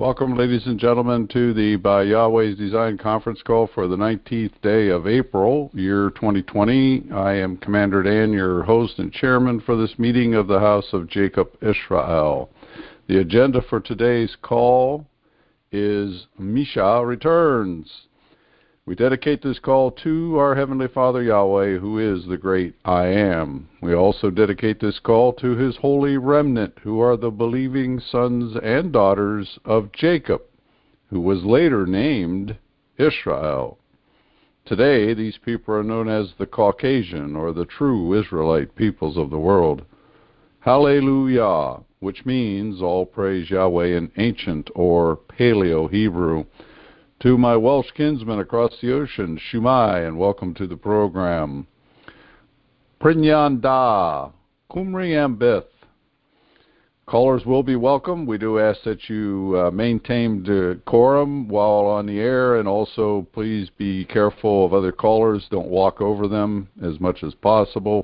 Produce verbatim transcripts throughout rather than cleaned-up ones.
Welcome, ladies and gentlemen, to the By Yahweh's Design conference call for the nineteenth day of April, year twenty twenty. I am Commander Dan, your host and chairman for this meeting of the House of Jacob Israel. The agenda for today's call is Misha Returns. We dedicate this call to our Heavenly Father Yahweh, who is the great I Am. We also dedicate this call to His holy remnant, who are the believing sons and daughters of Jacob, who was later named Israel. Today, these people are known as the Caucasian, or the true Israelite peoples of the world. Hallelujah, which means all praise Yahweh in ancient or Paleo-Hebrew. To my Welsh kinsmen across the ocean, Shumai, and welcome to the program. Prinyan Da, Kumri Ambith. Callers will be welcome. We do ask that you uh, maintain decorum while on the air, and also please be careful of other callers. Don't walk over them as much as possible.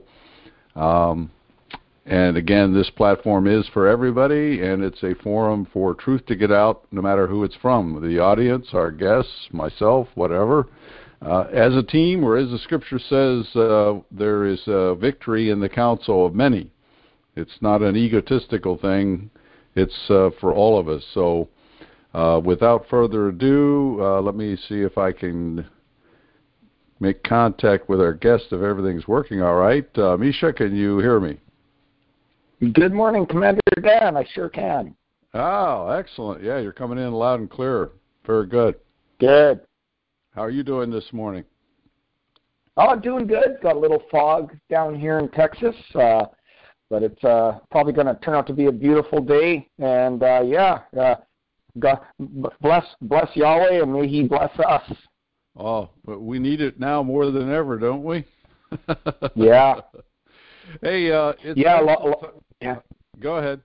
Um, And again, this platform is for everybody, and it's a forum for truth to get out, no matter who it's from. The audience, our guests, myself, whatever. Uh, as a team, or as the scripture says, uh, there is a victory in the counsel of many. It's not an egotistical thing. It's uh, for all of us. So uh, without further ado, uh, let me see if I can make contact with our guest if everything's working all right. Uh, Misha, can you hear me? Good morning, Commander Dan. I sure can. Oh, excellent. Yeah, you're coming in loud and clear. Very good. Good. How are you doing this morning? Oh, I'm doing good. Got a little fog down here in Texas, uh, but it's uh, probably going to turn out to be a beautiful day. And, uh, yeah, uh, God, bless, bless Yahweh, and may He bless us. Oh, but we need it now more than ever, don't we? Yeah. Hey, uh, it's yeah, a lot, a lot, yeah. Go ahead.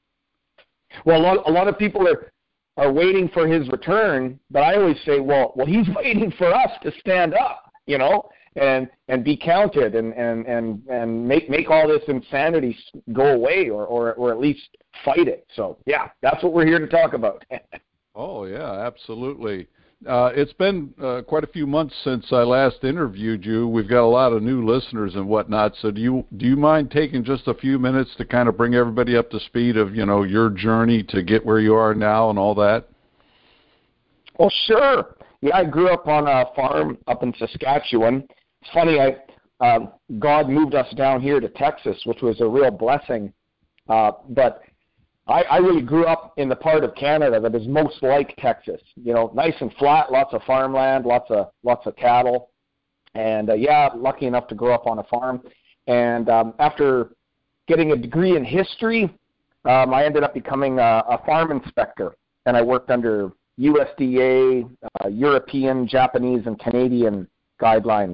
Well, a lot, a lot of people are, are waiting for His return, but I always say, well, well, He's waiting for us to stand up, you know, and and be counted, and and and, and make make all this insanity go away, or, or or at least fight it. So, yeah, that's what we're here to talk about. Oh yeah, absolutely. Uh, it's been uh, quite a few months since I last interviewed you. We've got a lot of new listeners and whatnot. So do you do you mind taking just a few minutes to kind of bring everybody up to speed of, you know, your journey to get where you are now and all that? Well, sure. Yeah, I grew up on a farm up in Saskatchewan. It's funny, I uh, God moved us down here to Texas, which was a real blessing. Uh, but I, I really grew up in the part of Canada that is most like Texas. You know, nice and flat, lots of farmland, lots of lots of cattle, and uh, yeah, lucky enough to grow up on a farm. And um, after getting a degree in history, um, I ended up becoming a, a farm inspector, and I worked under U S D A, uh, European, Japanese, and Canadian guidelines.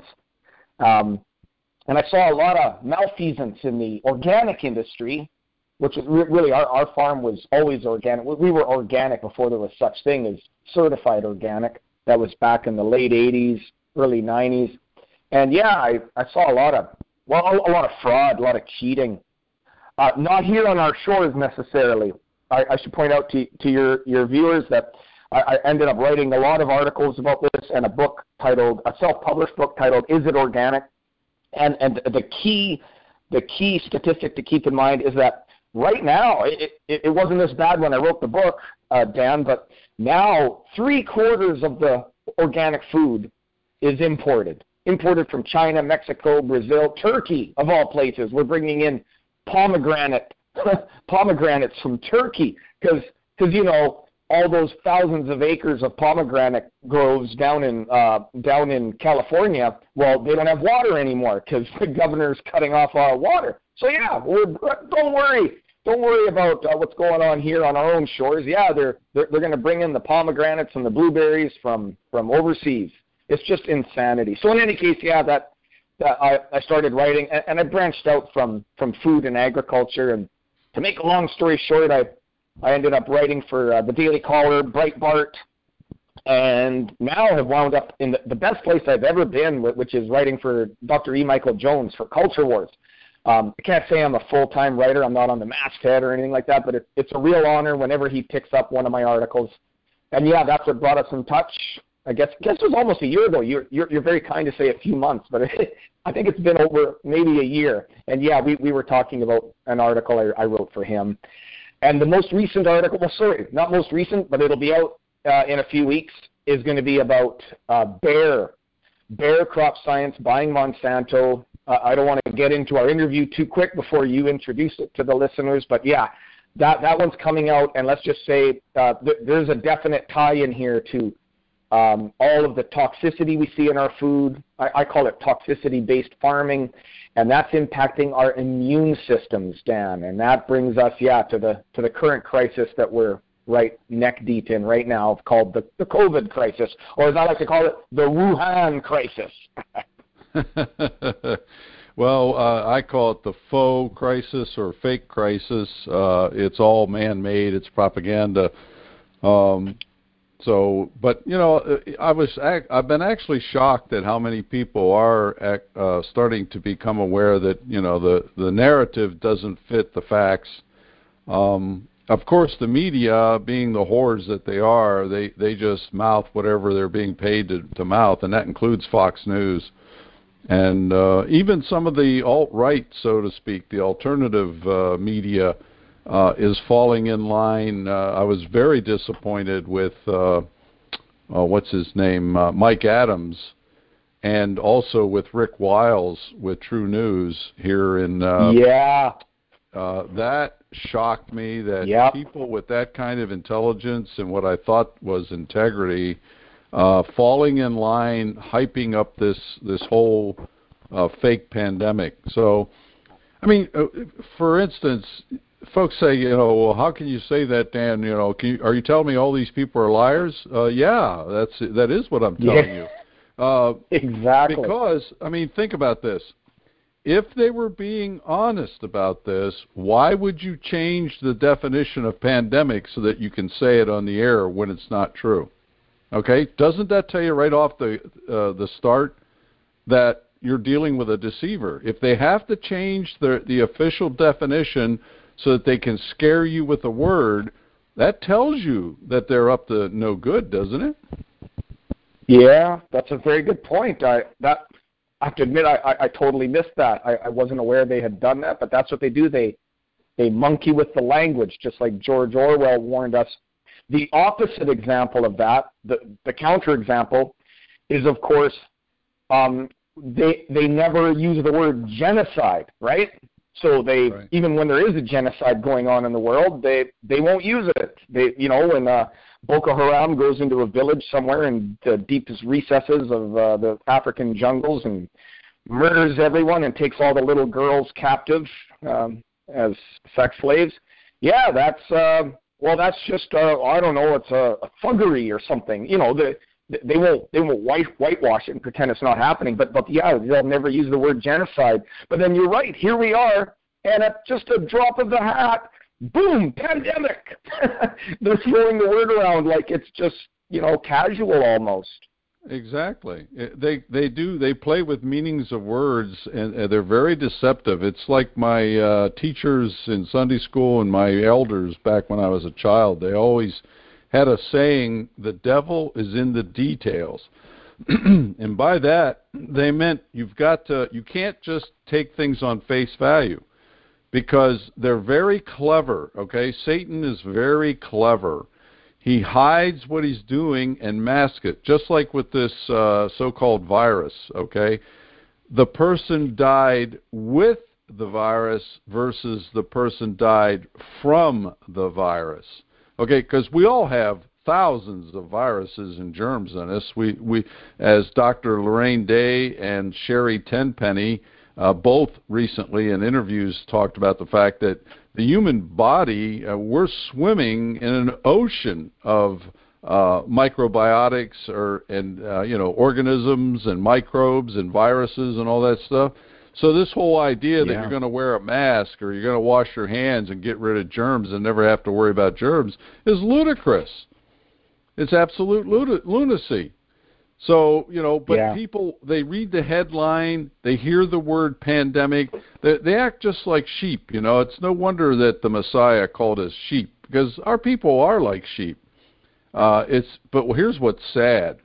Um, and I saw a lot of malfeasance in the organic industry, which was really, our, our farm was always organic. We were organic before there was such thing as certified organic. That was back in the late eighties, early nineties. And yeah, I, I saw a lot of, well, a lot of fraud, a lot of cheating. Uh, not here on our shores necessarily. I, I should point out to, to your, your viewers that I, I ended up writing a lot of articles about this, and a book titled, a self-published book titled, Is It Organic? And, and the key, the key statistic to keep in mind is that right now, it, it, it wasn't this bad when I wrote the book, uh, Dan, but now three quarters of the organic food is imported. Imported from China, Mexico, Brazil, Turkey, of all places. We're bringing in pomegranate, pomegranates from Turkey because, you know, all those thousands of acres of pomegranate groves down in uh, down in California, well, they don't have water anymore because the governor's cutting off our water. So yeah, we're, don't worry, don't worry about uh, what's going on here on our own shores. Yeah, they're they're, they're going to bring in the pomegranates and the blueberries from, from overseas. It's just insanity. So in any case, yeah, that, that I, I started writing, and, and I branched out from, from food and agriculture. And to make a long story short, I I ended up writing for uh, the Daily Caller, Breitbart, and now have wound up in the, the best place I've ever been, which is writing for Doctor E. Michael Jones for Culture Wars. Um, I can't say I'm a full-time writer. I'm not on the masthead or anything like that, but it, it's a real honor whenever he picks up one of my articles and yeah, that's what brought us in touch. I guess guess it was almost a year ago. You're you're, you're very kind to say a few months, but it, I think it's been over maybe a year. And yeah, we, we were talking about an article I, I wrote for him. And the most recent article, well, sorry, not most recent, but it'll be out uh, in a few weeks, is going to be about uh, Bayer, Bayer Crop Science buying Monsanto. Uh, I don't want to get into our interview too quick before you introduce it to the listeners, but yeah, that, that one's coming out. And let's just say uh, th- there's a definite tie in here to Um, all of the toxicity we see in our food. I, I call it toxicity-based farming, and that's impacting our immune systems, Dan. And that brings us, yeah, to the to the current crisis that we're right neck deep in right now, called the, the COVID crisis, or as I like to call it, the Wuhan crisis. Well, uh, I call it the faux crisis or fake crisis. Uh, it's all man-made. It's propaganda. Um, So, but you know, I was I've been actually shocked at how many people are uh, starting to become aware that you know the the narrative doesn't fit the facts. Um, of course, the media, being the whores that they are, they they just mouth whatever they're being paid to, to mouth, and that includes Fox News, and uh, even some of the alt-right, so to speak, the alternative uh, media. Uh, is falling in line. Uh, I was very disappointed with, uh, uh, what's his name, uh, Mike Adams, and also with Rick Wiles with True News here in... Uh, yeah. Uh, that shocked me that yep. people with that kind of intelligence and what I thought was integrity uh, falling in line, hyping up this, this whole uh, fake pandemic. So, I mean, uh, for instance... Folks say, you know, well, how can you say that, Dan? You know, can you, are you telling me all these people are liars? Uh, yeah, that's that is what I'm telling yeah. you. Uh, exactly. Because, I mean, think about this. If they were being honest about this, why would you change the definition of pandemic so that you can say it on the air when it's not true? Okay? Doesn't that tell you right off the uh, the start that you're dealing with a deceiver? If they have to change the the official definition so that they can scare you with a word, that tells you that they're up to no good, doesn't it? Yeah, that's a very good point. I that I have to admit I, I, I totally missed that. I, I wasn't aware they had done that, but that's what they do. They they monkey with the language, just like George Orwell warned us. The opposite example of that, the the counterexample, is of course um, they they never use the word genocide, right? So they, right. even when there is a genocide going on in the world, they, they won't use it. They, you know, when uh, Boko Haram goes into a village somewhere in the deepest recesses of uh, the African jungles and murders everyone and takes all the little girls captive um, as sex slaves, yeah, that's uh, well, that's just uh, I don't know, it's a, a thuggery or something. You know, the They won't they won't white, whitewash it and pretend it's not happening. But but yeah, they'll never use the word genocide. But then you're right. Here we are, and at just a drop of the hat, boom, pandemic. They're throwing the word around like it's just you know casual almost. Exactly. They they do they play with meanings of words, and, and they're very deceptive. It's like my uh, teachers in Sunday school and my elders back when I was a child. They always had a saying, the devil is in the details. And by that, they meant you've got to, you can't just take things on face value because they're very clever, okay? Satan is very clever. He hides what he's doing and masks it, just like with this uh, so-called virus, okay? The person died with the virus versus the person died from the virus. Okay, because we all have thousands of viruses and germs in us. We, we, as Doctor Lorraine Day and Sherry Tenpenny, uh, both recently in interviews talked about the fact that the human body, uh, we're swimming in an ocean of uh, microbiotics or and uh, you know organisms and microbes and viruses and all that stuff. So this whole idea that yeah. you're going to wear a mask or you're going to wash your hands and get rid of germs and never have to worry about germs is ludicrous. It's absolute lunacy. So, you know, but yeah. people, they read the headline, they hear the word pandemic, they, they act just like sheep, you know. It's no wonder that the Messiah called us sheep because our people are like sheep. Uh, it's but here's what's sad.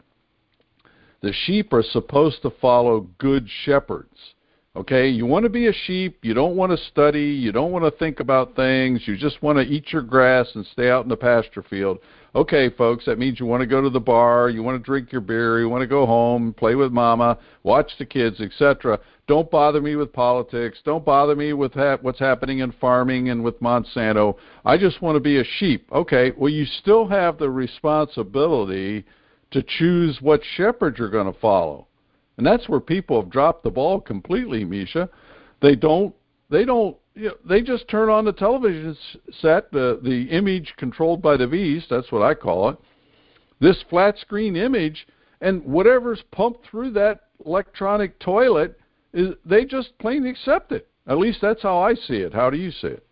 The sheep are supposed to follow good shepherds. Okay, you want to be a sheep, you don't want to study, you don't want to think about things, you just want to eat your grass and stay out in the pasture field. Okay, folks, that means you want to go to the bar, you want to drink your beer, you want to go home, play with mama, watch the kids, et cetera. Don't bother me with politics. Don't bother me with ha- what's happening in farming and with Monsanto. I just want to be a sheep. Okay, well, you still have the responsibility to choose what shepherd you're going to follow. And that's where people have dropped the ball completely, Misha. They don't, they don't, you know, they just turn on the television set, the, the image controlled by the V's, that's what I call it, this flat screen image, and whatever's pumped through that electronic toilet, is they just plain accept it. At least that's how I see it. How do you see it?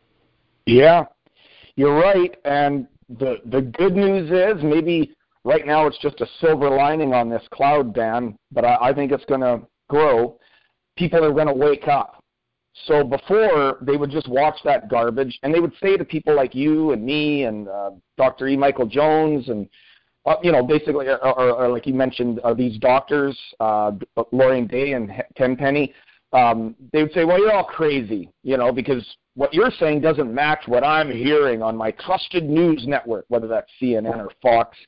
Yeah, you're right. And the the good news is maybe right now it's just a silver lining on this cloud, Dan, but I, I think it's going to grow. People are going to wake up. So before, they would just watch that garbage, and they would say to people like you and me and uh, Doctor E. Michael Jones and, uh, you know, basically, or, or, or like you mentioned, uh, these doctors, uh, Lorraine Day and Tenpenny, um, they would say, well, you're all crazy, you know, because what you're saying doesn't match what I'm hearing on my trusted news network, whether that's C N N or Fox.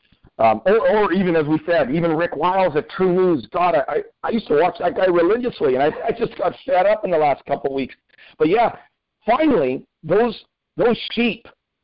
Um, or, or even, as we said, even Rick Wiles at True News. God, I, I used to watch that guy religiously, and I, I just got fed up in the last couple of weeks. But, yeah, finally, those those sheep,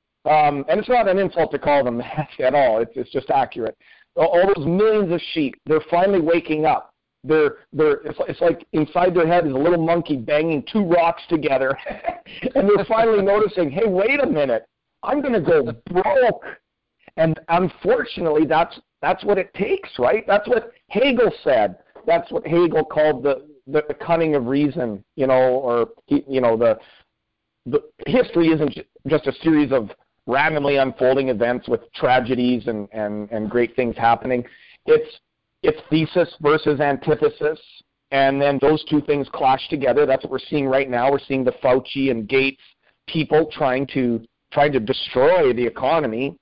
um, and it's not an insult to call them that at all. It's, it's just accurate. All those millions of sheep, they're finally waking up. They're, they're, it's, it's like inside their head is a little monkey banging two rocks together, and they're finally noticing, hey, wait a minute, I'm going to go broke. And unfortunately, that's that's what it takes, right? That's what Hegel said. That's what Hegel called the, the cunning of reason, you know, or you know, the the history isn't just a series of randomly unfolding events with tragedies and, and, and great things happening. It's it's thesis versus antithesis, and then those two things clash together. That's what we're seeing right now. We're seeing the Fauci and Gates people trying to trying to destroy the economy.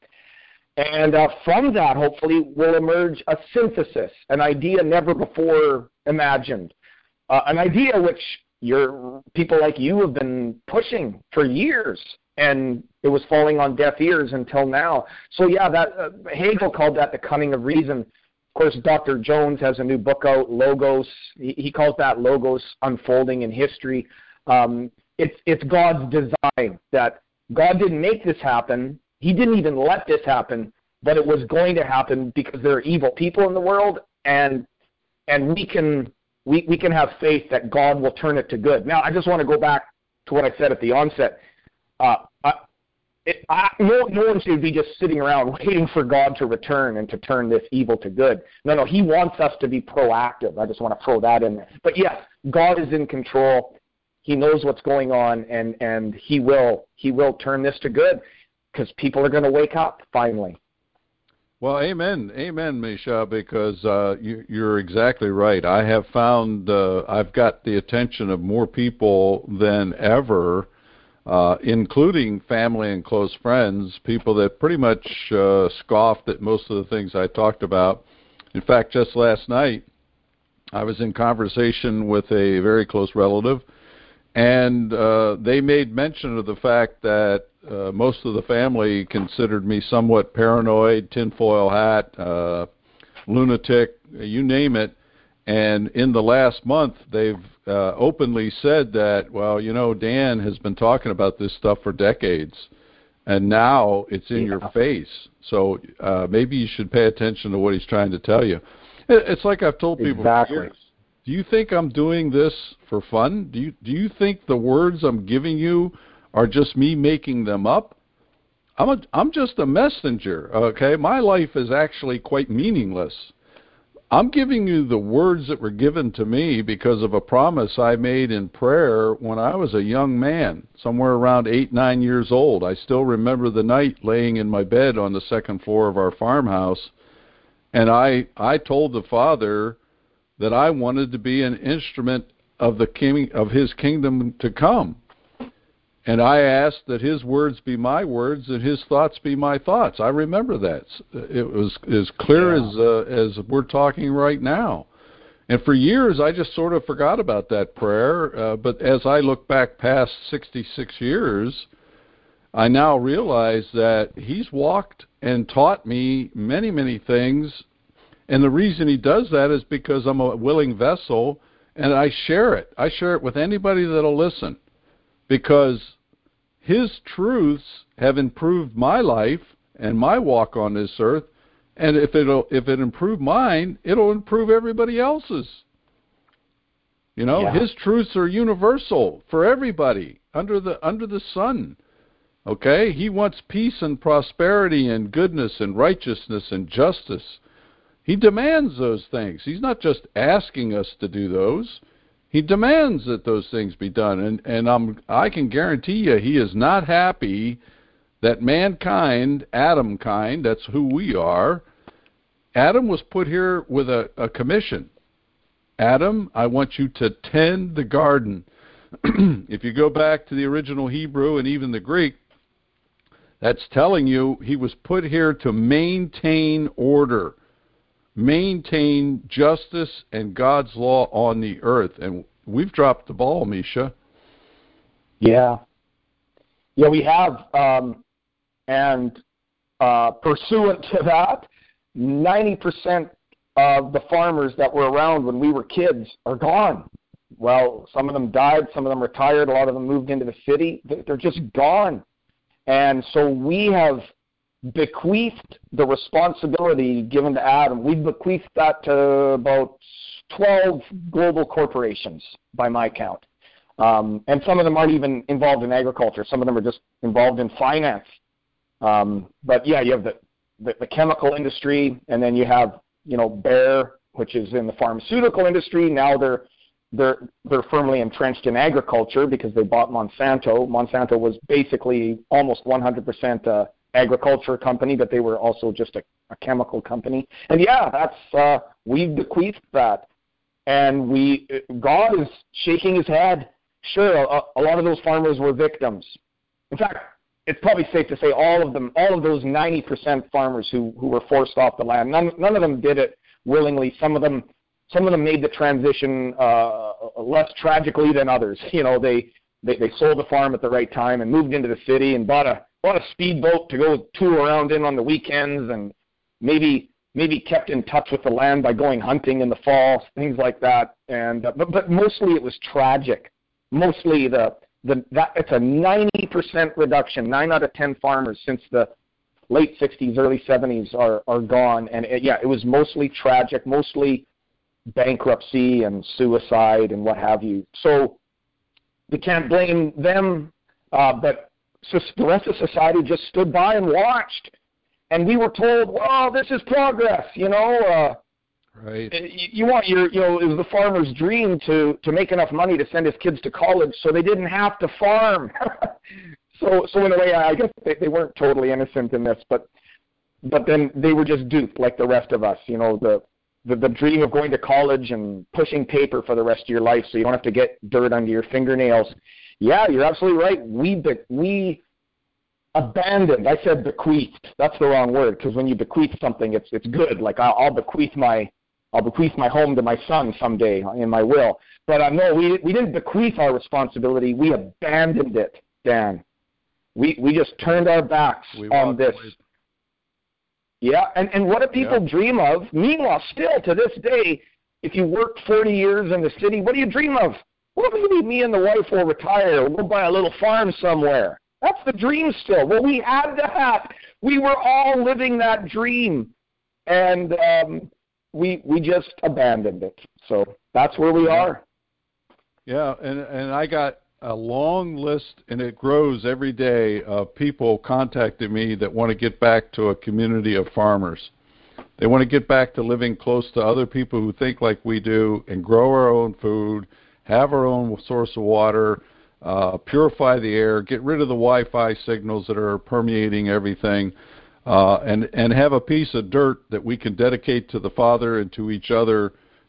And uh, from that, hopefully, will emerge a synthesis, an idea never before imagined, uh, an idea which your people like you have been pushing for years, and it was falling on deaf ears until now. So, yeah, that uh, Hegel called that the cunning of reason. Of course, Doctor Jones has a new book out, Logos. He, he calls that Logos unfolding in history. Um, it's it's God's design that God didn't make this happen. He didn't even let this happen, but it was going to happen because there are evil people in the world, and and we can we, we can have faith that God will turn it to good. Now, I just want to go back to what I said at the onset. Uh, I, it, I, no, no one should be just sitting around waiting for God to return and to turn this evil to good. No, no, He wants us to be proactive. I just want to throw that in there. But yes, God is in control. He knows what's going on, and, and He will He will turn this to good, because people are going to wake up finally. Well, amen, amen, Misha, because uh, you, you're exactly right. I have found uh, I've got the attention of more people than ever, uh, including family and close friends, people that pretty much uh, scoffed at most of the things I talked about. In fact, just last night, I was in conversation with a very close relative, and uh, they made mention of the fact that uh, most of the family considered me somewhat paranoid, tinfoil hat, uh, lunatic, you name it. And in the last month, they've uh, openly said that, well, you know, Dan has been talking about this stuff for decades, and now it's in yeah. your face. So uh, maybe you should pay attention to what he's trying to tell you. It's like I've told people exactly. for years. Do you think I'm doing this for fun? Do you do you think the words I'm giving you are just me making them up? I'm a, I'm just a messenger, okay? My life is actually quite meaningless. I'm giving you the words that were given to me because of a promise I made in prayer when I was a young man, somewhere around eight, nine years old. I still remember the night laying in my bed on the second floor of our farmhouse, and I I told the Father that I wanted to be an instrument of the king of His kingdom to come. And I asked that his words be my words and his thoughts be my thoughts. I remember that. It was as clear Yeah. as uh, as we're talking right now. And for years, I just sort of forgot about that prayer. Uh, but as I look back past sixty-six years, I now realize that he's walked and taught me many, many things. And the reason he does that is because I'm a willing vessel, and I share it. I share it with anybody that'll listen, because his truths have improved my life and my walk on this earth. And if it'll if it improve mine, it'll improve everybody else's. You know, Yeah. his truths are universal for everybody under the under the sun. Okay? He wants peace and prosperity and goodness and righteousness and justice. He demands those things. He's not just asking us to do those. He demands that those things be done. And and I'm I can guarantee you he is not happy that mankind, Adam kind, that's who we are. Adam was put here with a, a commission. Adam, I want you to tend the garden. If you go back to the original Hebrew and even the Greek, that's telling you he was put here to maintain order, maintain justice and God's law on the earth. And we've dropped the ball, Misha. Yeah. Yeah, we have. Um, and uh, pursuant to that, ninety percent of the farmers that were around when we were kids are gone. Well, some of them died, some of them retired, a lot of them moved into the city. They're just gone. And so we have bequeathed the responsibility given to Adam. We've bequeathed that to about twelve global corporations by my count. Um, and some of them aren't even involved in agriculture. Some of them are just involved in finance. Um, but yeah, you have the, the, the chemical industry, and then you have, you know, Bayer, which is in the pharmaceutical industry. Now they're they're they're firmly entrenched in agriculture because they bought Monsanto. Monsanto was basically almost one hundred percent uh, agriculture company, but they were also just a, a chemical company. And yeah, that's uh, we've bequeathed that, and we God is shaking his head. Sure, a, a lot of those farmers were victims. In fact, it's probably safe to say all of them, all of those ninety percent farmers who, who were forced off the land, none, none of them did it willingly. Some of them, some of them made the transition uh, less tragically than others. You know, they, they they sold the farm at the right time and moved into the city and bought a bought a speedboat to go tour around in on the weekends, and maybe maybe kept in touch with the land by going hunting in the fall, things like that. And uh, but but mostly it was tragic. Mostly the The, that, it's a ninety percent reduction. Nine out of ten farmers since the late sixties, early seventies are, are gone. And it, yeah, it was mostly tragic, mostly bankruptcy and suicide and what have you. So we can't blame them, uh, but the rest of society just stood by and watched. And we were told, well, this is progress, you know. Uh, Right. You, you want your, you know, it was the farmer's dream to, to make enough money to send his kids to college so they didn't have to farm. so, so in a way, I guess they, they weren't totally innocent in this, but, but then they were just duped like the rest of us. You know, the, the, the dream of going to college and pushing paper for the rest of your life so you don't have to get dirt under your fingernails. Yeah, you're absolutely right. We, be, we abandoned. I said bequeathed. That's the wrong word, because when you bequeath something, it's, it's good. Like I'll, I'll bequeath my, I'll bequeath my home to my son someday in my will. But uh, no, we we didn't bequeath our responsibility. We abandoned it, Dan. We we just turned our backs We on this. away. Yeah, and, and what do people Yeah. dream of? Meanwhile, still to this day, if you worked forty years in the city, what do you dream of? Well, maybe me and the wife will retire. We'll buy a little farm somewhere. That's the dream still. Well, we had that. We were all living that dream. And um We we just abandoned it. So that's where we are. Yeah, and and I got a long list, and it grows every day, of people contacting me that want to get back to a community of farmers. They want to get back to living close to other people who think like we do and grow our own food, have our own source of water, uh, purify the air, get rid of the Wi-Fi signals that are permeating everything. Uh, and, and have a piece of dirt that we can dedicate to the Father and to each other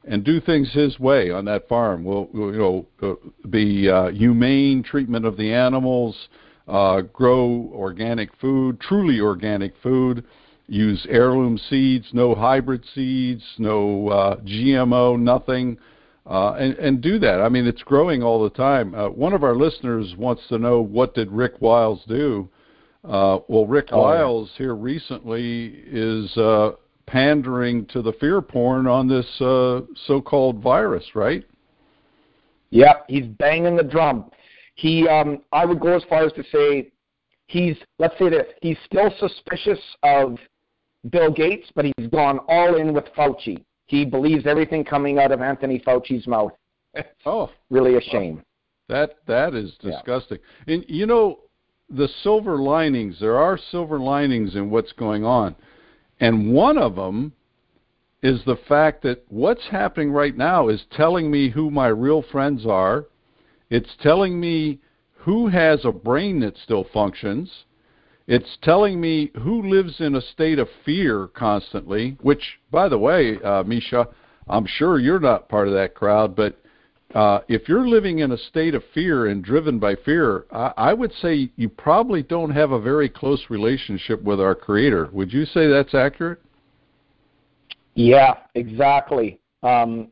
and do things his way on that farm. We'll, we'll you know, uh, be uh, humane treatment of the animals, uh, grow organic food, truly organic food, use heirloom seeds, no hybrid seeds, no uh, G M O, nothing, uh, and, and do that. I mean, it's growing all the time. Uh, one of our listeners wants to know, what did Rick Wiles do? Uh, well, Rick oh, Wiles yeah. here recently is uh, pandering to the fear porn on this uh, so-called virus, right? Yeah, he's banging the drum. He, um, I would go as far as to say he's, let's say this, he's still suspicious of Bill Gates, but he's gone all in with Fauci. He believes everything coming out of Anthony Fauci's mouth. It's oh, really a shame. That that is disgusting. Yeah. And you know, the silver linings, there are silver linings in what's going on. And one of them is the fact that what's happening right now is telling me who my real friends are. It's telling me who has a brain that still functions. It's telling me who lives in a state of fear constantly, which, by the way, uh, Misha, I'm sure you're not part of that crowd, but uh, if you're living in a state of fear and driven by fear, I, I would say you probably don't have a very close relationship with our Creator. Would you say that's accurate? Yeah, exactly. Um,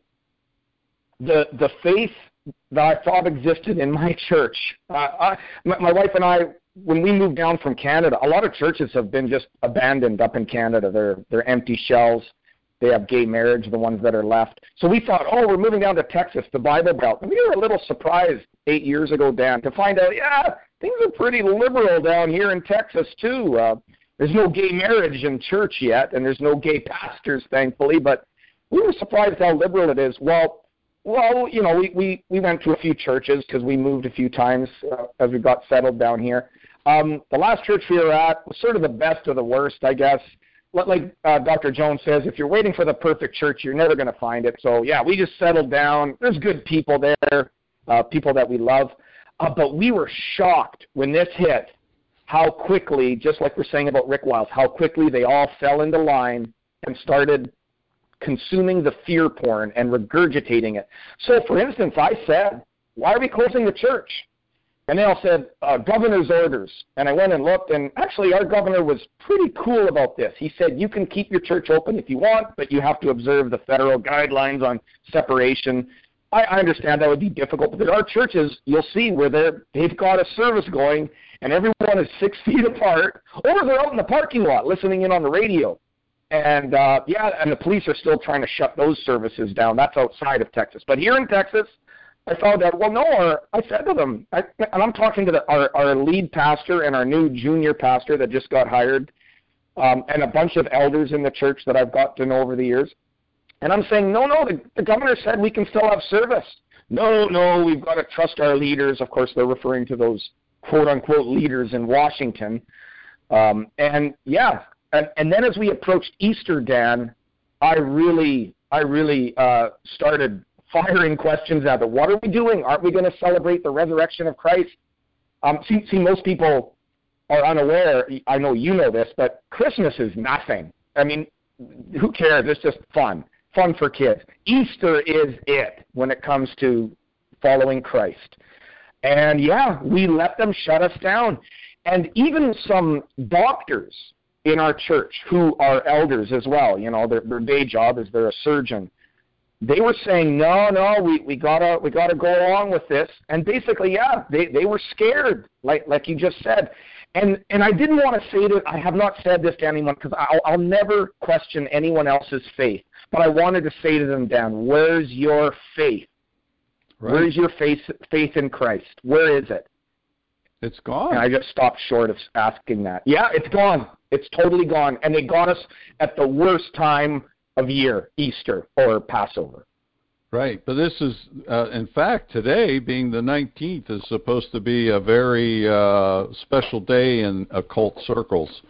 the the faith that I thought existed in my church, uh, I, my, my wife and I, when we moved down from Canada, a lot of churches have been just abandoned up in Canada. They're they're empty shells. They have gay marriage, the ones that are left. So we thought, oh, we're moving down to Texas, the Bible Belt. And we were a little surprised eight years ago, Dan, to find out, yeah, things are pretty liberal down here in Texas, too. Uh, there's no gay marriage in church yet, and there's no gay pastors, thankfully. But we were surprised how liberal it is. Well, well, you know, we, we, we went to a few churches because we moved a few times uh, as we got settled down here. Um, the last church we were at was sort of the best of the worst, I guess. Like uh, Doctor Jones says, if you're waiting for the perfect church, you're never going to find it. So, yeah, we just settled down. There's good people there, uh, people that we love. Uh, but we were shocked when this hit, how quickly, just like we're saying about Rick Wiles, how quickly they all fell into line and started consuming the fear porn and regurgitating it. So, for instance, I said, why are we closing the church? And they all said, uh, governor's orders. And I went and looked, and actually our governor was pretty cool about this. He said, you can keep your church open if you want, but you have to observe the federal guidelines on separation. I, I understand that would be difficult, but there are churches, you'll see, where they're, they've got a service going, and everyone is six feet apart, or they're out in the parking lot listening in on the radio. And, uh, yeah, and the police are still trying to shut those services down. That's outside of Texas. But here in Texas, I found out, well, no, our, I said to them, I, and I'm talking to the, our, our lead pastor and our new junior pastor that just got hired, um, and a bunch of elders in the church that I've got to know over the years. And I'm saying, no, no, the, the governor said we can still have service. No, no, we've got to trust our leaders. Of course, they're referring to those quote-unquote leaders in Washington. Um, and, yeah, and, and then as we approached Easter, Dan, I really, I really uh, started firing questions at it. What are we doing? Aren't we going to celebrate the resurrection of Christ? Um, see, see, most people are unaware. I know you know this, but Christmas is nothing. I mean, who cares? It's just fun. Fun for kids. Easter is it when it comes to following Christ. And, yeah, we let them shut us down. And even some doctors in our church who are elders as well, you know, their, their day job is they're a surgeon. They were saying, no, no, we, we gotta we gotta go along with this. And basically, yeah, they, they were scared, like like you just said. And and I didn't want to say that, I have not said this to anyone, because I'll, I'll never question anyone else's faith. But I wanted to say to them, Dan, where's your faith? Right. Where's your faith, faith in Christ? Where is it? It's gone. And I just stopped short of asking that. Yeah, it's gone. It's totally gone. And they got us at the worst time of year, Easter or Passover. Right, but this is, uh, in fact, today, being the nineteenth, is supposed to be a very uh, special day in occult circles.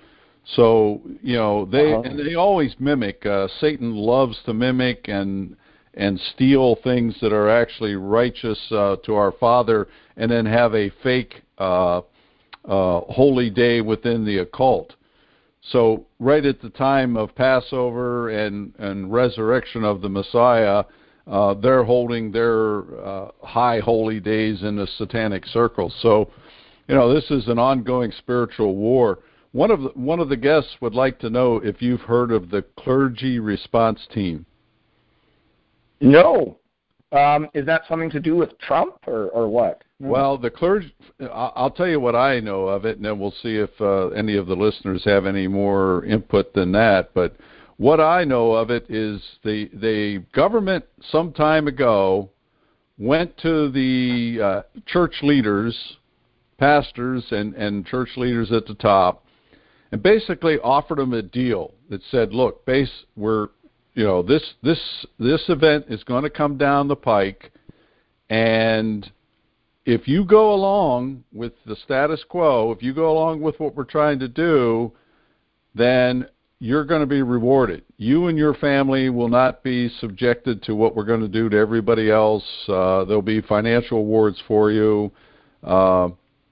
So, you know, they uh-huh. and they always mimic. Uh, Satan loves to mimic and and steal things that are actually righteous uh, to our Father, and then have a fake uh, uh, holy day within the occult. So right at the time of Passover and, and resurrection of the Messiah, uh, they're holding their uh, high holy days in the satanic circle. So, you know, this is an ongoing spiritual war. One of the, one of the guests would like to know if you've heard of the Clergy Response Team. No. Um, is that something to do with Trump or, or what? Well, the clergy, I'll tell you what I know of it, and then we'll see if uh, any of the listeners have any more input than that. But what I know of it is the, the government some time ago went to the uh, church leaders, pastors and, and church leaders at the top, and basically offered them a deal that said, look, base, we're, you know, this, this, this event is going to come down the pike, and if you go along with the status quo, if you go along with what we're trying to do, then you're going to be rewarded. You and your family will not be subjected to what we're going to do to everybody else. Uh, there'll be financial awards for you. Uh,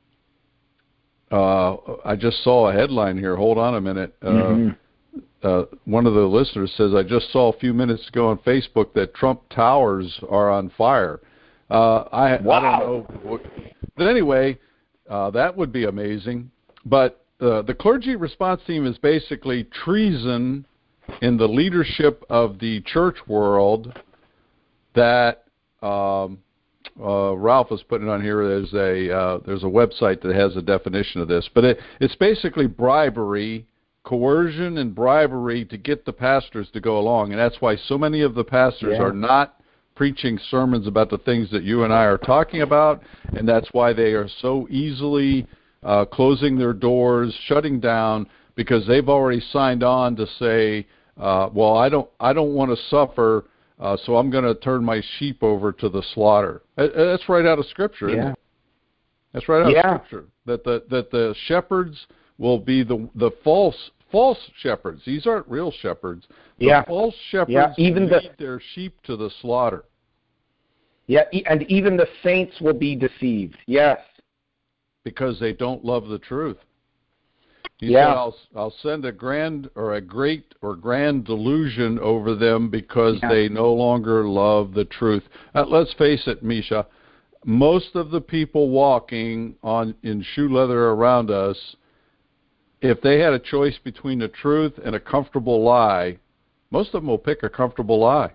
uh, I just saw a headline here. Hold on a minute. Uh, mm-hmm. uh, one of the listeners says, I just saw a few minutes ago on Facebook that Trump Towers are on fire. Uh, I, wow. I don't know. But anyway, uh, that would be amazing. But uh, the Clergy Response Team is basically treason in the leadership of the church world that um, uh, Ralph is putting on here. There's a, uh, there's a website that has a definition of this. But it, it's basically bribery, coercion and bribery to get the pastors to go along. And that's why so many of the pastors yeah. are not preaching sermons about the things that you and I are talking about, and that's why they are so easily uh, closing their doors, shutting down, because they've already signed on to say, uh, well, I don't, I don't want to suffer, uh, so I'm going to turn my sheep over to the slaughter. That's right out of Scripture, yeah. isn't it? That's right out yeah. of Scripture. That the that the shepherds will be the the false. False shepherds. These aren't real shepherds. The yeah. false shepherds yeah. even lead the, their sheep to the slaughter. Yeah, and even the saints will be deceived. Yes. Because they don't love the truth. He yeah. said, I'll, I'll send a grand or a great or grand delusion over them because yeah. they no longer love the truth. Uh, let's face it, Misha, most of the people walking on in shoe leather around us, if they had a choice between the truth and a comfortable lie, most of them will pick a comfortable lie.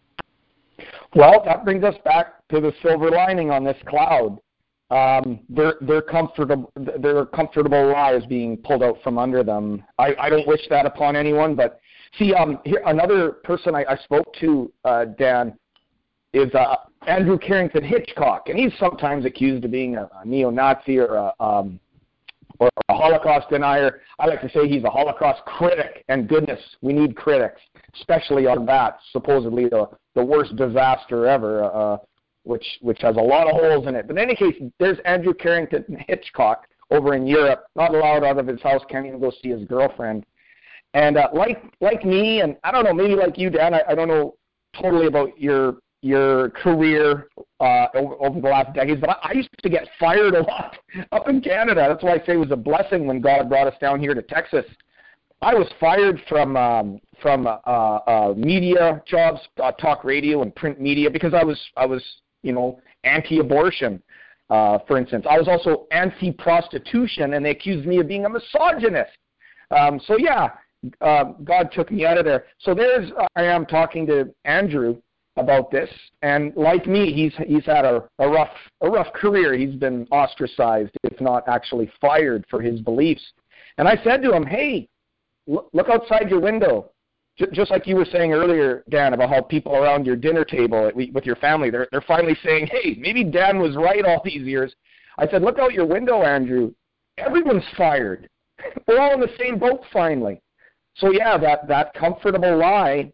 Well, that brings us back to the silver lining on this cloud. Um, their their comfortable their comfortable lie is being pulled out from under them. I, I don't wish that upon anyone, but see, um, here another person I, I spoke to, uh, Dan, is uh, Andrew Carrington Hitchcock, and he's sometimes accused of being a, a neo-Nazi or a um, or a Holocaust denier. I like to say he's a Holocaust critic, and goodness, we need critics, especially on that, supposedly the, the worst disaster ever, uh, which which has a lot of holes in it. But in any case, there's Andrew Carrington Hitchcock over in Europe, not allowed out of his house, can't even go see his girlfriend. And uh, like like me, and I don't know, maybe like you, Dan, I, I don't know totally about your your career uh, over, over the last decades, but I, I used to get fired a lot up in Canada. That's why I say it was a blessing when God brought us down here to Texas. I was fired from um, from uh, uh, media jobs, uh, talk radio and print media, because I was I was you know anti-abortion, uh, for instance. I was also anti-prostitution, and they accused me of being a misogynist. Um, so yeah, uh, God took me out of there. So there's uh, I am talking to Andrew about this, and like me, he's he's had a, a rough a rough career. He's been ostracized, if not actually fired, for his beliefs. And I said to him, hey, look, look outside your window. J- just like you were saying earlier, Dan, about how people around your dinner table with your family, they're they're finally saying, hey, maybe Dan was right all these years. I said, look out your window, Andrew. Everyone's fired. We're all in the same boat finally. So yeah, that, that comfortable lie,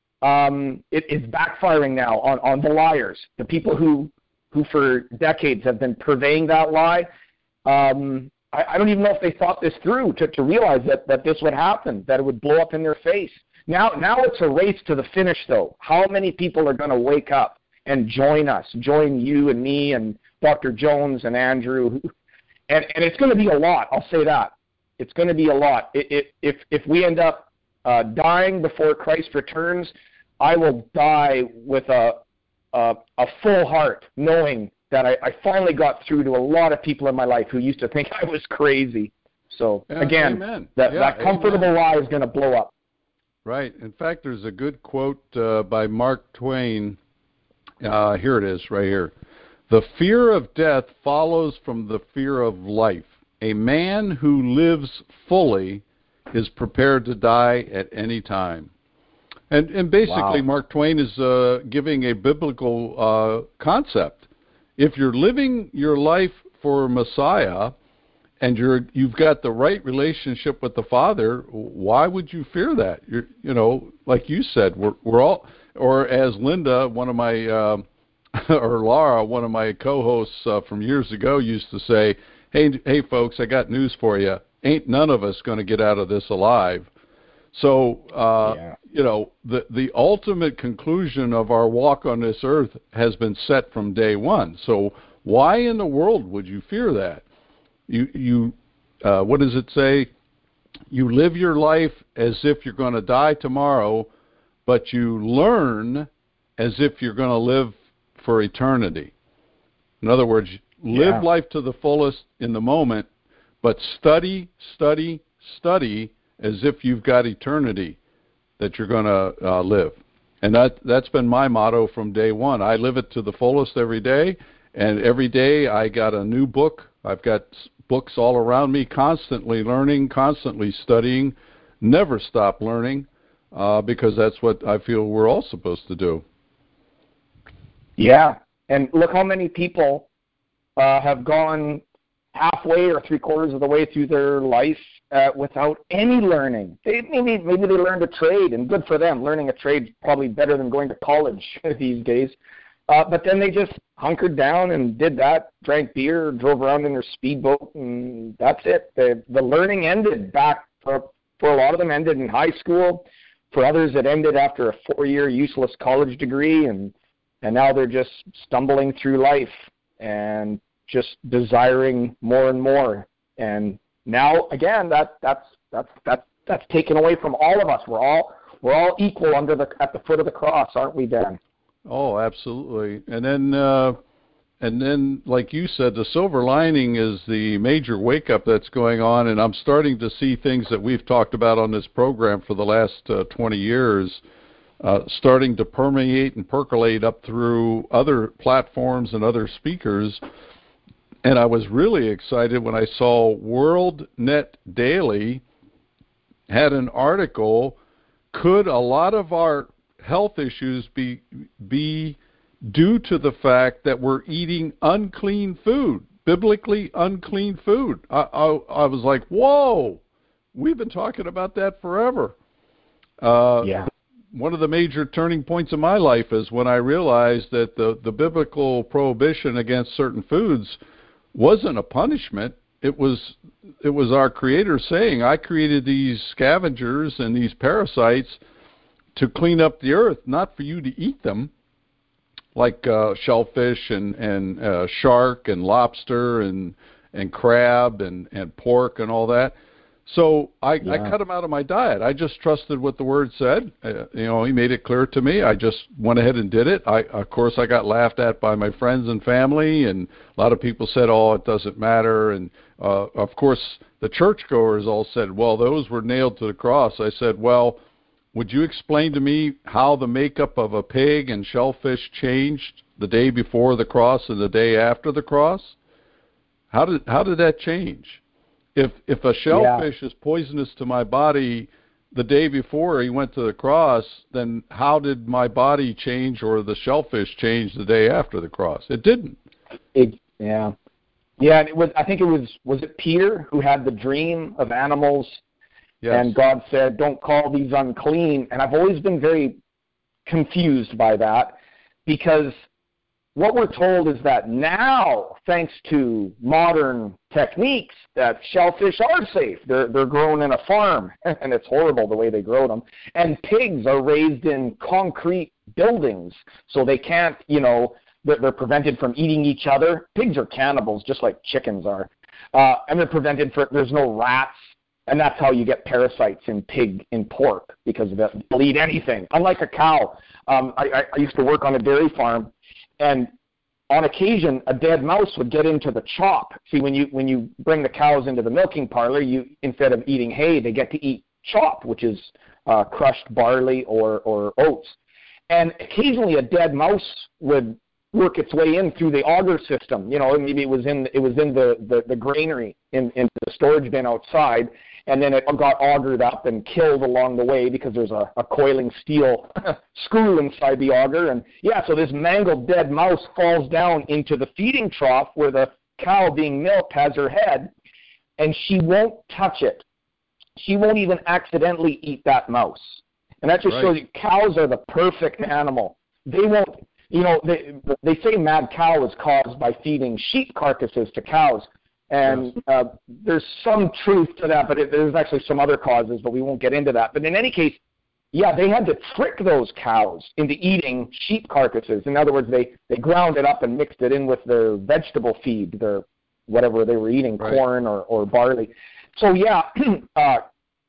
um, it is backfiring now on, on the liars, the people who who for decades have been purveying that lie. Um, I, I don't even know if they thought this through to, to realize that, that this would happen, that it would blow up in their face. Now, now it's a race to the finish, though. How many people are going to wake up and join us, join you and me and Doctor Jones and Andrew? And, and it's going to be a lot, I'll say that. It's going to be a lot. It, it, if, if we end up uh, dying before Christ returns, I will die with a a, a full heart, knowing that I, I finally got through to a lot of people in my life who used to think I was crazy. So Yeah, again, amen. that, Yeah, that comfortable amen. lie is going to blow up. Right. In fact, there's a good quote uh, by Mark Twain. Uh, here it is, right here. The fear of death follows from the fear of life. A man who lives fully is prepared to die at any time. And, and basically, Wow. Mark Twain is uh, giving a biblical uh, concept. If you're living your life for Messiah and you're, you've got the right relationship with the Father, why would you fear that? You're, you know, like you said, we're, we're all, or as Linda, one of my, uh, or Laura, one of my co-hosts uh, from years ago used to say, hey, hey, folks, I got news for you. Ain't none of us going to get out of this alive. So, uh, Yeah. you know, the, the ultimate conclusion of our walk on this earth has been set from day one. So why in the world would you fear that? You, you, uh, what does it say? You live your life as if you're going to die tomorrow, but you learn as if you're going to live for eternity. In other words, live Yeah. life to the fullest in the moment, but study, study, study as if you've got eternity that you're going to uh, live. And that, that's been my motto from day one. I live it to the fullest every day, and every day I got a new book. I've got books all around me, constantly learning, constantly studying, never stop learning, uh, because that's what I feel we're all supposed to do. Yeah. And look how many people uh, have gone halfway or three quarters of the way through their life uh, without any learning. They, maybe maybe they learned a trade, and good for them. Learning a trade is probably better than going to college these days. Uh, but then they just hunkered down and did that, drank beer, drove around in their speedboat, and that's it. The, the learning ended back for, for a lot of them, ended in high school. For others, it ended after a four-year useless college degree, and and now they're just stumbling through life and just desiring more and more. And now, again, that that's that's that's that's taken away from all of us. We're all we're all equal under the at the foot of the cross, aren't we, Dan? Oh, absolutely. And then, uh, and then, like you said, the silver lining is the major wake-up that's going on, and I'm starting to see things that we've talked about on this program for the last uh, twenty years uh, starting to permeate and percolate up through other platforms and other speakers. And I was really excited when I saw World Net Daily had an article, could a lot of our health issues be be due to the fact that we're eating unclean food, biblically unclean food? I, I, I was like, whoa, we've been talking about that forever. Uh, Yeah. One of the major turning points in my life is when I realized that the, the biblical prohibition against certain foods wasn't a punishment. It was it was our Creator saying, I created these scavengers and these parasites to clean up the earth, not for you to eat them, like uh, shellfish and, and uh, shark and lobster and and crab and, and pork and all that. So I, Yeah. I cut them out of my diet. I just trusted what the Word said. Uh, you know, He made it clear to me. I just went ahead and did it. I, of course, I got laughed at by my friends and family, and a lot of people said, oh, it doesn't matter. And, uh, of course, the churchgoers all said, well, those were nailed to the cross. I said, well, would you explain to me how the makeup of a pig and shellfish changed the day before the cross and the day after the cross? How did how did that change? If if a shellfish yeah. is poisonous to my body the day before he went to the cross, then how did my body change or the shellfish change the day after the cross? It didn't. It, yeah. Yeah, it was, I think it was, was it Peter who had the dream of animals? Yes. And God said, don't call these unclean. And I've always been very confused by that, because what we're told is that now, thanks to modern techniques, that shellfish are safe. They're, they're grown in a farm, and it's horrible the way they grow them. And pigs are raised in concrete buildings, so they can't, you know, they're, they're prevented from eating each other. Pigs are cannibals, just like chickens are. Uh, and they're prevented from, there's no rats and that's how you get parasites in pig and pork, because they'll eat anything. Unlike a cow, um, I, I used to work on a dairy farm, and on occasion, a dead mouse would get into the chop. See, when you when you bring the cows into the milking parlor, you instead of eating hay, they get to eat chop, which is uh, crushed barley or, or oats. And occasionally, a dead mouse would work its way in through the auger system. You know, maybe it was in it was in the, the, the granary in, in the storage bin outside, and then it got augered up and killed along the way because there's a, a coiling steel screw inside the auger. And yeah, so this mangled dead mouse falls down into the feeding trough where the cow being milked has her head, and she won't touch it. She won't even accidentally eat that mouse. And that just right. shows you cows are the perfect animal. They won't, you know, they, they say mad cow is caused by feeding sheep carcasses to cows. And yes. uh, there's some truth to that, but it, there's actually some other causes, but we won't get into that. But in any case, yeah, they had to trick those cows into eating sheep carcasses. In other words, they, they ground it up and mixed it in with their vegetable feed, their whatever they were eating, right. corn or, or barley. So, yeah, uh,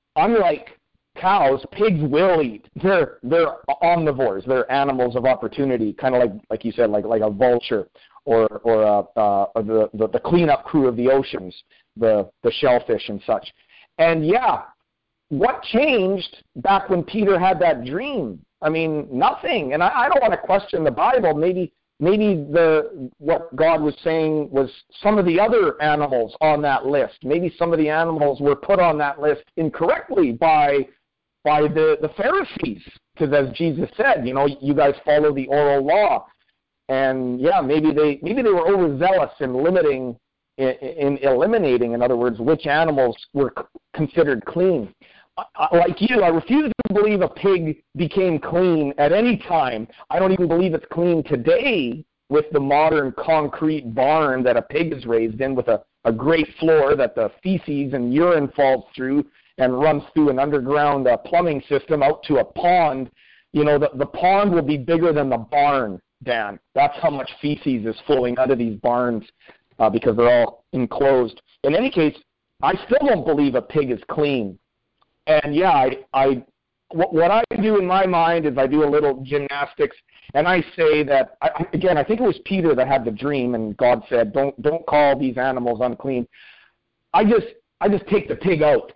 unlike cows, pigs will eat. They're, they're omnivores. They're animals of opportunity, kind of like, like you said, like, like a vulture. Or, or uh, uh, the, the the cleanup crew of the oceans, the the shellfish and such. And yeah, what changed back when Peter had that dream? I mean, nothing. And I, I don't want to question the Bible. Maybe maybe the what God was saying was some of the other animals on that list. Maybe some of the animals were put on that list incorrectly by by the, the Pharisees, because as Jesus said, you know, you guys follow the oral law. And yeah, maybe they maybe they were overzealous in limiting, in, in eliminating, in other words, which animals were c- considered clean. I, like you, I refuse to believe a pig became clean at any time. I don't even believe it's clean today with the modern concrete barn that a pig is raised in, with a, a great floor that the feces and urine falls through and runs through an underground uh, plumbing system out to a pond. You know, the, the pond will be bigger than the barn. Dan, that's how much feces is flowing out of these barns uh, because they're all enclosed. In any case, I still don't believe a pig is clean. And yeah, I, I what, what I do in my mind is I do a little gymnastics, and I say that I, again. I think it was Peter that had the dream, and God said, "Don't don't call these animals unclean." I just I just take the pig out.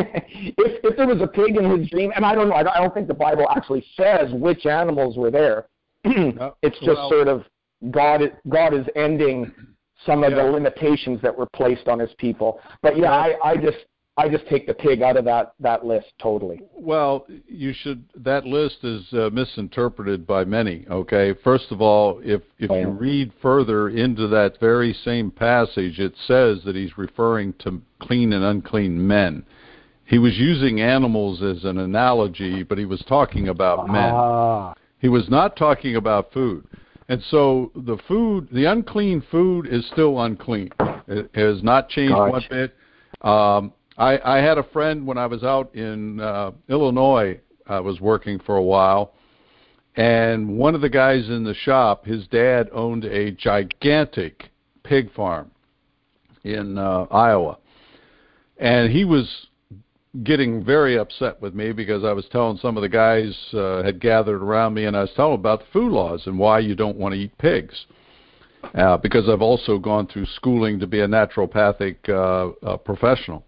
if if there was a pig in his dream, and I don't know, I don't, I don't think the Bible actually says which animals were there. It's just well, sort of God. God is ending some of yeah. the limitations that were placed on His people. But yeah, I, I just I just take the pig out of that, that list totally. Well, you should. That list is uh, misinterpreted by many. Okay, first of all, if if oh, yeah. you read further into that very same passage, it says that He's referring to clean and unclean men. He was using animals as an analogy, but He was talking about men. Ah. He was not talking about food. And so the food, the unclean food is still unclean. It has not changed gotcha. one bit. Um, I, I had a friend when I was out in uh, Illinois. I was working for a while. And one of the guys in the shop, his dad owned a gigantic pig farm in uh, Iowa. And he was getting very upset with me because I was telling some of the guys uh, had gathered around me, and I was telling them about the food laws and why you don't want to eat pigs. Uh, because I've also gone through schooling to be a naturopathic uh, uh, professional.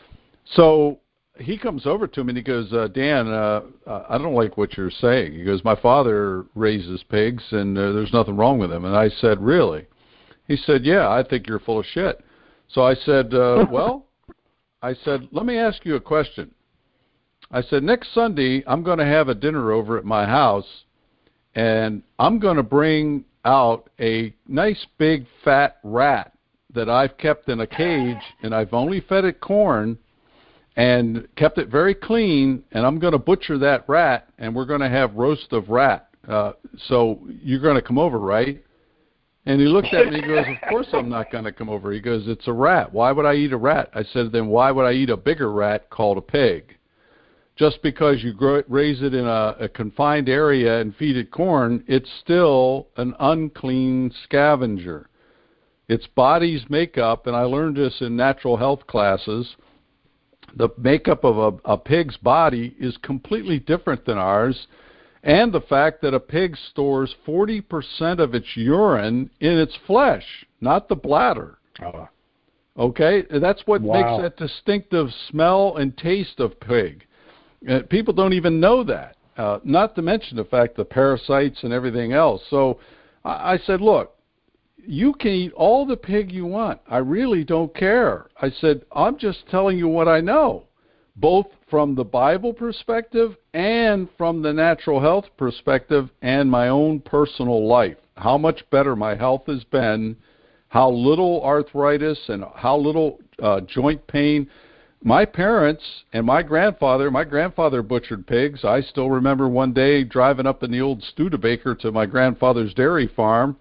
So he comes over to me and he goes, uh, Dan, uh, I don't like what you're saying. He goes, my father raises pigs and uh, there's nothing wrong with them. And I said, really? He said, yeah, I think you're full of shit. So I said, uh, well, I said, let me ask you a question. I said, next Sunday, I'm going to have a dinner over at my house, and I'm going to bring out a nice big fat rat that I've kept in a cage, and I've only fed it corn and kept it very clean, and I'm going to butcher that rat, and we're going to have roast of rat. Uh, so you're going to come over, right? And he looked at me and goes, of course I'm not going to come over. He goes, it's a rat. Why would I eat a rat? I said, then why would I eat a bigger rat called a pig? Just because you grow it, raise it in a, a confined area and feed it corn, it's still an unclean scavenger. Its body's makeup, and I learned this in natural health classes, the makeup of a, a pig's body is completely different than ours, and the fact that a pig stores forty percent of its urine in its flesh, not the bladder. Oh. Okay? That's what Wow. makes that distinctive smell and taste of pig. Uh, people don't even know that, uh, not to mention the fact the parasites and everything else. So I, I said, look, you can eat all the pig you want. I really don't care. I said, I'm just telling you what I know, both from the Bible perspective and from the natural health perspective and my own personal life, how much better my health has been, how little arthritis and how little uh, joint pain. My parents and my grandfather, my grandfather butchered pigs. I still remember one day driving up in the old Studebaker to my grandfather's dairy farm,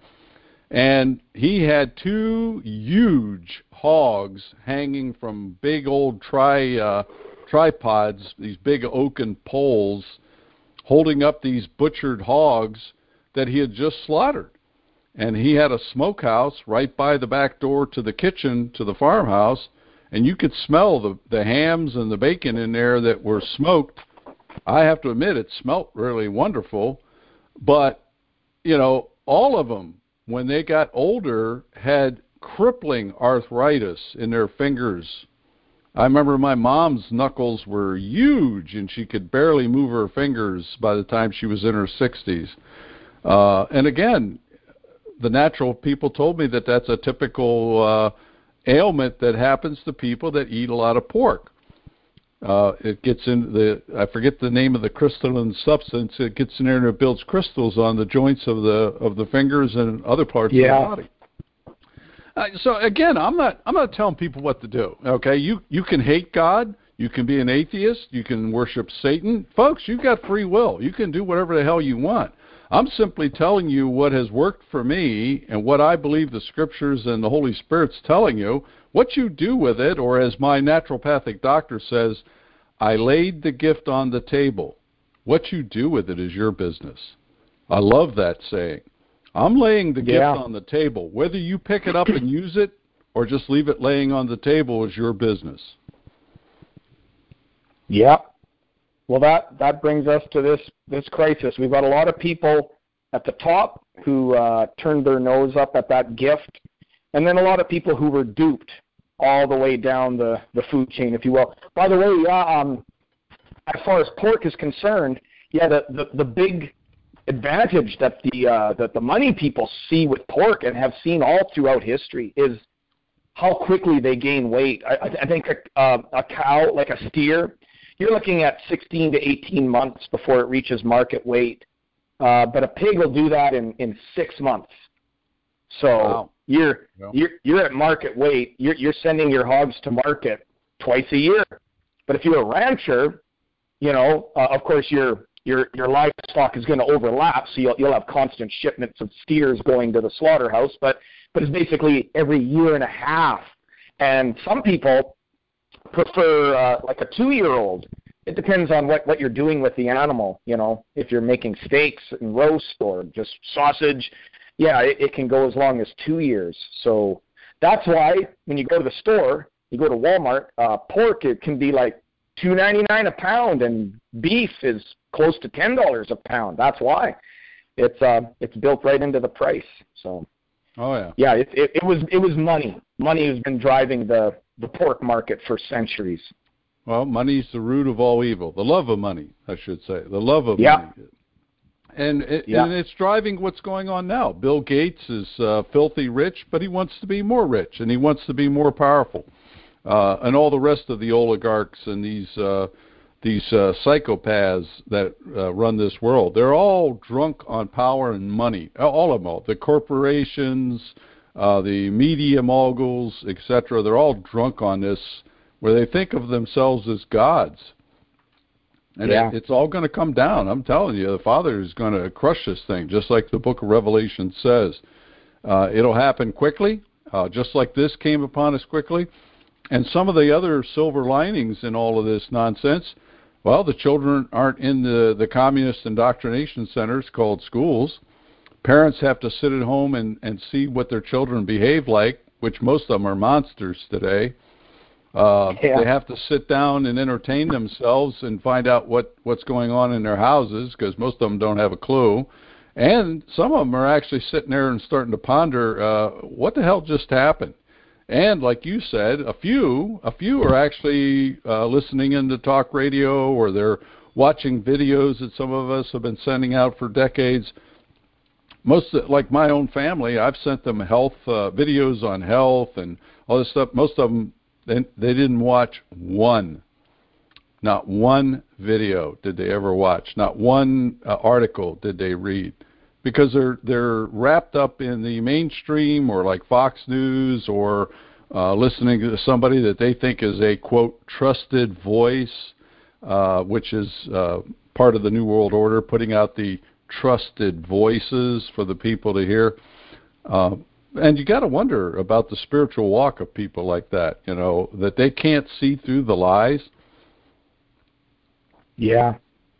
and he had two huge hogs hanging from big old tri, uh, tripods, these big oaken poles, holding up these butchered hogs that he had just slaughtered. And he had a smokehouse right by the back door to the kitchen, to the farmhouse, and you could smell the, the hams and the bacon in there that were smoked. I have to admit, it smelt really wonderful. But, you know, all of them, when they got older, had crippling arthritis in their fingers. I remember my mom's knuckles were huge, and she could barely move her fingers by the time she was in her sixties. Uh, and again, the natural people told me that that's a typical uh, ailment that happens to people that eat a lot of pork. Uh, it gets in the, I forget the name of the crystalline substance. It gets in there and it builds crystals on the joints of the of the fingers and other parts Yeah. of the body. Uh, so again, I'm not I'm not telling people what to do. Okay, you you can hate God, you can be an atheist, you can worship Satan, folks. You've got free will. You can do whatever the hell you want. I'm simply telling you what has worked for me and what I believe the Scriptures and the Holy Spirit's telling you. What you do with it, or as my naturopathic doctor says, I laid the gift on the table. What you do with it is your business. I love that saying. I'm laying the Yeah. gift on the table. Whether you pick it up and use it or just leave it laying on the table is your business. Yeah. Well, that, that brings us to this, this crisis. We've got a lot of people at the top who uh, turned their nose up at that gift, and then a lot of people who were duped all the way down the, the food chain, if you will. By the way, yeah, um, as far as pork is concerned, yeah, the, the, the big advantage that the uh, that the money people see with pork and have seen all throughout history is how quickly they gain weight. I, I think a, uh, a cow, like a steer, you're looking at sixteen to eighteen months before it reaches market weight. Uh, but a pig will do that in, in six months. So Wow. you're Yeah. you're you're at market weight. You're you're sending your hogs to market twice a year. But if you're a rancher, you know, uh, of course your your your livestock is going to overlap, so you'll you'll have constant shipments of steers going to the slaughterhouse. But but it's basically every year and a half. And some people prefer uh, like a two-year-old. It depends on what, what you're doing with the animal. You know, if you're making steaks and roast or just sausage, yeah, it, it can go as long as two years. So that's why when you go to the store, you go to Walmart, uh, pork, it can be like two ninety-nine a pound, and beef is close to ten dollars a pound. That's why it's uh, it's built right into the price. So Oh yeah. yeah, it, it, it was it was money. Money has been driving the the pork market for centuries. Well, money's the root of all evil. The love of money, I should say. The love of Yeah. money. And, it, Yeah. and it's driving what's going on now. Bill Gates is uh, filthy rich, but he wants to be more rich, and he wants to be more powerful. Uh, and all the rest of the oligarchs and these uh, these uh, psychopaths that uh, run this world, they're all drunk on power and money. All of them, all. The corporations, uh, the media moguls, et cetera, they're all drunk on this, where they think of themselves as gods. And Yeah. it, it's all going to come down. I'm telling you, the Father is going to crush this thing, just like the book of Revelation says. Uh, it'll happen quickly, uh, just like this came upon us quickly. And some of the other silver linings in all of this nonsense, well, the children aren't in the, the communist indoctrination centers called schools. Parents have to sit at home and, and see what their children behave like, which most of them are monsters today. Uh, Yeah. They have to sit down and entertain themselves and find out what, what's going on in their houses, because most of them don't have a clue. And some of them are actually sitting there and starting to ponder, uh, what the hell just happened? And like you said, a few, a few are actually uh, listening into talk radio, or they're watching videos that some of us have been sending out for decades. Most, like my own family, I've sent them health uh, videos on health and all this stuff. Most of them, they, they didn't watch one. Not one video did they ever watch. Not one uh, article did they read, because they're they're wrapped up in the mainstream, or like Fox News, or uh, listening to somebody that they think is a, quote, trusted voice, uh, which is uh, part of the New World Order, putting out the trusted voices for the people to hear. Uh, and you got to wonder about the spiritual walk of people like that, you know, that they can't see through the lies. Yeah.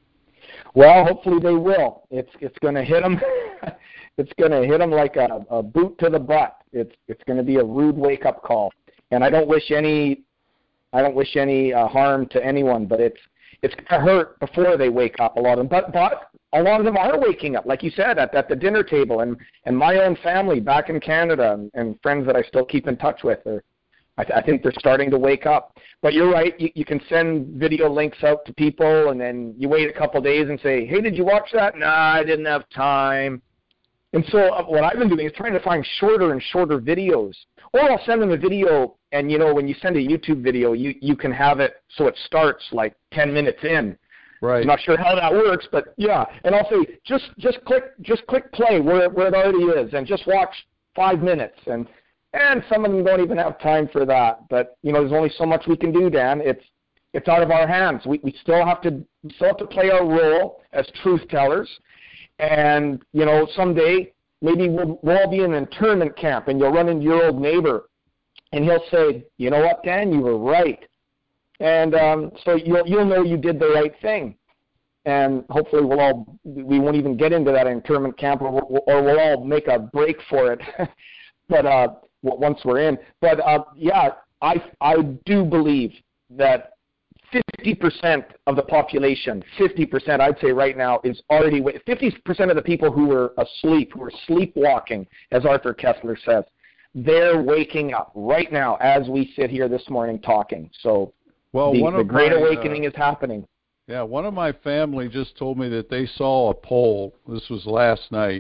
Well, hopefully they will. It's it's going to hit them. It's going to hit them like a, a boot to the butt. It's it's going to be a rude wake up call. And I don't wish any I don't wish any uh, harm to anyone, but it's it's going to hurt before they wake up. A lot of them, but but a lot of them are waking up, like you said, at, at the dinner table. And and my own family back in Canada, and, and friends that I still keep in touch with, are, I, th- I think they're starting to wake up. But you're right. You, you can send video links out to people, and then you wait a couple days and say, "Hey, did you watch that?" "Nah, I didn't have time." And so uh, what I've been doing is trying to find shorter and shorter videos. Or I'll send them a video, and you know, when you send a YouTube video, you you can have it so it starts like ten minutes in. Right. I'm not sure how that works, but yeah. And I'll say, just just click just click play where where it already is, and just watch five minutes. And and some of them don't even have time for that. But you know, there's only so much we can do, Dan. It's it's out of our hands. We we still have to we still have to play our role as truth tellers. And you know, someday maybe we'll, we'll all be in an internment camp, and you'll run into your old neighbor, and he'll say, "You know what, Dan? You were right." And um, so you'll you'll know you did the right thing. And hopefully we'll all we won't even get into that internment camp, or we'll, or we'll all make a break for it. But uh, once we're in, but uh, yeah, I I do believe that fifty percent of the population, fifty percent I'd say right now, is already fifty percent of the people who are asleep, who are sleepwalking, as Arthur Kessler says, they're waking up right now as we sit here this morning talking. So well, the, one the of Great my, Awakening uh, is happening. Yeah, one of my family just told me that they saw a poll. This was last night.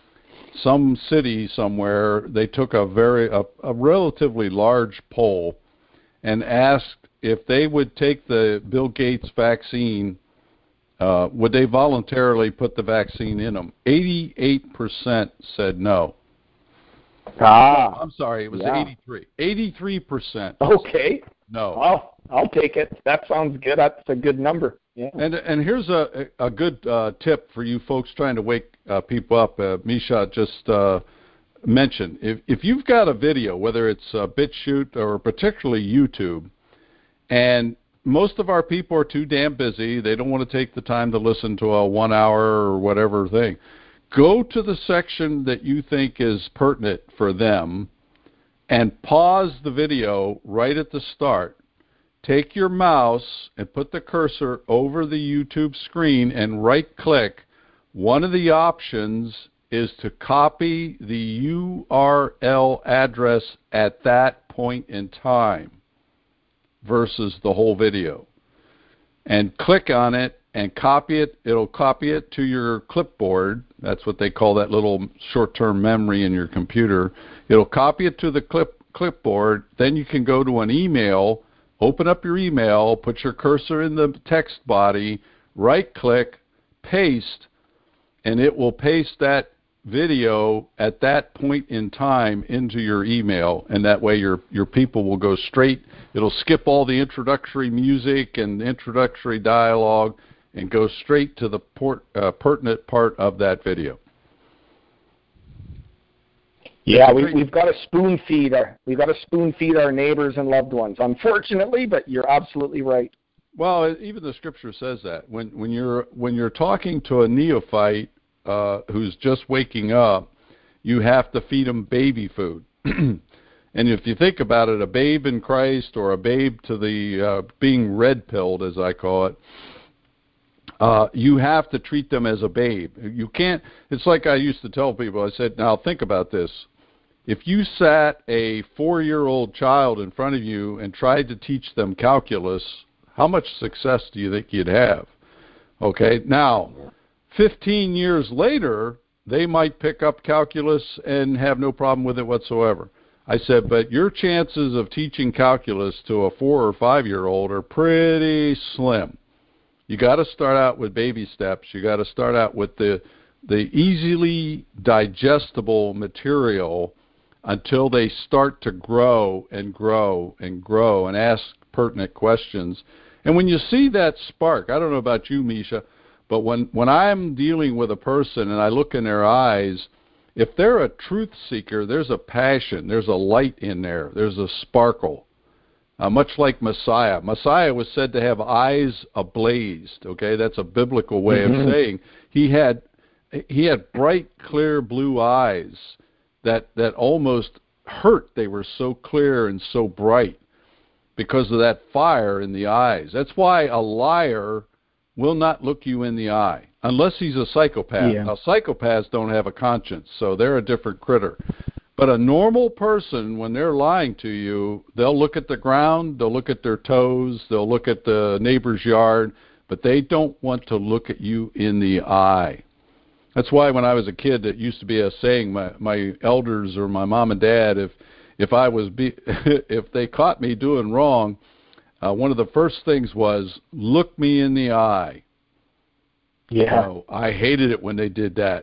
Some city somewhere, they took a very a, a relatively large poll and asked if they would take the Bill Gates vaccine, uh, would they voluntarily put the vaccine in them? eighty-eight percent said no. Ah, no I'm sorry, it was yeah. eighty-three. eighty-three percent. Okay. No. Well, I'll take it. That sounds good. That's a good number. Yeah. And and here's a a good uh, tip for you folks trying to wake uh, people up. Uh, Misha just uh, mentioned, if if you've got a video, whether it's uh, BitChute or particularly YouTube, and most of our people are too damn busy, they don't want to take the time to listen to a one hour or whatever thing. Go to the section that you think is pertinent for them, and pause the video right at the start. Take your mouse and put the cursor over the YouTube screen and right-click. One of the options is to copy the U R L address at that point in time versus the whole video. And click on it and copy it. It'll copy it to your clipboard. That's what they call that little short-term memory in your computer. It'll copy it to the clip clipboard. Then you can go to an email. Open up your email, put your cursor in the text body, right-click, paste, and it will paste that video at that point in time into your email, and that way your your people will go straight. It'll skip all the introductory music and introductory dialogue and go straight to the port, uh, pertinent part of that video. Yeah, we, we've got to spoon feed our we've got to spoon feed our neighbors and loved ones. Unfortunately, but you're absolutely right. Well, even the scripture says that when when you're when you're talking to a neophyte uh, who's just waking up, you have to feed them baby food. And if you think about it, a babe in Christ or a babe to the uh, being red-pilled, as I call it, uh, you have to treat them as a babe. You can't, it's like I used to tell people, I said, now think about this. If you sat a four-year-old child in front of you and tried to teach them calculus, how much success do you think you'd have? Okay, now, fifteen years later, they might pick up calculus and have no problem with it whatsoever. I said, but your chances of teaching calculus to a four or five-year-old are pretty slim. You got to start out with baby steps. You got to start out with the the easily digestible material until they start to grow and grow and grow and ask pertinent questions. And when you see that spark, I don't know about you, Misha, but when, when I'm dealing with a person and I look in their eyes, if they're a truth seeker, there's a passion, there's a light in there, there's a sparkle, uh, much like Messiah. Messiah was said to have eyes ablazed, okay? That's a biblical way mm-hmm. of saying he had he had bright, clear blue eyes that, that almost hurt. They were so clear and so bright because of that fire in the eyes. That's why a liar will not look you in the eye unless he's a psychopath. Yeah. Now, psychopaths don't have a conscience, so they're a different critter. But a normal person, when they're lying to you, they'll look at the ground, they'll look at their toes, they'll look at the neighbor's yard, but they don't want to look at you in the eye. That's why when I was a kid, it used to be a saying, my, my elders or my mom and dad, if if I was be, if they caught me doing wrong, uh, one of the first things was, look me in the eye. Yeah. So I hated it when they did that.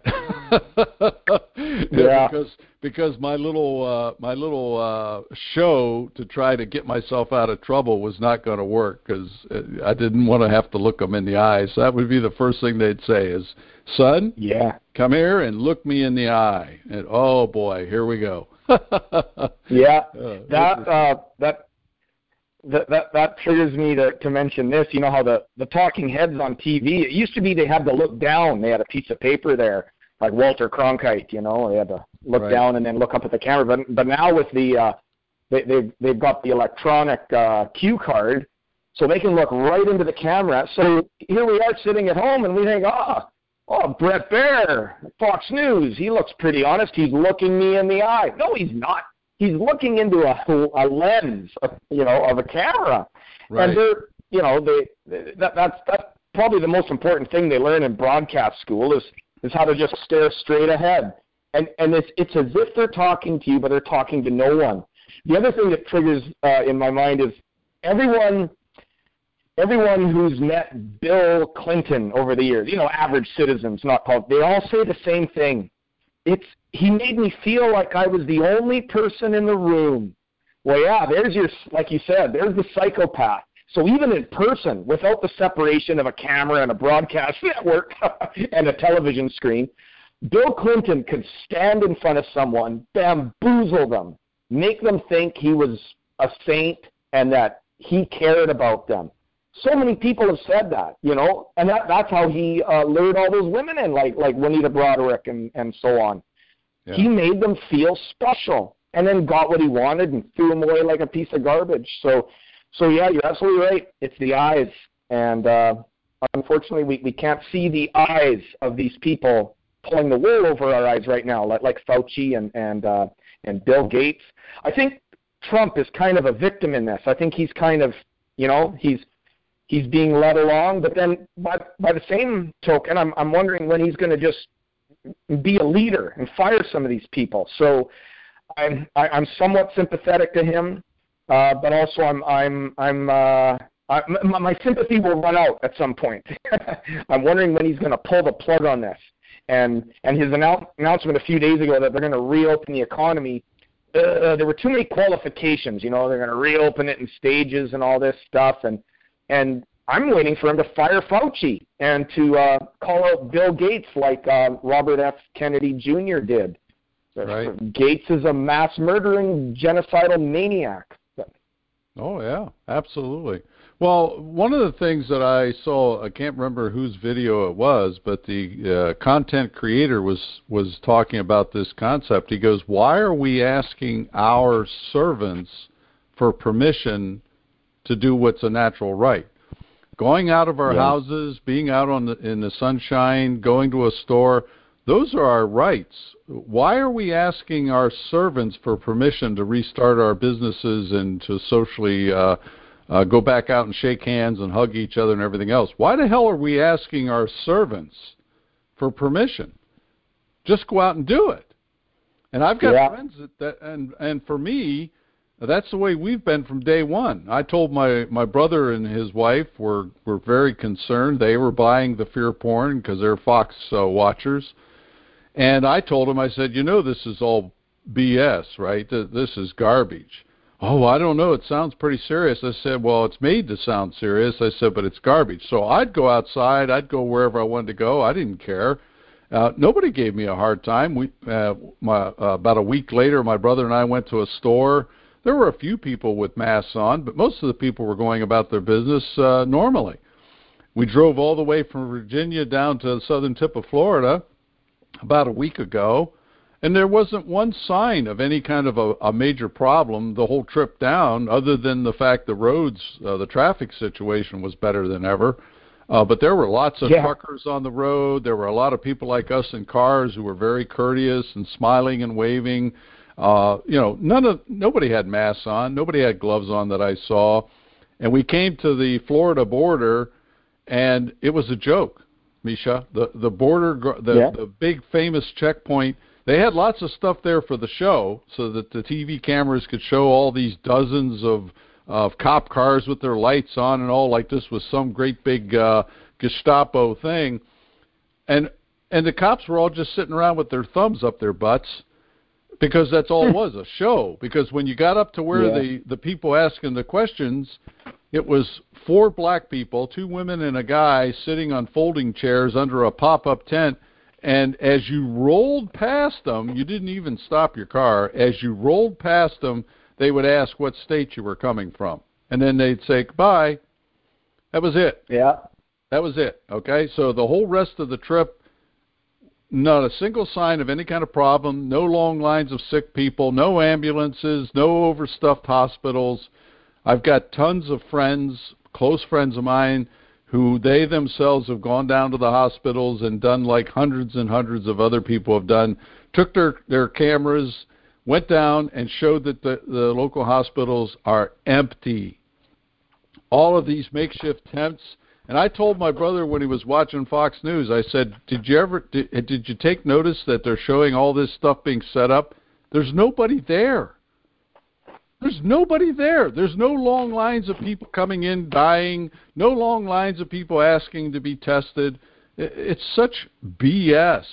yeah. Because because my little uh, my little uh, show to try to get myself out of trouble was not going to work because I didn't want to have to look them in the eye. So that would be the first thing they'd say is, son, yeah, come here and look me in the eye. And oh boy, here we go. yeah, uh, that uh, that. That, that that triggers me to, to mention this. You know how the, the talking heads on T V, it used to be they had to look down. They had a piece of paper there, like Walter Cronkite, you know. They had to look right. down and then look up at the camera. But but now with the, uh, they, they've, they've got the electronic uh, cue card, so they can look right into the camera. So here we are sitting at home, and we think, oh, oh, Brett Baer, Fox News, he looks pretty honest. He's looking me in the eye. No, he's not. He's looking into a, a lens, you know, of a camera, right. and they're, you know, they that, that's that's probably the most important thing they learn in broadcast school is is how to just stare straight ahead, and and it's it's as if they're talking to you, but they're talking to no one. The other thing that triggers uh, in my mind is everyone, everyone who's met Bill Clinton over the years, you know, average citizens, not called, they all say the same thing. It's he made me feel like I was the only person in the room. Well, yeah, there's your, like you said, there's the psychopath. So even in person, without the separation of a camera and a broadcast network and a television screen, Bill Clinton could stand in front of someone, bamboozle them, make them think he was a saint and that he cared about them. So many people have said that, you know, and that, that's how he uh, lured all those women in, like like Juanita Broderick and, and so on. Yeah. He made them feel special and then got what he wanted and threw them away like a piece of garbage. So, so yeah, you're absolutely right. It's the eyes. And uh, unfortunately, we, we can't see the eyes of these people pulling the wool over our eyes right now, like, like Fauci and, and, uh, and Bill Gates. I think Trump is kind of a victim in this. I think he's kind of, you know, he's he's being led along. But then by, by the same token, I'm, I'm wondering when he's going to just be a leader and fire some of these people. So I'm I, I'm somewhat sympathetic to him, uh, but also I'm I'm I'm uh, I, my, my sympathy will run out at some point. I'm wondering when he's going to pull the plug on this. And and his annou- announcement a few days ago that they're going to reopen the economy, uh, there were too many qualifications. You know, they're going to reopen it in stages and all this stuff. And and I'm waiting for him to fire Fauci and to uh, call out Bill Gates like uh, Robert F. Kennedy Junior did. Right. Gates is a mass murdering, genocidal maniac. Oh, yeah, absolutely. Well, one of the things that I saw, I can't remember whose video it was, but the uh, content creator was, was talking about this concept. He goes, why are we asking our servants for permission to do what's a natural right? Going out of our Yeah. houses, being out on the, in the sunshine, going to a store, those are our rights. Why are we asking our servants for permission to restart our businesses and to socially uh, uh, go back out and shake hands and hug each other and everything else? Why the hell are we asking our servants for permission? Just go out and do it. And I've got Yeah. friends that, that and and for me, that's the way we've been from day one. I told my, my brother and his wife were, were very concerned. They were buying the fear porn because they're Fox uh, watchers. And I told them, I said, you know, this is all B S, right? This is garbage. Oh, I don't know. It sounds pretty serious. I said, well, it's made to sound serious. I said, but it's garbage. So I'd go outside. I'd go wherever I wanted to go. I didn't care. Uh, nobody gave me a hard time. We, uh, my, uh, about a week later, my brother and I went to a store. There were a few people with masks on, but most of the people were going about their business uh, normally. We drove all the way from Virginia down to the southern tip of Florida about a week ago, and there wasn't one sign of any kind of a, a major problem the whole trip down, other than the fact the roads, uh, the traffic situation was better than ever. Uh, but there were lots of Yeah. truckers on the road. There were a lot of people like us in cars who were very courteous and smiling and waving. Uh, you know, none of nobody had masks on. Nobody had gloves on that I saw. And we came to the Florida border, and it was a joke, Misha. The the border, the Yeah. the big famous checkpoint. They had lots of stuff there for the show, so that the T V cameras could show all these dozens of of cop cars with their lights on and all, like this was some great big uh, Gestapo thing. And and the cops were all just sitting around with their thumbs up their butts, because that's all it was, a show. Because when you got up to where Yeah. the, the people asking the questions, it was four black people, two women and a guy sitting on folding chairs under a pop-up tent. And as you rolled past them, you didn't even stop your car. As you rolled past them, they would ask what state you were coming from. And then they'd say, goodbye. That was it. Yeah. That was it, okay? So the whole rest of the trip, not a single sign of any kind of problem, no long lines of sick people, no ambulances, no overstuffed hospitals. I've got tons of friends, close friends of mine, who they themselves have gone down to the hospitals and done like hundreds and hundreds of other people have done, took their, their cameras, went down and showed that the, the local hospitals are empty. All of these makeshift tents. And I told my brother when he was watching Fox News, I said, did you ever, did, did you take notice that they're showing all this stuff being set up? There's nobody there. There's nobody there. There's no long lines of people coming in dying, no long lines of people asking to be tested. It's such B S.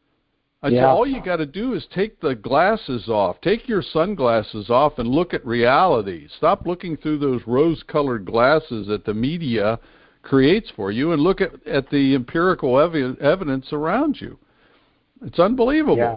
I said, Yeah. all you got to do is take the glasses off. Take your sunglasses off and look at reality. Stop looking through those rose-colored glasses that the media creates for you and look at, at the empirical evi- evidence around you. It's unbelievable. Yeah.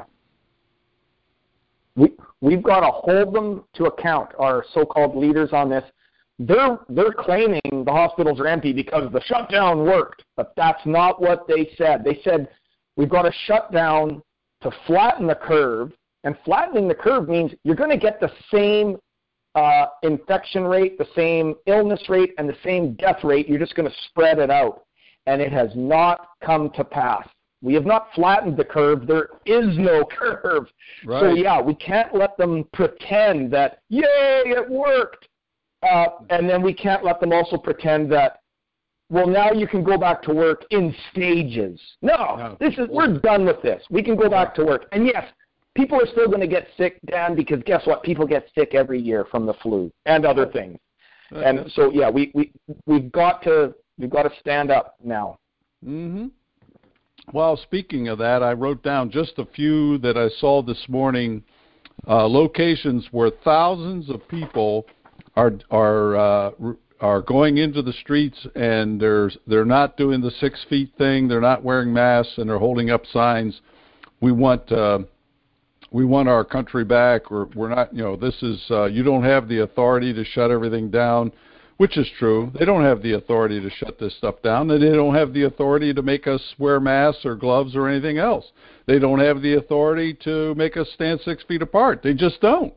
We, we've got to hold them to account, our so-called leaders on this. They're, they're claiming the hospitals are empty because the shutdown worked, but that's not what they said. They said we've got to shut down to flatten the curve, and flattening the curve means you're going to get the same uh, infection rate, the same illness rate, and the same death rate. You're just going to spread it out, and it has not come to pass. We have not flattened the curve. There is no curve. Right. So, yeah, we can't let them pretend that, yay, it worked. Uh, and then we can't let them also pretend that, well, now you can go back to work in stages. No, No. this is we're done with this. We can go back to work. And, yes, people are still going to get sick, Dan, because guess what? People get sick every year from the flu and other things. And so, yeah, we, we, we've got to we've got to stand up now. Mm-hmm. Well, speaking of that, I wrote down just a few that I saw this morning, uh, locations where thousands of people are are uh, are going into the streets, and they're they're not doing the six feet thing. They're not wearing masks, and they're holding up signs. We want uh, we want our country back. Or we're not. You know, this is uh, you don't have the authority to shut everything down. which is true. They don't have the authority to shut this stuff down, and they don't have the authority to make us wear masks or gloves or anything else. They don't have the authority to make us stand six feet apart. They just don't.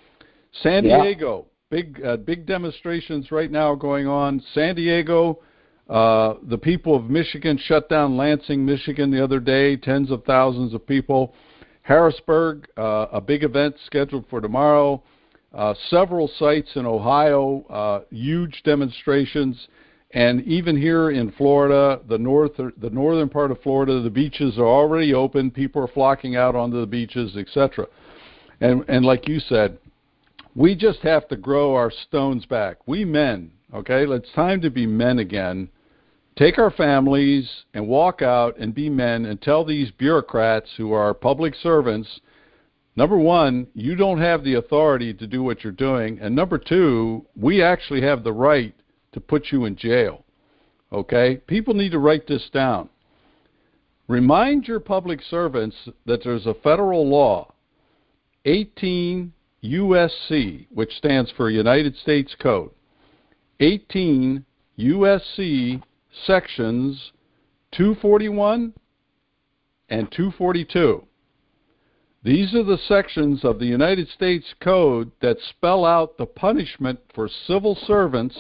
San Yeah. Diego, big uh, big demonstrations right now going on. San Diego, uh, the people of Michigan shut down Lansing, Michigan the other day, tens of thousands of people. Harrisburg, uh, a big event scheduled for tomorrow. Uh, several sites in Ohio, uh, huge demonstrations. And even here in Florida, the north, the northern part of Florida, the beaches are already open. People are flocking out onto the beaches, et cetera. And, and like you said, we just have to grow our stones back. We men, okay? It's time to be men again. Take our families and walk out and be men and tell these bureaucrats who are public servants, number one, you don't have the authority to do what you're doing. And number two, we actually have the right to put you in jail, okay? People need to write this down. Remind your public servants that there's a federal law, eighteen U S C, which stands for United States Code, eighteen U S C sections two forty-one and two forty-two. These are the sections of the United States Code that spell out the punishment for civil servants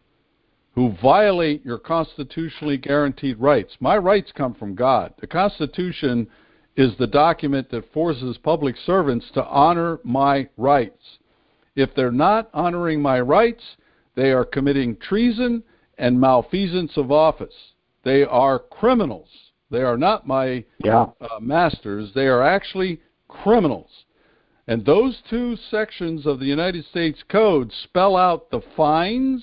who violate your constitutionally guaranteed rights. My rights come from God. The Constitution is the document that forces public servants to honor my rights. If they're not honoring my rights, they are committing treason and malfeasance of office. They are criminals. They are not my Yeah. uh, masters. They are actually criminals. And those two sections of the United States Code spell out the fines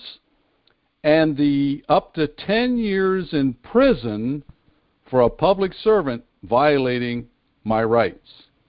and the up to ten years in prison for a public servant violating my rights.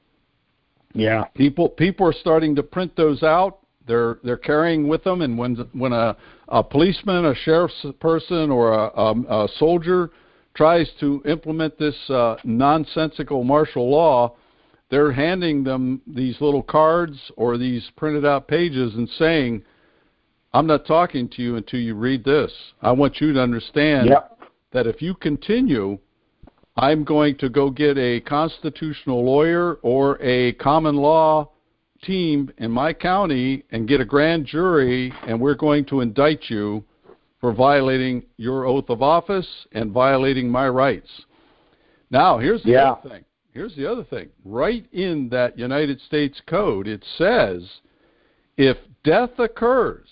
Yeah. People people are starting to print those out. They're they're carrying with them, and when when a, a policeman, a sheriff's person, or a, a, a soldier tries to implement this uh, nonsensical martial law, they're handing them these little cards or these printed out pages and saying, I'm not talking to you until you read this. I want you to understand Yep. that if you continue, I'm going to go get a constitutional lawyer or a common law team in my county and get a grand jury, and we're going to indict you for violating your oath of office and violating my rights. Now, here's the Yeah. other thing. Here's the other thing. Right in that United States Code, it says if death occurs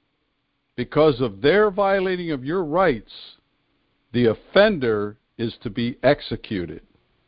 because of their violating of your rights, the offender is to be executed.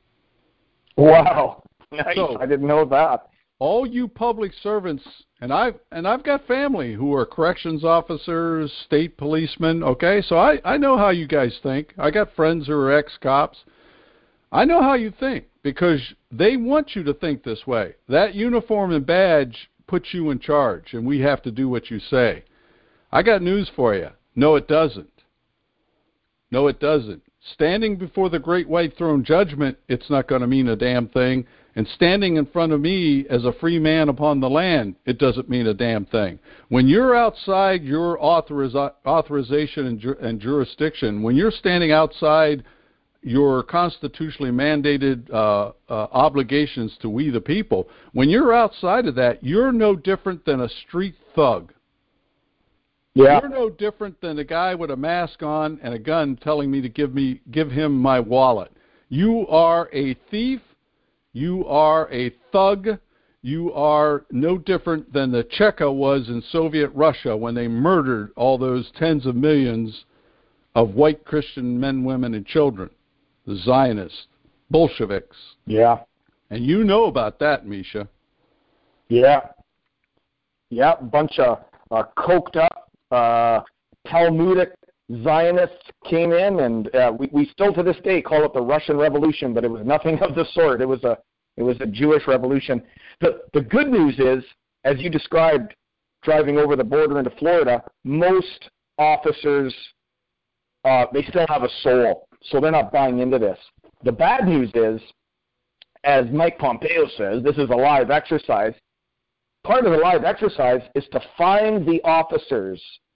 Wow. Nice. So, I didn't know that. all you public servants, and I've and I've got family who are corrections officers, state policemen, okay? So I, I know how you guys think. I got friends who are ex-cops. I know how you think because they want you to think this way. That uniform and badge puts you in charge, and we have to do what you say. I got news for you. No, it doesn't. No, it doesn't. Standing before the great white throne judgment, it's not going to mean a damn thing. And standing in front of me as a free man upon the land, it doesn't mean a damn thing. When you're outside your authoriz- authorization and, ju- and jurisdiction, when you're standing outside your constitutionally mandated uh, uh, obligations to we the people, when you're outside of that, you're no different than a street thug. Yeah. You're no different than a guy with a mask on and a gun telling me to give me give him my wallet. You are a thief. You are a thug. You are no different than the Cheka was in Soviet Russia when they murdered all those tens of millions of white Christian men, women, and children, the Zionists, Bolsheviks. Yeah. And you know about that, Misha. Yeah. Yeah. Bunch of uh, coked up uh, Talmudic Zionists came in, and uh, we, we still to this day call it the Russian Revolution, but it was nothing of the sort. It was a it was a Jewish revolution. The the good news is, as you described, driving over the border into Florida, most officers uh, they still have a soul, so they're not buying into this. The bad news is, as Mike Pompeo says, this is a live exercise. Part of the live exercise is to find the officers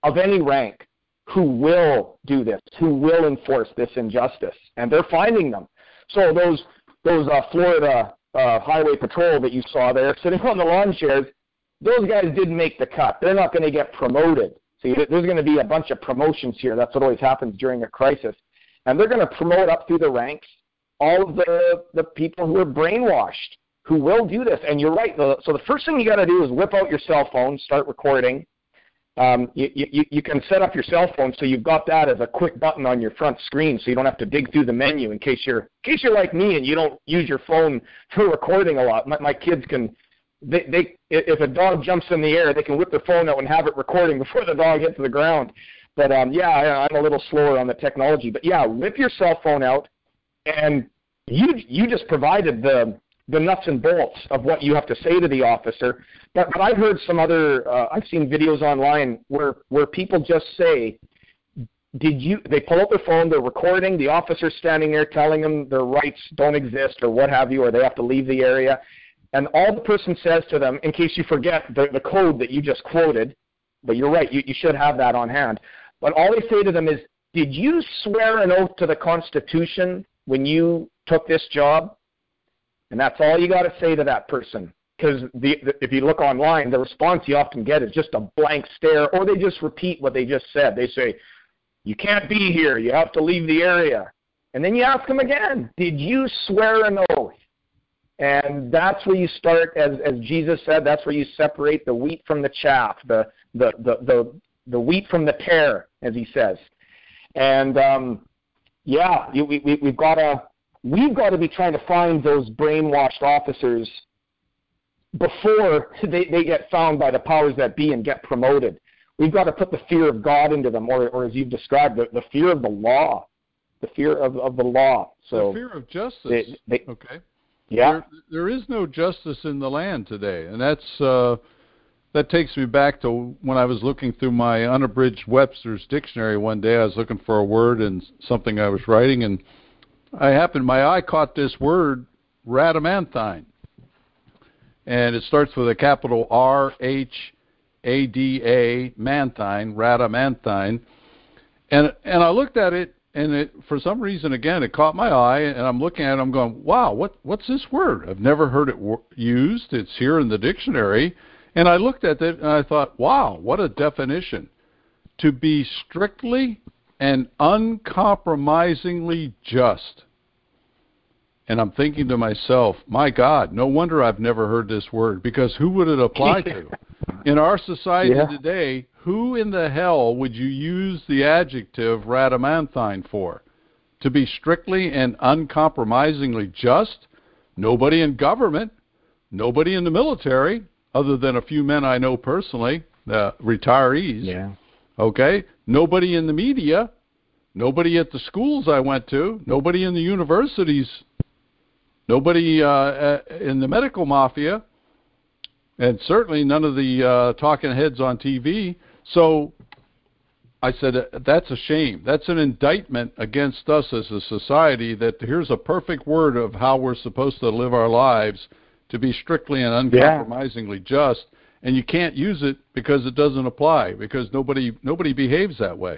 of any rank who will do this, who will enforce this injustice, and they're finding them. So those those uh, Florida uh, Highway Patrol that you saw there sitting on the lawn chairs, those guys didn't make the cut. They're not going to get promoted. See, there's going to be a bunch of promotions here. That's what always happens during a crisis. And they're going to promote up through the ranks all of the, the people who are brainwashed, who will do this. And you're right. The, so the first thing you got to do is whip out your cell phone, start recording. Um, you, you, you can set up your cell phone so you've got that as a quick button on your front screen, so you don't have to dig through the menu in case you're in case you're like me and you don't use your phone for recording a lot. My, my kids can, they, they if a dog jumps in the air, they can whip their phone out and have it recording before the dog hits the ground. But um, yeah, I, I'm a little slower on the technology. But yeah, whip your cell phone out, and you you just provided the the nuts and bolts of what you have to say to the officer. But, but I've heard some other, uh, I've seen videos online where, where people just say, did you, they pull out their phone, they're recording, the officer's standing there telling them their rights don't exist or what have you, or they have to leave the area. And all the person says to them, in case you forget the, the code that you just quoted, but you're right, you, you should have that on hand. But all they say to them is, did you swear an oath to the Constitution when you took this job? And that's all you got to say to that person. Because the, the, if you look online, the response you often get is just a blank stare, or they just repeat what they just said. They say, you can't be here. You have to leave the area. And then you ask them again, did you swear an oath? And that's where you start, as, as Jesus said, that's where you separate the wheat from the chaff, the, the, the, the, the wheat from the tare, as he says. And, um, yeah, you, we, we, we've got to... We've got to be trying to find those brainwashed officers before they, they get found by the powers that be and get promoted. We've got to put the fear of God into them, or, or as you've described, the, the fear of the law, the fear of, of the law. So the fear of justice. They, they, okay. Yeah. There, there is no justice in the land today, and that's uh, that takes me back to when I was looking through my unabridged Webster's dictionary one day. I was looking for a word in something I was writing, and I happened, my eye caught this word, rhadamanthine. And it starts with a capital R H A D A, manthine, rhadamanthine. And and I looked at it, and it, for some reason, again, it caught my eye, and I'm looking at it, I'm going, wow, what what's this word? I've never heard it w- used. It's here in the dictionary. And I looked at it, and I thought, wow, what a definition. To be strictly and uncompromisingly just. And I'm thinking to myself, my God, no wonder I've never heard this word, because who would it apply to? In our society yeah. today, who in the hell would you use the adjective rhadamanthine for? To be strictly and uncompromisingly just? Nobody in government, nobody in the military, other than a few men I know personally, uh, retirees. Yeah. Okay? Nobody in the media, nobody at the schools I went to, nobody in the universities, nobody uh, in the medical mafia, and certainly none of the uh, talking heads on T V. So I said, that's a shame. That's an indictment against us as a society, that here's a perfect word of how we're supposed to live our lives, to be strictly and uncompromisingly yeah. just, and you can't use it because it doesn't apply, because nobody nobody behaves that way.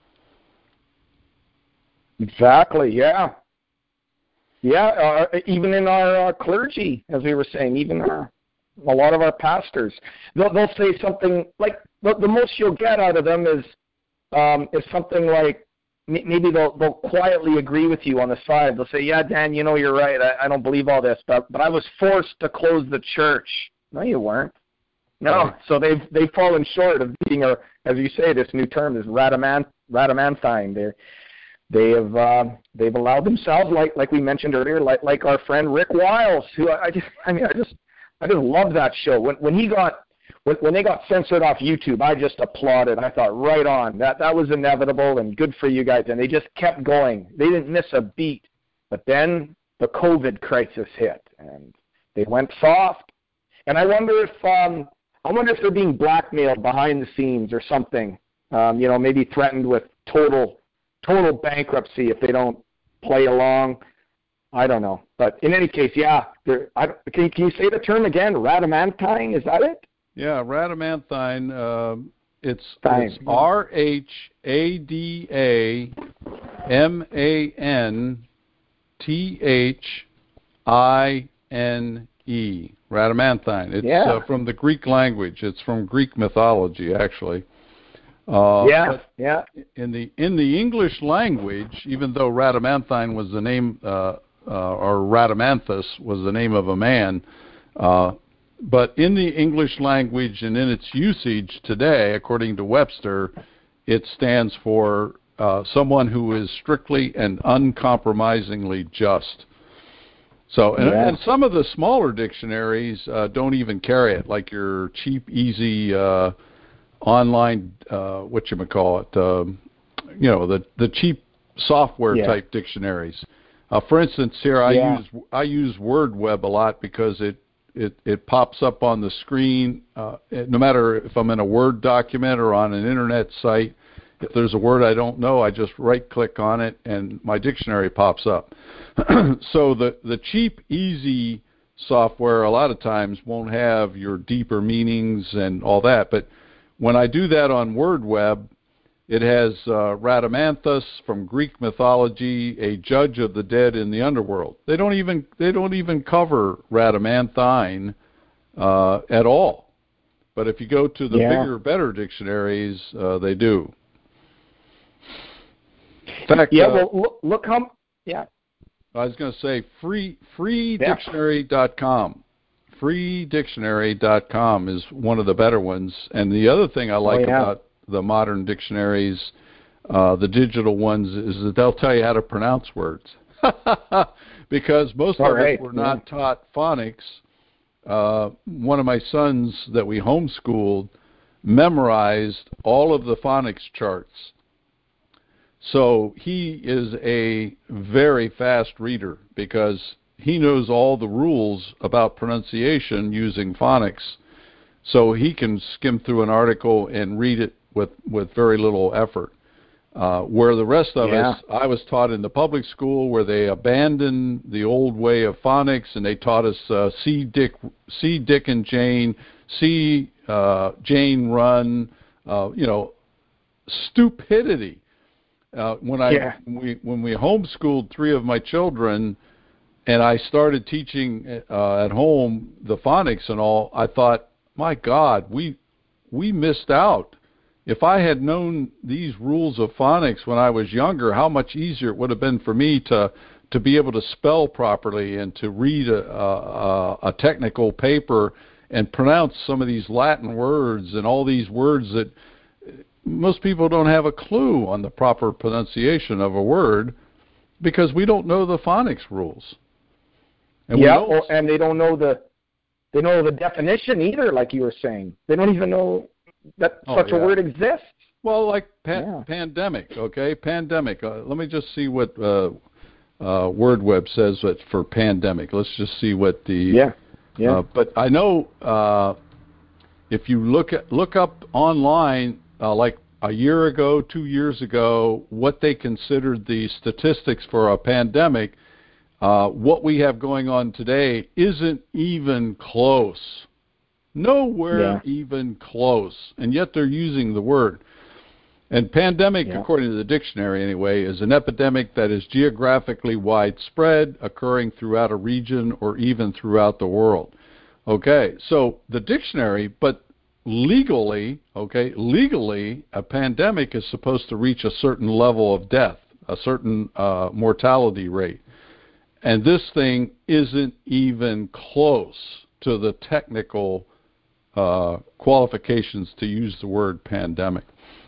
Exactly, yeah. Yeah, uh, even in our uh, clergy, as we were saying, even our, a lot of our pastors, they'll, they'll say something like, the, the most you'll get out of them is um, is something like, maybe they'll, they'll quietly agree with you on the side. They'll say, yeah, Dan, you know, you're right. I, I don't believe all this, but, but I was forced to close the church. No, you weren't. No, so they've they've fallen short of being, a, as you say, this new term, this rhadaman, rhadamanthine. They're, They have uh, they've allowed themselves, like like we mentioned earlier, like like our friend Rick Wiles, who I, I just I mean I just I just love that show. When when he got when when they got censored off YouTube, I just applauded. I thought, right on, that that was inevitable and good for you guys. And they just kept going. They didn't miss a beat. But then the COVID crisis hit, and they went soft. And I wonder if um, I wonder if they're being blackmailed behind the scenes or something. Um, you know, maybe threatened with total. total bankruptcy if they don't play along. I don't know. But in any case, yeah. I, can, can you say the term again? Rhadamanthine, is that it? Yeah, rhadamanthine. Uh, It's Fine. it's R H A D A M A N T H I N E. Rhadamanthine. It's Yeah. uh, from the Greek language. It's from Greek mythology, actually. Uh, yeah, but yeah. in the in the English language, even though Rhadamanthine was the name, uh, uh, or Rhadamanthus was the name of a man, uh, but in the English language and in its usage today, according to Webster, it stands for uh, someone who is strictly and uncompromisingly just. So, and, Yeah. and some of the smaller dictionaries uh, don't even carry it, like your cheap, easy uh, online, uh, whatchamacallit, um, you know, the, the cheap software Yeah. type dictionaries. Uh, for instance, here I Yeah. use I use WordWeb a lot because it it, it pops up on the screen. Uh, no matter if I'm in a Word document or on an internet site, if there's a word I don't know, I just right-click on it and my dictionary pops up. So the the cheap, easy software a lot of times won't have your deeper meanings and all that, but when I do that on WordWeb, it has uh, Rhadamanthus from Greek mythology, a judge of the dead in the underworld. They don't even they don't even cover Rhadamanthine uh, at all. But if you go to the Yeah. bigger, better dictionaries, uh, they do. In fact, Yeah, uh, well, look, look how, yeah. I was going to say free free dictionary dot com. free dictionary dot com is one of the better ones. And the other thing I like oh, yeah. about the modern dictionaries, uh, the digital ones, is that they'll tell you how to pronounce words. Because most All of right. us were not yeah. taught phonics. Uh, one of my sons that we homeschooled memorized all of the phonics charts. So he is a very fast reader because he knows all the rules about pronunciation using phonics. So he can skim through an article and read it with, with very little effort. Uh, where the rest of yeah. us, I was taught in the public school where they abandoned the old way of phonics and they taught us uh, see Dick, see Dick and Jane, see uh, Jane run, uh, you know, stupidity. Uh, when I yeah. when we when we homeschooled three of my children, and I started teaching uh, at home the phonics and all, I thought, my God, we we missed out. If I had known these rules of phonics when I was younger, how much easier it would have been for me to to be able to spell properly and to read a, a, a technical paper and pronounce some of these Latin words and all these words that most people don't have a clue on the proper pronunciation of a word because we don't know the phonics rules. And yeah, or, and they don't know the they don't know the definition either, like you were saying. They don't even know that oh, such yeah. a word exists. Well, like pa- yeah. pandemic, okay? Pandemic. Uh, let me just see what uh, uh, WordWeb says that for pandemic. Let's just see what the... Yeah, yeah. Uh, but I know uh, if you look at look up online, uh, like a year ago, two years ago, what they considered the statistics for a pandemic, uh, what we have going on today isn't even close. Nowhere yeah. even close. And yet they're using the word. And pandemic, yeah. according to the dictionary anyway, is an epidemic that is geographically widespread, occurring throughout a region or even throughout the world. Okay, so the dictionary, but legally, okay, legally, a pandemic is supposed to reach a certain level of death, a certain uh, mortality rate. And this thing isn't even close to the technical uh, qualifications to use the word pandemic.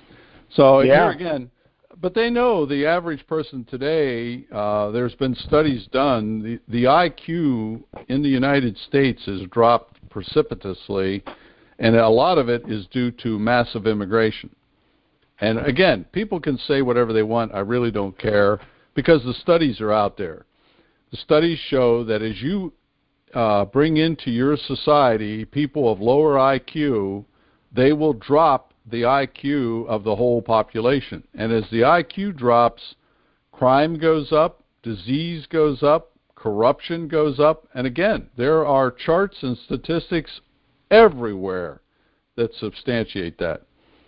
So yeah. here again, but they know the average person today, uh, there's been studies done, the, the I Q in the United States has dropped precipitously, and a lot of it is due to massive immigration. And again, people can say whatever they want, I really don't care, because the studies are out there. The studies show that as you uh, bring into your society people of lower I Q, they will drop the I Q of the whole population. And as the I Q drops, crime goes up, disease goes up, corruption goes up. And again, there are charts and statistics everywhere that substantiate that.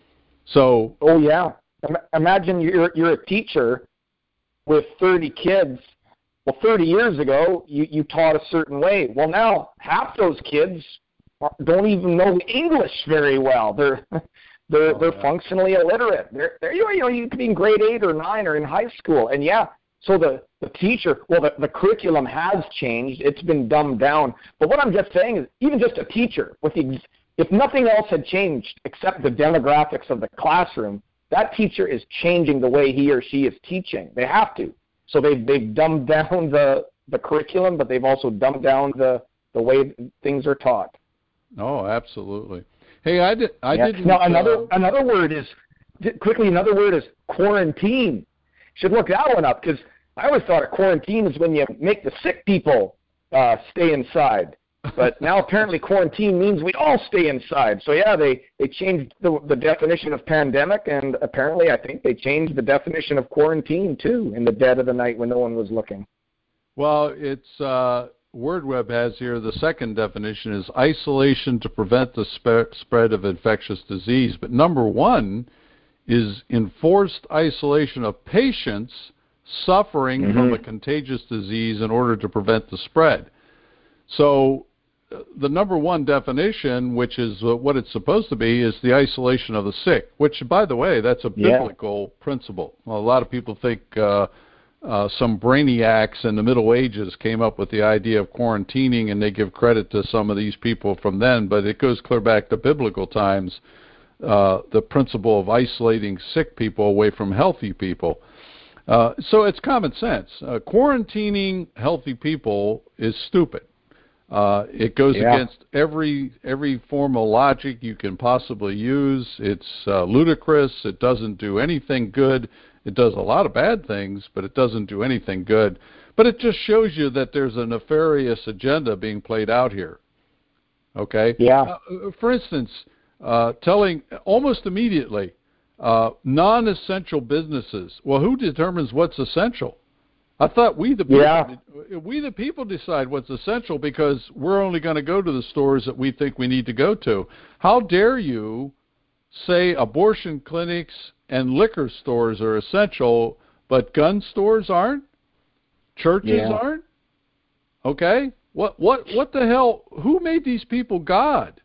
So, oh yeah, imagine you're you're a teacher with thirty kids. Well, thirty years ago, you, you taught a certain way. Well, now half those kids don't even know English very well. They're they're oh, they're yeah. functionally illiterate. They're, they're you know you could be in grade eight or nine or in high school, and yeah. So the, the teacher, well, the, the curriculum has changed. It's been dumbed down. But what I'm just saying is, even just a teacher, with the, if nothing else had changed except the demographics of the classroom, that teacher is changing the way he or she is teaching. They have to. So they've, they've dumbed down the, the curriculum, but they've also dumbed down the, the way things are taught. Oh, absolutely. Hey, I, did, I yeah. didn't... Now, another, uh, another word is, quickly, another word is quarantine. Should look that one up, because I always thought a quarantine is when you make the sick people uh, stay inside. But now apparently quarantine means we all stay inside. So yeah, they, they changed the, the definition of pandemic, and apparently I think they changed the definition of quarantine too in the dead of the night when no one was looking. Well, it's uh, WordWeb has here the second definition is isolation to prevent the spe- spread of infectious disease. But number one is enforced isolation of patients suffering mm-hmm. from a contagious disease in order to prevent the spread. So uh, the number one definition, which is uh, what it's supposed to be, is the isolation of the sick, which, by the way, that's a biblical yeah. principle. Well, a lot of people think uh, uh, some brainiacs in the Middle Ages came up with the idea of quarantining, and they give credit to some of these people from then, but it goes clear back to biblical times, uh, the principle of isolating sick people away from healthy people. Uh, so it's common sense. Uh, quarantining healthy people is stupid. Uh, it goes yeah. against every every form of logic you can possibly use. It's uh, ludicrous. It doesn't do anything good. It does a lot of bad things, but it doesn't do anything good. But it just shows you that there's a nefarious agenda being played out here. Okay? Yeah. Uh, for instance, uh, telling almost immediately, Uh, non-essential businesses. Well, who determines what's essential? I thought we the people, yeah. we the people decide what's essential because we're only going to go to the stores that we think we need to go to. How dare you say abortion clinics and liquor stores are essential, but gun stores aren't? Churches yeah. aren't? Okay? What what what the hell? Who made these people God?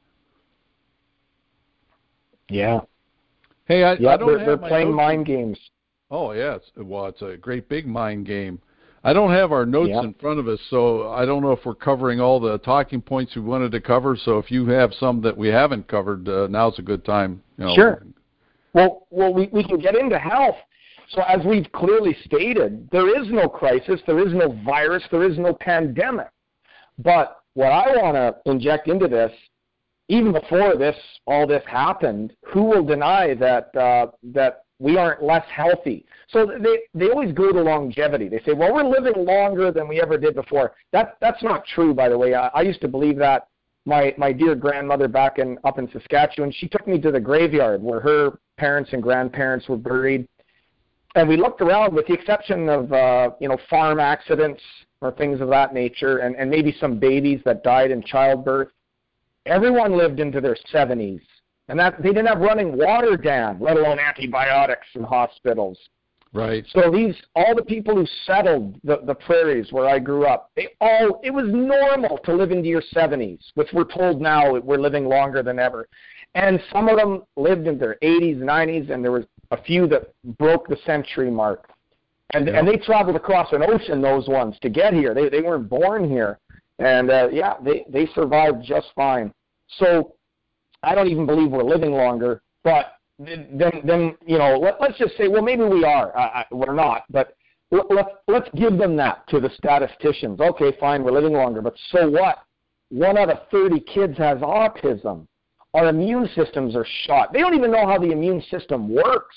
Yeah. Hey, I, yeah, I don't they're, have they're my playing notes. mind games. Oh, yeah. It's, well, it's a great big mind game. I don't have our notes yeah. in front of us, so I don't know if we're covering all the talking points we wanted to cover. So if you have some that we haven't covered, uh, now's a good time. You know. Sure. Well, well, we, we can get into health. So as we've clearly stated, there is no crisis, there is no virus, there is no pandemic. But what I want to inject into this, even before this, all this happened, who will deny that uh, that we aren't less healthy? So they they always go to longevity. They say, well, we're living longer than we ever did before. That that's not true, by the way. I, I used to believe that. My my dear grandmother back in up in Saskatchewan, she took me to the graveyard where her parents and grandparents were buried, and we looked around, with the exception of uh, you know farm accidents or things of that nature, and, and maybe some babies that died in childbirth. Everyone lived into their seventies, and that they didn't have running water down, let alone antibiotics in hospitals. Right. So these, all the people who settled the, the prairies where I grew up, they all, it was normal to live into your seventies, which we're told now we're living longer than ever. And some of them lived in their eighties, nineties, and there was a few that broke the century mark. And yeah. and they traveled across an ocean, those ones, to get here. They they weren't born here. And, uh, yeah, they, they survived just fine. So I don't even believe we're living longer, but then, then you know, let, let's just say, well, maybe we are. Uh, we're not, but let, let, let's give them that to the statisticians. Okay, fine, we're living longer, but so what? One out of thirty kids has autism. Our immune systems are shot. They don't even know how the immune system works,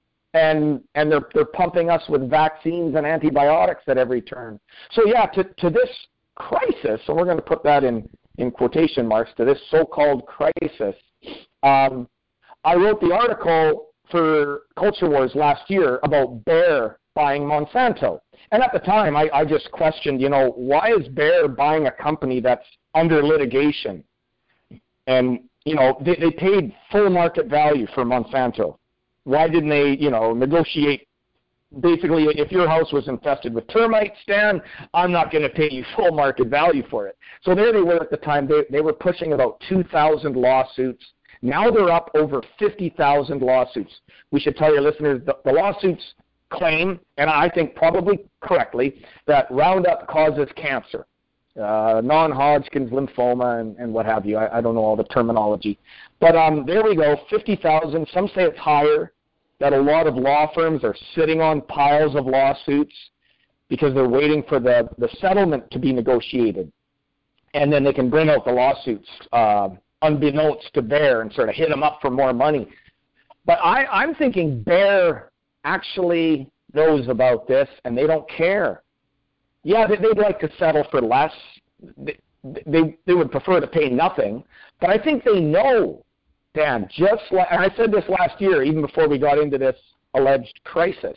and and they're they're pumping us with vaccines and antibiotics at every turn. So yeah, to to this crisis, and we're going to put that in, in quotation marks, to this so-called crisis, um, I wrote the article for Culture Wars last year about Bayer buying Monsanto. And at the time, I, I just questioned, you know, why is Bayer buying a company that's under litigation? And, you know, they, they paid full market value for Monsanto. why didn't they, you know, negotiate? Basically, if your house was infested with termites, Stan, I'm not going to pay you full market value for it. So there they were at the time. They, they were pushing about two thousand lawsuits. Now they're up over fifty thousand lawsuits. We should tell your listeners the, the lawsuits claim, and I think probably correctly, that Roundup causes cancer, uh, non-Hodgkin's lymphoma, and, and what have you. I, I don't know all the terminology. But um, there we go, fifty thousand. Some say it's higher, that a lot of law firms are sitting on piles of lawsuits because they're waiting for the, the settlement to be negotiated. And then they can bring out the lawsuits uh, unbeknownst to Bayer and sort of hit them up for more money. But I, I'm thinking Bayer actually knows about this and they don't care. Yeah, they, they'd like to settle for less. They, they, they would prefer to pay nothing. But I think they know, Dan, just like, and I said this last year, even before we got into this alleged crisis,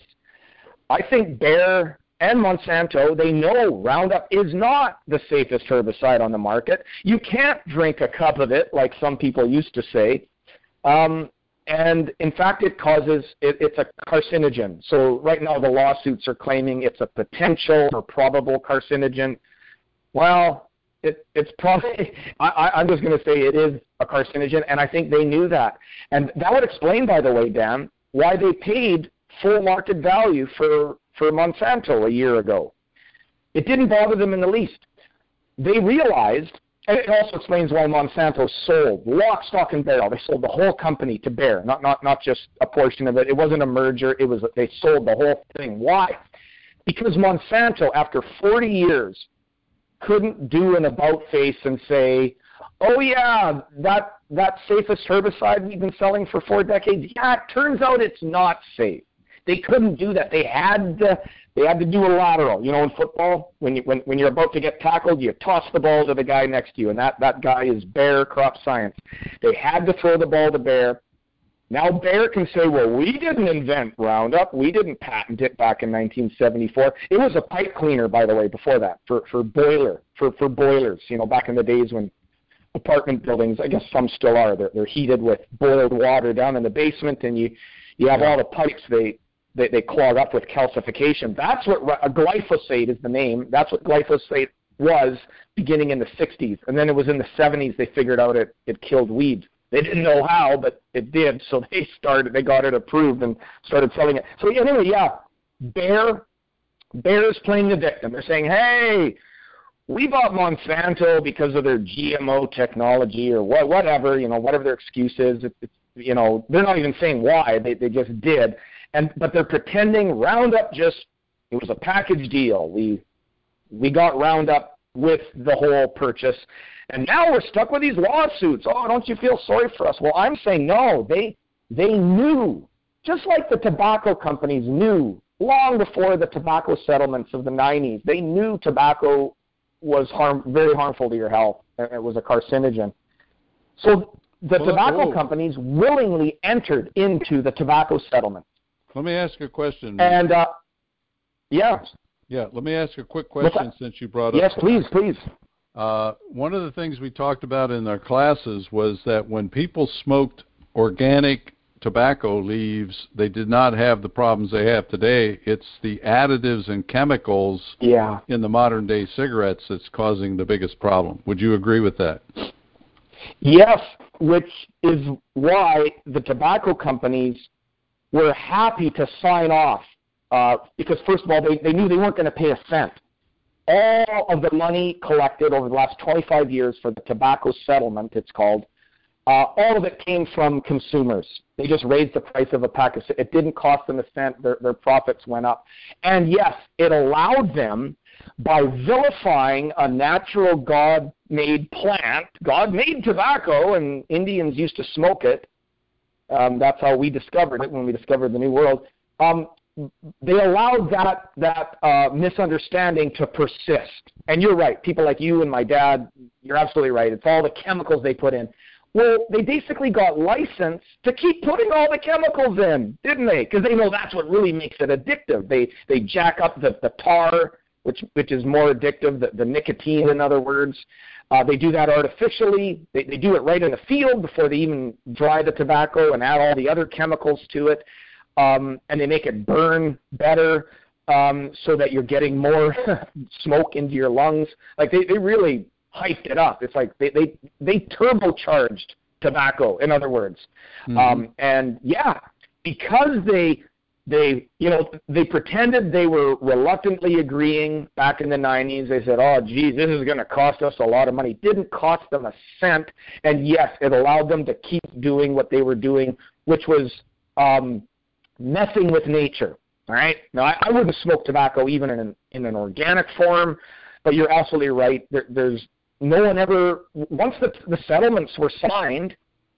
I think Bayer and Monsanto, they know Roundup is not the safest herbicide on the market. You can't drink a cup of it, like some people used to say. Um, and, in fact, it causes, it, it's a carcinogen. So right now the lawsuits are claiming it's a potential or probable carcinogen. Well, It, it's probably, I, I'm just going to say it is a carcinogen, and I think they knew that. And that would explain, by the way, Dan, why they paid full market value for, for Monsanto a year ago. It didn't bother them in the least. They realized, and it also explains why Monsanto sold, lock, stock, and barrel. They sold the whole company to Bayer, not, not, not just a portion of it. It wasn't a merger. It was, they sold the whole thing. Why? Because Monsanto, after forty years, couldn't do an about face and say, oh yeah, that that safest herbicide we've been selling for four decades, yeah, it turns out it's not safe. They couldn't do that. They had to, they had to do a lateral. You know, in football, when you when, when you're about to get tackled, you toss the ball to the guy next to you, and that, that guy is Bayer Crop Science. They had to throw the ball to Bayer. Now Bayer can say, well, we didn't invent Roundup. We didn't patent it back in nineteen seventy-four. It was a pipe cleaner, by the way, before that, for, for boiler, for, for boilers, you know, back in the days when apartment buildings, I guess some still are, they're, they're heated with boiled water down in the basement, and you, you have all the pipes, they, they, they clog up with calcification. That's what, a glyphosate is the name. That's what glyphosate was beginning in the sixties. And then it was in the seventies they figured out it, it killed weeds. They didn't know how, but it did, so they started. They got it approved and started selling it. So anyway, yeah, Bayer, Bayer is playing the victim. They're saying, hey, we bought Monsanto because of their G M O technology or what, whatever, you know, whatever their excuse is. It, it's, you know, they're not even saying why. They they just did, and but they're pretending Roundup just it was a package deal. We we got Roundup with the whole purchase. And now we're stuck with these lawsuits. Oh, don't you feel sorry for us? Well, I'm saying no. They they knew, just like the tobacco companies knew long before the tobacco settlements of the nineties. They knew tobacco was harm, very harmful to your health. It was a carcinogen. So the well, tobacco oh. companies willingly entered into the tobacco settlement. Let me ask you a question. And, uh, yeah. Yeah, let me ask you a quick question since you brought up. Yes, please, please. Uh, one of the things we talked about in our classes was that when people smoked organic tobacco leaves, they did not have the problems they have today. It's the additives and chemicals yeah. in the modern day cigarettes that's causing the biggest problem. Would you agree with that? Yes, which is why the tobacco companies were happy to sign off uh, because, first of all, they, they knew they weren't going to pay a cent. All of the money collected over the last twenty-five years for the tobacco settlement, it's called, uh, all of it came from consumers. They just raised the price of a pack of cigarettes. It didn't cost them a cent. Their, their profits went up. And yes, it allowed them, by vilifying a natural God-made plant, God-made tobacco, and Indians used to smoke it. Um, that's how we discovered it when we discovered the New World. Um, they allowed that that uh, misunderstanding to persist. And you're right. People like you and my dad, you're absolutely right. It's all the chemicals they put in. Well, they basically got licensed to keep putting all the chemicals in, didn't they? Because they know that's what really makes it addictive. They they jack up the, the tar, which which is more addictive, the, the nicotine, in other words. Uh, they do that artificially. They, they do it right in the field before they even dry the tobacco and add all the other chemicals to it. Um, and they make it burn better um, so that you're getting more smoke into your lungs. Like they, they really hyped it up. It's like they, they, they turbocharged tobacco, in other words. Mm-hmm. Um, and yeah, because they they you know they pretended they were reluctantly agreeing back in the nineties. They said, "Oh, geez, this is going to cost us a lot of money." It didn't cost them a cent, and yes, it allowed them to keep doing what they were doing, which was um, messing with nature. All right. Now, I, I wouldn't smoke tobacco even in an in an organic form, but you're absolutely right. There, there's no one ever once the the settlements were signed.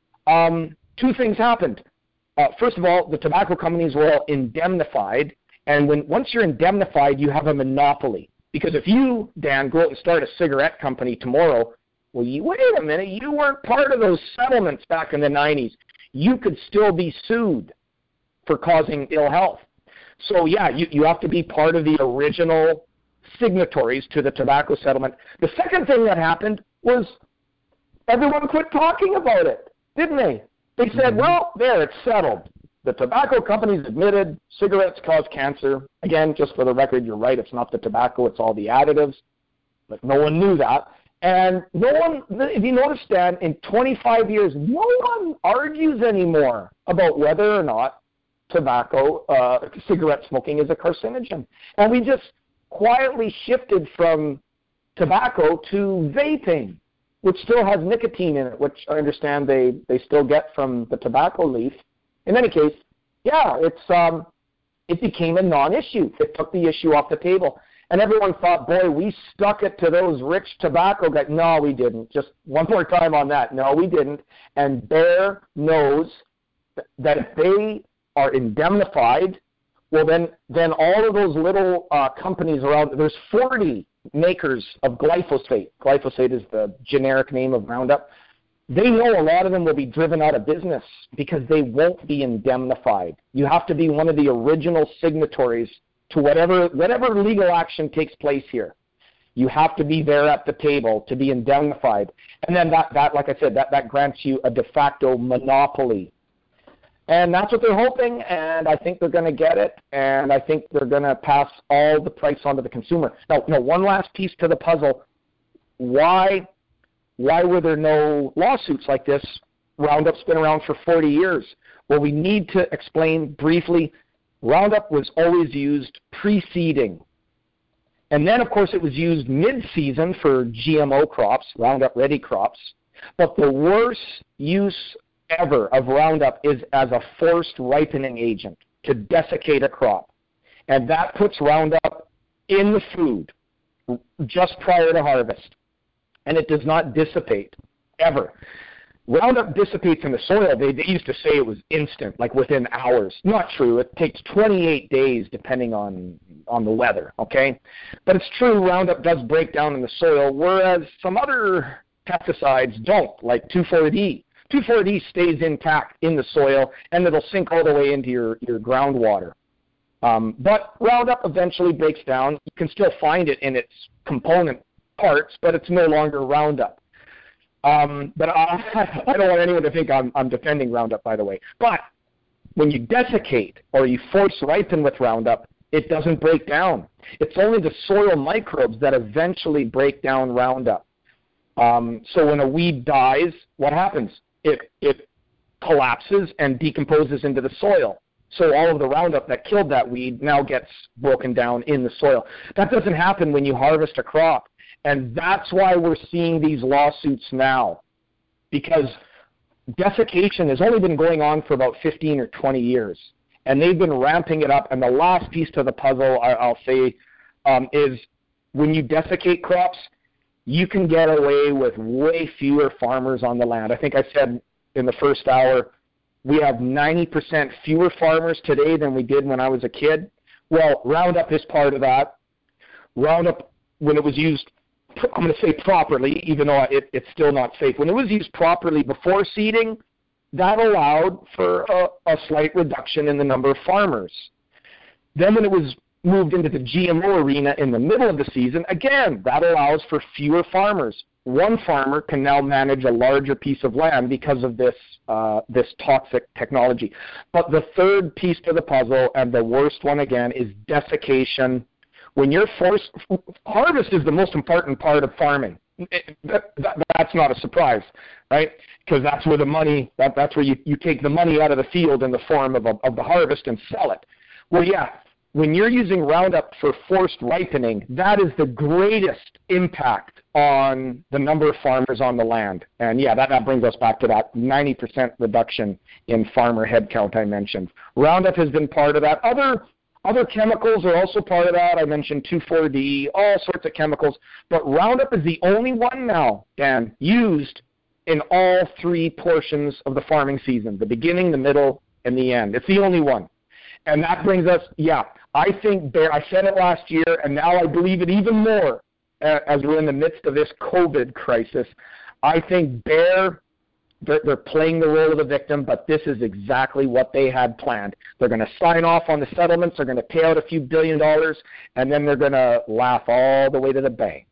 Um, two things happened. Uh, first of all, the tobacco companies were all indemnified, and when once you're indemnified, you have a monopoly. Because if you, Dan, go out and start a cigarette company tomorrow, well, you, wait a minute, you weren't part of those settlements back in the nineties. You could still be sued for causing ill health. So, yeah, you, you have to be part of the original signatories to the tobacco settlement. The second thing that happened was everyone quit talking about it, didn't they? They said, well, there, it's settled. The tobacco companies admitted cigarettes cause cancer. Again, just for the record, you're right, it's not the tobacco, it's all the additives. But no one knew that. And no one, if you notice, Dan, in twenty-five years, no one argues anymore about whether or not tobacco, uh, cigarette smoking is a carcinogen. And we just quietly shifted from tobacco to vaping, which still has nicotine in it, which I understand they, they still get from the tobacco leaf. In any case, yeah, it's um, it became a non-issue. It took the issue off the table. And everyone thought, boy, we stuck it to those rich tobacco guys. No, we didn't. Just one more time on that. No, we didn't. And Bayer knows that if they are indemnified, well, then, then all of those little uh, companies around, there's forty makers of glyphosate. Glyphosate is the generic name of Roundup. They know a lot of them will be driven out of business because they won't be indemnified. You have to be one of the original signatories to whatever whatever legal action takes place here. You have to be there at the table to be indemnified. And then that, that like I said, that, that grants you a de facto monopoly. And that's what they're hoping, and I think they're going to get it, and I think they're going to pass all the price on to the consumer. Now, now, one last piece to the puzzle. Why, why were there no lawsuits like this? Roundup's been around for forty years. Well, we need to explain briefly, Roundup was always used pre-seeding. And then, of course, it was used mid-season for G M O crops, Roundup-ready crops. But the worst use ever of Roundup is as a forced ripening agent to desiccate a crop. And that puts Roundup in the food just prior to harvest. And it does not dissipate, ever. Roundup dissipates in the soil. They, they used to say it was instant, like within hours. Not true. It takes twenty-eight days depending on, on the weather, okay? But it's true, Roundup does break down in the soil, whereas some other pesticides don't, like two four D. two four D stays intact in the soil, and it'll sink all the way into your, your groundwater. Um, but Roundup eventually breaks down. You can still find it in its component parts, but it's no longer Roundup. Um, but I, I don't want anyone to think I'm, I'm defending Roundup, by the way. But when you desiccate or you force ripen with Roundup, it doesn't break down. It's only the soil microbes that eventually break down Roundup. Um, so when a weed dies, what happens? It, it collapses and decomposes into the soil. So all of the Roundup that killed that weed now gets broken down in the soil. That doesn't happen when you harvest a crop. And that's why we're seeing these lawsuits now. Because desiccation has only been going on for about fifteen or twenty years. And they've been ramping it up. And the last piece to the puzzle, I'll say, um, is when you desiccate crops, you can get away with way fewer farmers on the land. I think I said in the first hour, we have ninety percent fewer farmers today than we did when I was a kid. Well, Roundup is part of that. Roundup, when it was used, I'm going to say properly, even though it, it's still not safe. When it was used properly before seeding, that allowed for a, a slight reduction in the number of farmers. Then when it was moved into the G M O arena in the middle of the season, again, that allows for fewer farmers. One farmer can now manage a larger piece of land because of this uh, this toxic technology. But the third piece to the puzzle, and the worst one again, is desiccation. When you're forced, harvest is the most important part of farming. It, that, that, that's not a surprise, right? Because that's where the money, that, that's where you, you take the money out of the field in the form of, a, of the harvest and sell it. Well, yeah, when you're using Roundup for forced ripening, that is the greatest impact on the number of farmers on the land. And yeah, that, that brings us back to that ninety percent reduction in farmer headcount I mentioned. Roundup has been part of that. Other Other chemicals are also part of that. I mentioned two four D, all sorts of chemicals. But Roundup is the only one now, Dan, used in all three portions of the farming season, the beginning, the middle, and the end. It's the only one. And that brings us, yeah, I think Bayer, I said it last year, and now I believe it even more uh, as we're in the midst of this COVID crisis. I think Bayer, They're, they're playing the role of the victim, but this is exactly what they had planned. They're going to sign off on the settlements, they're going to pay out a few billion dollars, and then they're going to laugh all the way to the bank.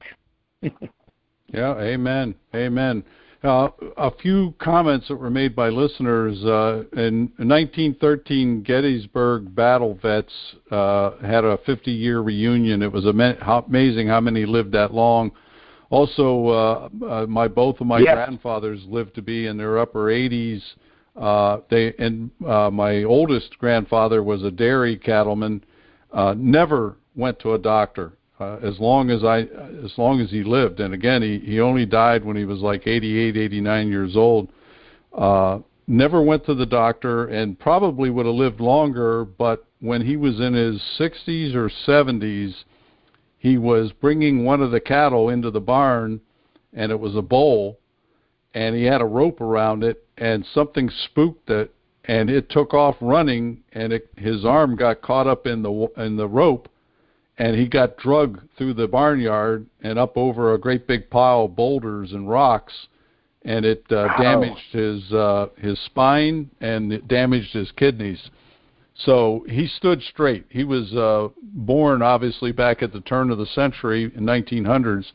Yeah, amen, amen. Uh, a few comments that were made by listeners. Uh, in nineteen thirteen, Gettysburg battle vets uh, had a fifty-year reunion. It was ama- how, amazing how many lived that long. Also, uh, uh, my both of my yes. grandfathers lived to be in their upper eighties. Uh, they and uh, my oldest grandfather was a dairy cattleman. Uh, never went to a doctor uh, as long as I as long as he lived. And again, he he only died when he was like eighty-eight, eighty-nine years old. Uh, never went to the doctor, and probably would have lived longer. But when he was in his sixties or seventies, he was bringing one of the cattle into the barn, and it was a bull, and he had a rope around it, and something spooked it, and it took off running, and it, his arm got caught up in the in the rope, and he got dragged through the barnyard and up over a great big pile of boulders and rocks, and it uh, wow. damaged his uh, his spine, and it damaged his kidneys. So he stood straight. He was uh, born, obviously, back at the turn of the century in nineteen hundreds,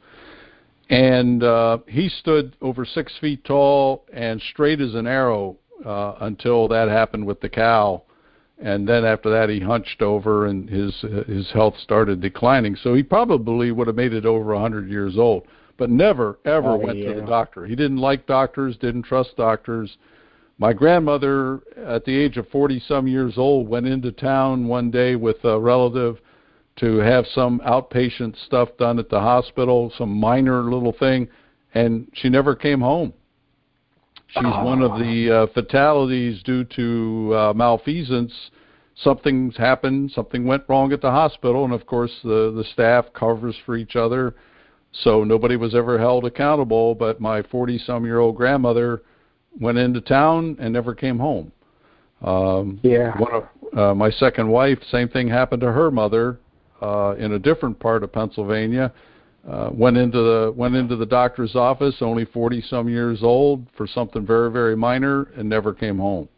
and uh, he stood over six feet tall and straight as an arrow uh, until that happened with the cow. And then after that, he hunched over, and his uh, his health started declining. So he probably would have made it over one hundred years old, but never, ever oh, went yeah. to the doctor. He didn't like doctors, didn't trust doctors. My grandmother, at the age of forty-some years old, went into town one day with a relative to have some outpatient stuff done at the hospital, some minor little thing, and she never came home. She's oh. one of the uh, fatalities due to uh, malfeasance. Something's happened, something went wrong at the hospital, and of course the, the staff covers for each other, so nobody was ever held accountable, but my forty-some-year-old grandmother went into town and never came home. Um, yeah. One of uh, my second wife, same thing happened to her mother uh, in a different part of Pennsylvania. Uh, went into the went into the doctor's office, only forty some years old, for something very very minor, and never came home.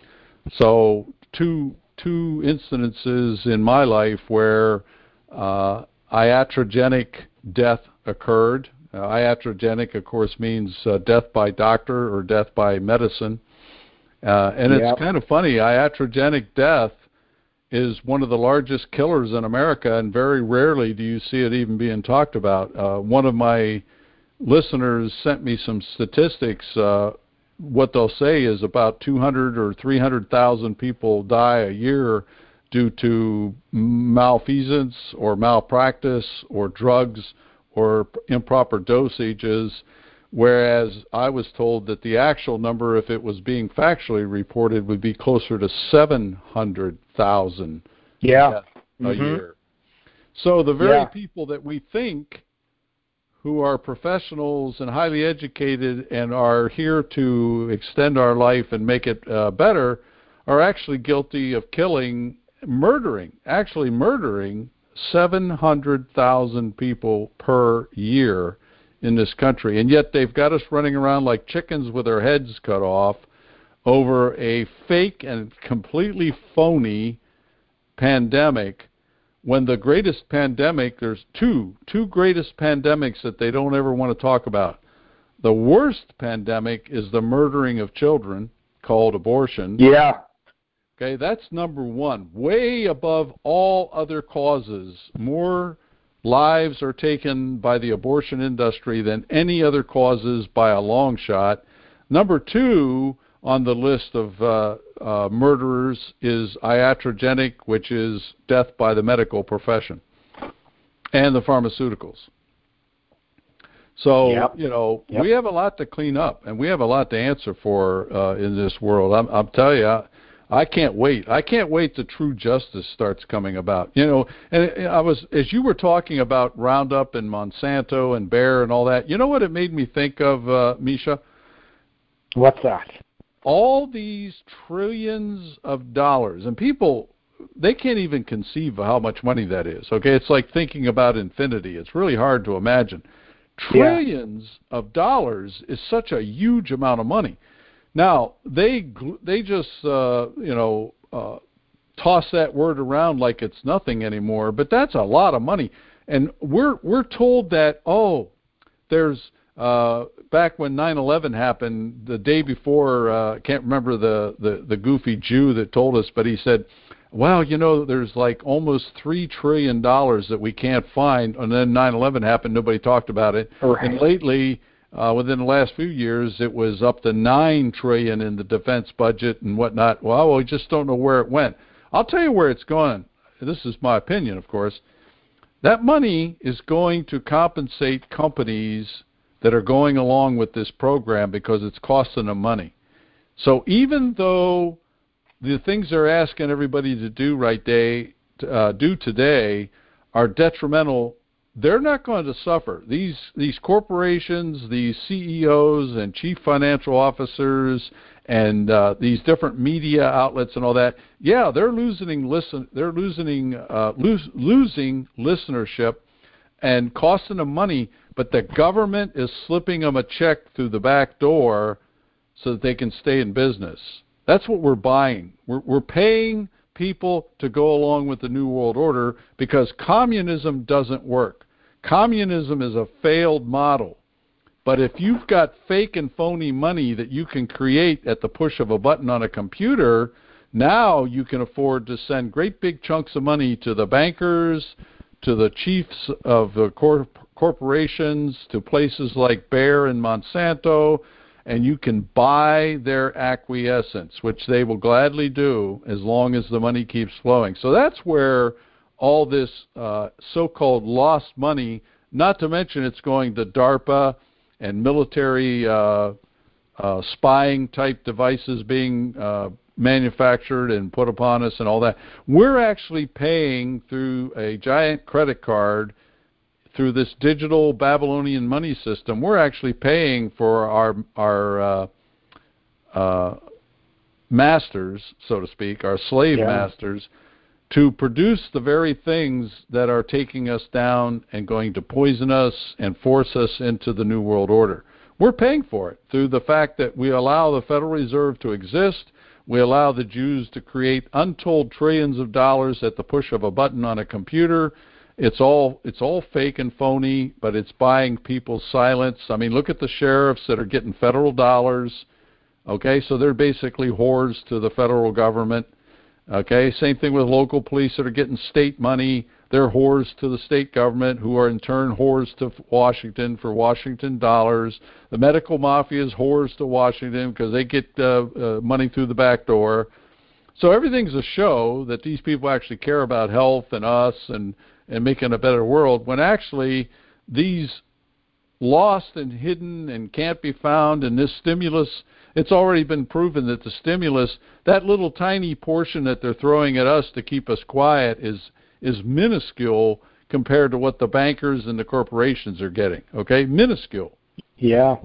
So two two incidences in my life where uh, iatrogenic death occurred. Uh, iatrogenic, of course, means uh, death by doctor or death by medicine. Uh, and yep. It's kind of funny. Iatrogenic death is one of the largest killers in America, and very rarely do you see it even being talked about. Uh, one of my listeners sent me some statistics. Uh, what they'll say is about two hundred or three hundred thousand people die a year due to malfeasance or malpractice or drugs or improper dosages, whereas I was told that the actual number, if it was being factually reported, would be closer to seven hundred thousand yeah. deaths a mm-hmm. year. So the very yeah. people that we think who are professionals and highly educated and are here to extend our life and make it uh, better are actually guilty of killing, murdering, actually murdering seven hundred thousand people per year in this country, and yet they've got us running around like chickens with our heads cut off over a fake and completely phony pandemic when the greatest pandemic, there's two, two greatest pandemics that they don't ever want to talk about. The worst pandemic is the murdering of children, called abortion. Yeah. Okay, that's number one, way above all other causes. More lives are taken by the abortion industry than any other causes by a long shot. Number two on the list of uh, uh, murderers is iatrogenic, which is death by the medical profession, and the pharmaceuticals. So, yep. you know, yep. we have a lot to clean up, and we have a lot to answer for uh, in this world. I'm, I'm telling you, I, I can't wait. I can't wait till true justice starts coming about. You know, and I was, as you were talking about Roundup and Monsanto and Bayer and all that, you know what it made me think of, uh, Misha? What's that? All these trillions of dollars, and people, they can't even conceive of how much money that is, okay? It's like thinking about infinity. It's really hard to imagine. Trillions yeah. of dollars is such a huge amount of money. Now, they they just, uh, you know, uh, toss that word around like it's nothing anymore, but that's a lot of money. And we're we're told that, oh, there's, uh, back when nine eleven happened, the day before, I uh, can't remember the, the, the goofy Jew that told us, but he said, well, you know, there's like almost three trillion dollars that we can't find, and then nine eleven happened, nobody talked about it. Right. And lately, uh, within the last few years, it was up to nine trillion dollars in the defense budget and whatnot. Well, we just don't know where it went. I'll tell you where it's going. This is my opinion, of course. That money is going to compensate companies that are going along with this program because it's costing them money. So even though the things they're asking everybody to do right day, uh, do today are detrimental, they're not going to suffer. These these corporations, these C E Os and chief financial officers, and uh, these different media outlets and all that, yeah, they're losing listen, they're losing uh, lose, losing listenership and costing them money. But the government is slipping them a check through the back door so that they can stay in business. That's what we're buying. We're, we're paying people to go along with the New World Order because communism doesn't work. Communism is a failed model. But if you've got fake and phony money that you can create at the push of a button on a computer, now you can afford to send great big chunks of money to the bankers, to the chiefs of the cor- corporations, to places like Bayer and Monsanto, and you can buy their acquiescence, which they will gladly do as long as the money keeps flowing. So that's where all this uh, so-called lost money, not to mention it's going to DARPA and military uh, uh, spying type devices being uh, manufactured and put upon us and all that. We're actually paying through a giant credit card, through this digital Babylonian money system. We're actually paying for our our uh, uh, masters, so to speak, our slave yeah. masters, to produce the very things that are taking us down and going to poison us and force us into the New World Order. We're paying for it through the fact that we allow the Federal Reserve to exist. We allow the Jews to create untold trillions of dollars at the push of a button on a computer. It's all it's all fake and phony, but it's buying people's silence. I mean, look at the sheriffs that are getting federal dollars. Okay, so they're basically whores to the federal government. Okay, same thing with local police that are getting state money. They're whores to the state government, who are in turn whores to Washington for Washington dollars. The medical mafia is whores to Washington because they get uh, uh, money through the back door. So everything's a show that these people actually care about health and us and, and making a better world, when actually these lost and hidden and can't be found, and this stimulus, it's already been proven that the stimulus, that little tiny portion that they're throwing at us to keep us quiet, is is minuscule compared to what the bankers and the corporations are getting. Okay, minuscule. Yeah.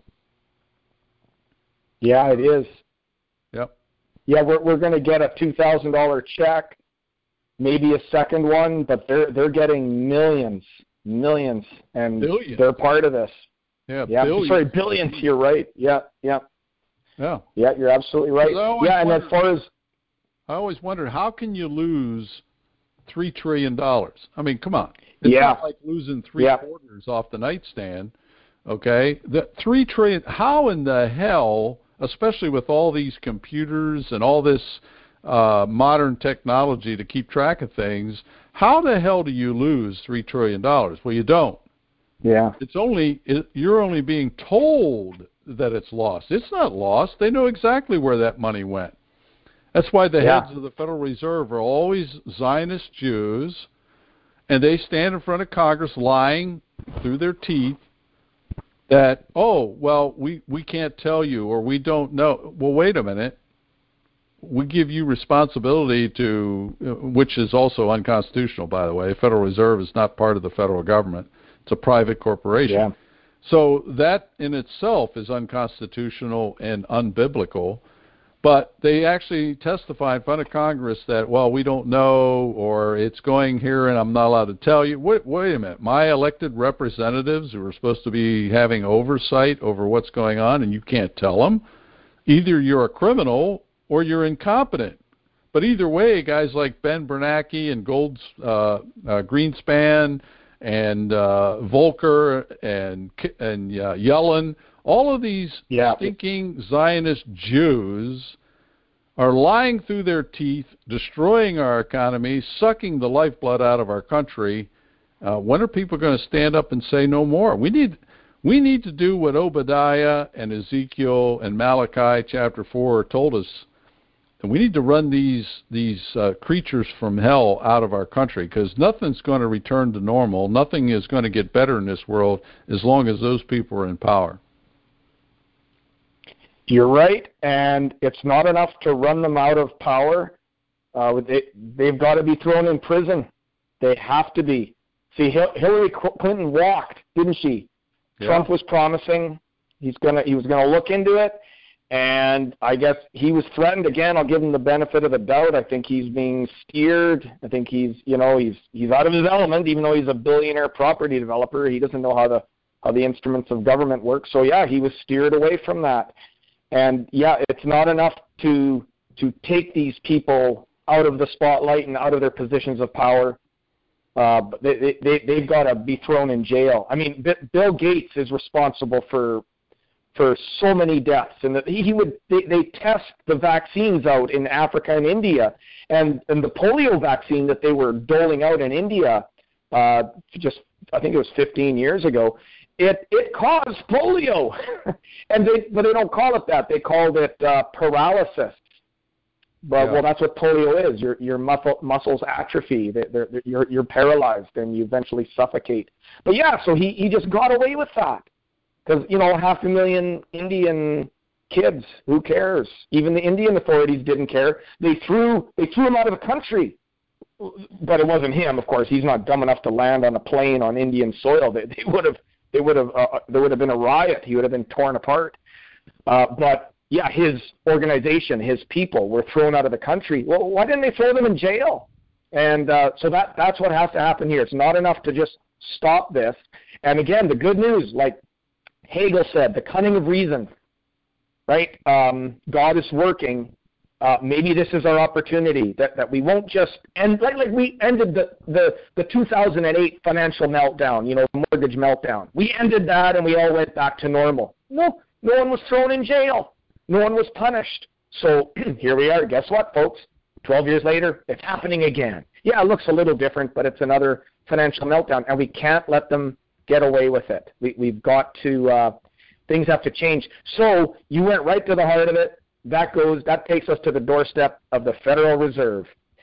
Yeah, it is. Yep. Yeah, we're we're going to get a two thousand dollar check, maybe a second one, but they're they're getting millions, millions, and billions. They're part of this. Yeah, yeah. Billions. Sorry, billions. You're right. Yeah, yeah. Yeah. Yeah, you're absolutely right. Yeah, and wondered, as far as I always wondered, how can you lose three trillion dollars. I mean, come on. It's yeah. not like losing three yeah. quarters off the nightstand, okay? The three trillion dollars, how in the hell, especially with all these computers and all this uh, modern technology to keep track of things, how the hell do you lose three trillion dollars? Well, you don't. Yeah. It's only, it, you're only being told that it's lost. It's not lost. They know exactly where that money went. That's why the yeah. heads of the Federal Reserve are always Zionist Jews, and they stand in front of Congress lying through their teeth that, oh, well, we, we can't tell you or we don't know. Well, wait a minute. We give you responsibility to, which is also unconstitutional, by the way. Federal Reserve is not part of the federal government. It's a private corporation. Yeah. So that in itself is unconstitutional and unbiblical. But they actually testify in front of Congress that, well, we don't know, or it's going here and I'm not allowed to tell you. Wait, wait a minute. My elected representatives who are supposed to be having oversight over what's going on, and you can't tell them, either you're a criminal or you're incompetent. But either way, guys like Ben Bernanke and Golds, uh, uh, Greenspan and uh, Volcker and and uh, Yellen, all of these yeah. stinking Zionist Jews are lying through their teeth, destroying our economy, sucking the lifeblood out of our country. Uh, when are people going to stand up and say no more? We need we need to do what Obadiah and Ezekiel and Malachi chapter four told us. And we need to run these these uh, creatures from hell out of our country, because nothing's going to return to normal. Nothing is going to get better in this world as long as those people are in power. You're right, and it's not enough to run them out of power. Uh, they, they've got to be thrown in prison. They have to be. See, Hillary Clinton walked, didn't she? Yeah. Trump was promising he's gonna he was gonna look into it. And I guess he was threatened again. I'll give him the benefit of the doubt. I think he's being steered. I think he's, you know, he's he's out of his element. Even though he's a billionaire property developer, he doesn't know how the how the instruments of government work. So yeah, he was steered away from that. And yeah, it's not enough to to take these people out of the spotlight and out of their positions of power. Uh, but they they they've got to be thrown in jail. I mean, B- Bill Gates is responsible for. for so many deaths, and that he would they, they test the vaccines out in Africa and India, and and the polio vaccine that they were doling out in India, uh, just I think it was fifteen years ago, it it caused polio, and they but they don't call it that. They called it uh, paralysis. But yeah. Well, that's what polio is. Your your muscle, muscles atrophy. They're, they're, you're you're paralyzed, and you eventually suffocate. But yeah, so he he just got away with that. Because, you know, half a million Indian kids, who cares? Even the Indian authorities didn't care. They threw they threw him out of the country. But it wasn't him, of course. He's not dumb enough to land on a plane on Indian soil. They, they would have they would have uh, there would have been a riot. He would have been torn apart. Uh, but yeah, his organization, his people were thrown out of the country. Well, why didn't they throw them in jail? And uh, so that that's what has to happen here. It's not enough to just stop this. And again, the good news, like Hegel said, the cunning of reason, right? Um, God is working. Uh, maybe this is our opportunity that, that we won't just end like like we ended the, the, the two thousand eight financial meltdown, you know, mortgage meltdown. We ended that and we all went back to normal. No, no one was thrown in jail. No one was punished. So here we are. Guess what, folks? Twelve years later, it's happening again. Yeah, it looks a little different, but it's another financial meltdown, and we can't let them get away with it. We, we've got to, uh, things have to change. So you went right to the heart of it. That goes, that takes us to the doorstep of the Federal Reserve.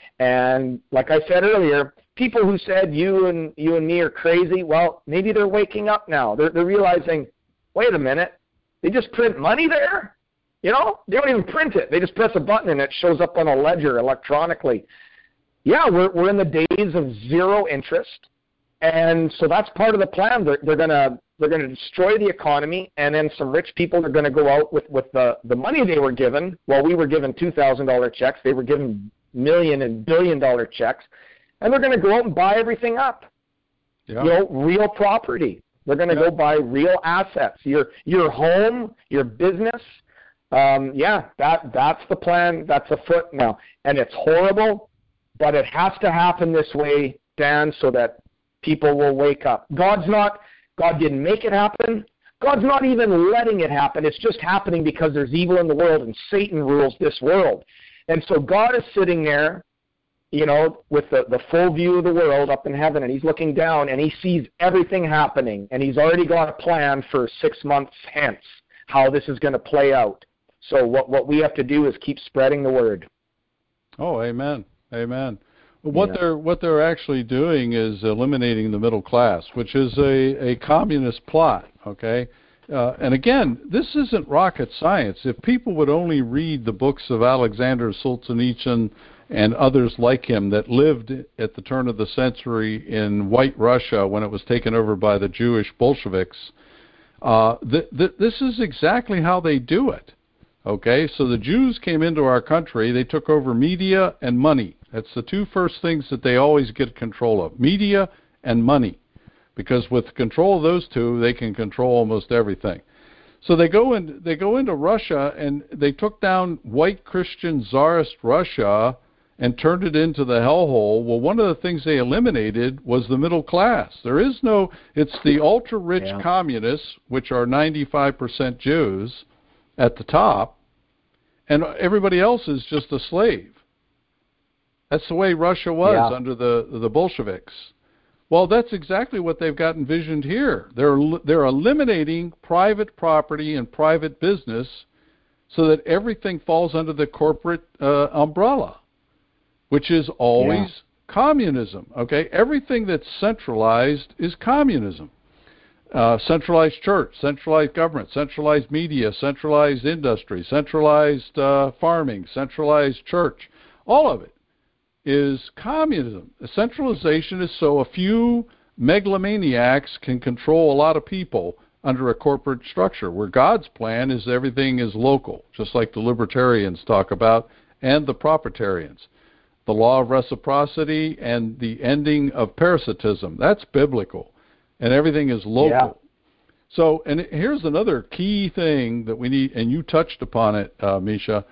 And like I said earlier, people who said you and you and me are crazy, well, maybe they're waking up now. They're, they're realizing, wait a minute, they just print money there? You know, they don't even print it. They just press a button and it shows up on a ledger electronically. Yeah, we're we're in the days of zero interest. And so that's part of the plan. They're, they're gonna they're gonna destroy the economy, and then some rich people are gonna go out with, with the, the money they were given. While we were given two thousand dollar checks, they were given million and billion dollar checks, and they're gonna go out and buy everything up. Yeah. You know, real property. They're gonna yeah. go buy real assets. Your your home, your business. Um, yeah, that that's the plan. That's afoot now, and it's horrible. but it has to happen this way, Dan, so that people will wake up. God's not, God didn't make it happen. God's not even letting it happen. It's just happening because there's evil in the world and Satan rules this world. And so God is sitting there, you know, with the, the full view of the world up in heaven, and he's looking down, and he sees everything happening, and he's already got a plan for six months hence, how this is going to play out. So what, what we have to do is keep spreading the word. Oh, amen. Amen. What Yeah. they're what they're actually doing is eliminating the middle class, which is a, a communist plot, okay? Uh, and again, this isn't rocket science. If people would only read the books of Alexander Solzhenitsyn and others like him that lived at the turn of the century in White Russia when it was taken over by the Jewish Bolsheviks, uh, th- th- this is exactly how they do it. Okay, so the Jews came into our country, they took over media and money. That's the two first things that they always get control of, media and money. Because with control of those two, they can control almost everything. So they go in, they go into Russia, and they took down white Christian Tsarist Russia and turned it into the hellhole. Well, one of the things they eliminated was the middle class. There is no, it's the ultra-rich Yeah. communists, which are ninety-five percent Jews, at the top, and everybody else is just a slave. That's the way Russia was Yeah. under the the Bolsheviks. Well, that's exactly what they've got envisioned here. They're they're eliminating private property and private business so that everything falls under the corporate uh, umbrella, which is always Yeah. communism. Okay, everything that's centralized is communism. Uh, centralized church, centralized government, centralized media, centralized industry, centralized uh, farming, centralized church. All of it is communism. The centralization is so a few megalomaniacs can control a lot of people under a corporate structure, where God's plan is everything is local, just like the libertarians talk about, and the proprietarians. The law of reciprocity and the ending of parasitism, that's biblical. And everything is local. Yeah. So, and here's another key thing that we need, and you touched upon it, uh, Misha.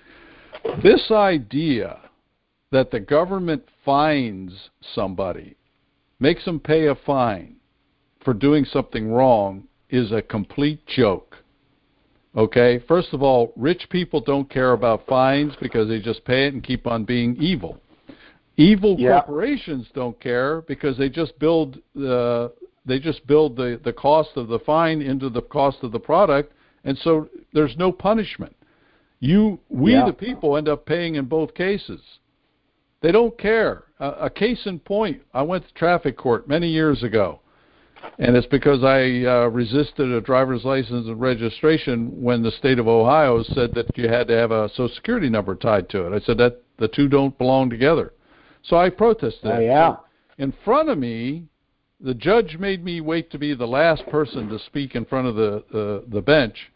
This idea that the government fines somebody, makes them pay a fine for doing something wrong, is a complete joke. Okay? First of all, rich people don't care about fines because they just pay it and keep on being evil. Evil Yeah. corporations don't care because they just build the they just build the, the cost of the fine into the cost of the product, and so there's no punishment. You, we Yeah. the people end up paying in both cases. They don't care. Uh, a case in point, I went to traffic court many years ago, and it's because I uh, resisted a driver's license and registration when the state of Ohio said that you had to have a Social Security number tied to it. I said that the two don't belong together. So I protested. Oh, yeah. So in front of me, the judge made me wait to be the last person to speak in front of the, the, the bench.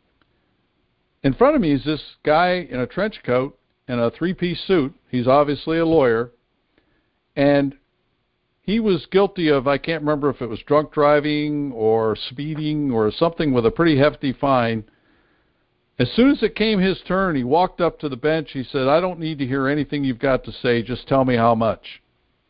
In front of me is this guy in a trench coat and a three-piece suit. He's obviously a lawyer. And he was guilty of, I can't remember if it was drunk driving or speeding or something with a pretty hefty fine. As soon as it came his turn, he walked up to the bench. He said, I don't need to hear anything you've got to say. Just tell me how much.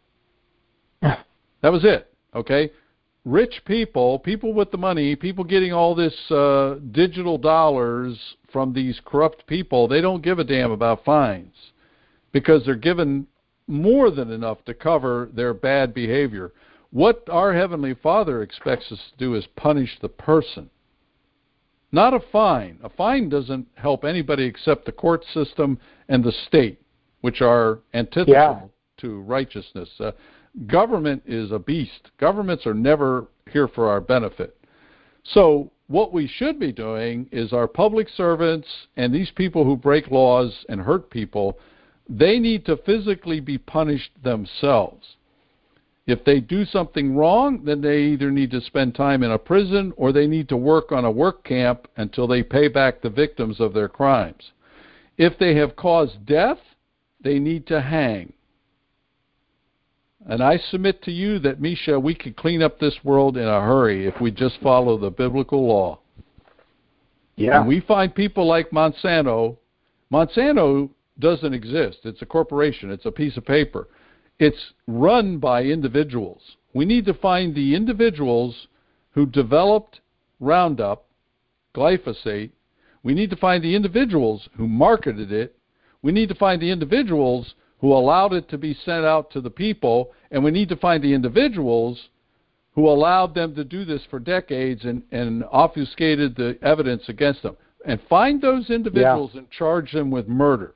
That was it. Okay? Rich people, people with the money, people getting all this uh, digital dollars from these corrupt people, they don't give a damn about fines because they're given more than enough to cover their bad behavior. What our Heavenly Father expects us to do is punish the person, not a fine. A fine doesn't help anybody except the court system and the state, which are antithetical Yeah. to righteousness. Uh, government is a beast. Governments are never here for our benefit. So what we should be doing is our public servants and these people who break laws and hurt people, they need to physically be punished themselves. If they do something wrong, then they either need to spend time in a prison or they need to work on a work camp until they pay back the victims of their crimes. If they have caused death, they need to hang. And I submit to you that, Misha, we could clean up this world in a hurry if we just follow the biblical law. Yeah. And we find people like Monsanto. Monsanto doesn't exist. It's a corporation. It's a piece of paper. It's run by individuals. We need to find the individuals who developed Roundup, glyphosate. We need to find the individuals who marketed it. We need to find the individuals who allowed it to be sent out to the people, and we need to find the individuals who allowed them to do this for decades and, and obfuscated the evidence against them. And find those individuals yeah. and charge them with murder.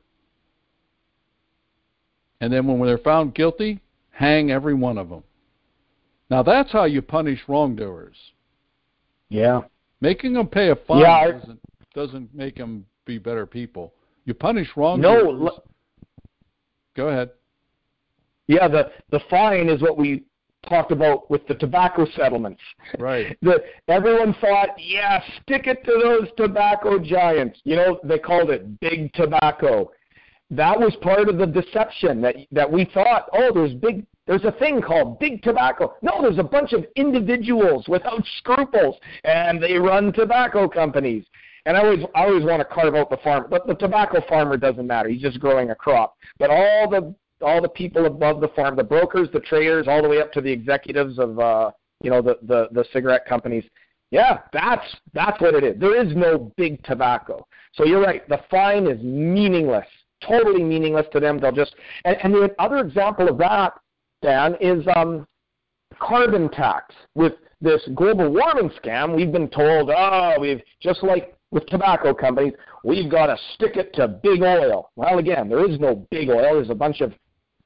And then when they're found guilty, hang every one of them. Now that's how you punish wrongdoers. Yeah. Making them pay a fine yeah, doesn't, doesn't make them be better people. You punish wrongdoers. No, Go ahead. Yeah, the, the fine is what we talked about with the tobacco settlements. Right. the, everyone thought, yeah, stick it to those tobacco giants. You know, they called it big tobacco. That was part of the deception that that we thought, oh, there's big, there's a thing called big tobacco. No, there's a bunch of individuals without scruples, and they run tobacco companies. And I always, I always want to carve out the farmer. But the tobacco farmer doesn't matter. He's just growing a crop. But all the all the people above the farm, the brokers, the traders, all the way up to the executives of uh, you know the, the, the cigarette companies, yeah, that's that's what it is. There is no big tobacco. So you're right. The fine is meaningless, totally meaningless to them. They'll just and, and the other example of that, Dan, is um, carbon tax. With this global warming scam, we've been told, oh, we've just like with tobacco companies, we've got to stick it to big oil. Well, again, there is no big oil. There's a bunch of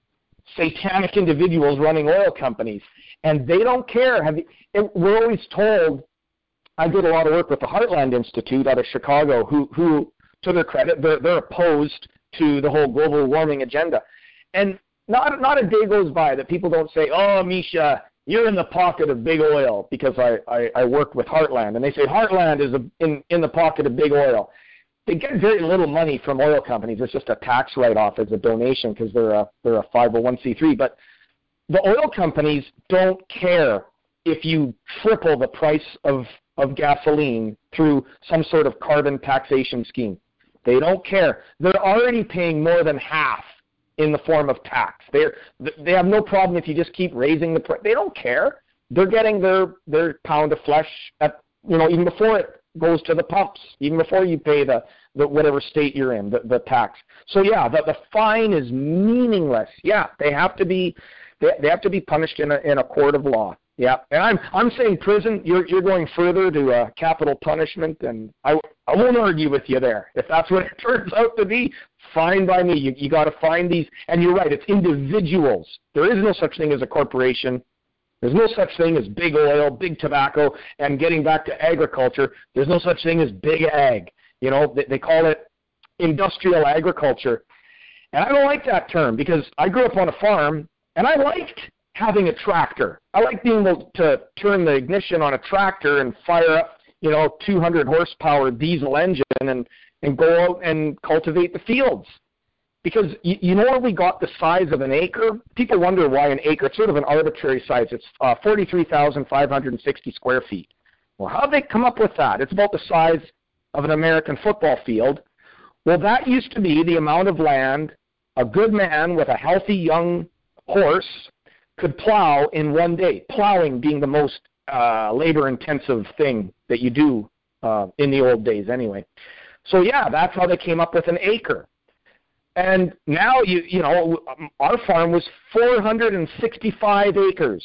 satanic individuals running oil companies, and they don't care. Have you, it, we're always told, I did a lot of work with the Heartland Institute out of Chicago, who, who to their credit, they're, they're opposed to the whole global warming agenda. And not, not a day goes by that people don't say, oh, Misha, you're in the pocket of big oil, because I, I, I work with Heartland. And they say Heartland is a, in, in the pocket of big oil. They get very little money from oil companies. It's just a tax write-off as a donation because they're a, they're a five oh one c three. But the oil companies don't care if you triple the price of, of gasoline through some sort of carbon taxation scheme. They don't care. They're already paying more than half in the form of tax. They're, they have no problem if you just keep raising the price. They don't care. They're getting their, their pound of flesh at, you know, even before it goes to the pumps, even before you pay the, the whatever state you're in, the, the tax. So yeah, the, the fine is meaningless. Yeah, they have to be they, they have to be punished in a in a court of law. Yeah, and I'm I'm saying prison. You're you're going further to uh, capital punishment, and I I won't argue with you there. If that's what it turns out to be, fine by me. You you got to find these, and you're right. It's individuals. There is no such thing as a corporation. There's no such thing as big oil, big tobacco, and getting back to agriculture, there's no such thing as big ag. You know, they, they call it industrial agriculture. And I don't like that term because I grew up on a farm, and I liked having a tractor. I liked being able to turn the ignition on a tractor and fire up, you know, two hundred horsepower diesel engine and, and go out and cultivate the fields. Because you, you know where we got the size of an acre? People wonder why an acre. It's sort of an arbitrary size. It's uh, forty-three thousand five hundred sixty square feet. Well, how did they come up with that? It's about the size of an American football field. Well, that used to be the amount of land a good man with a healthy young horse could plow in one day, plowing being the most uh, labor-intensive thing that you do uh, in the old days anyway. So, yeah, that's how they came up with an acre. And now, you you know, our farm was four hundred sixty-five acres.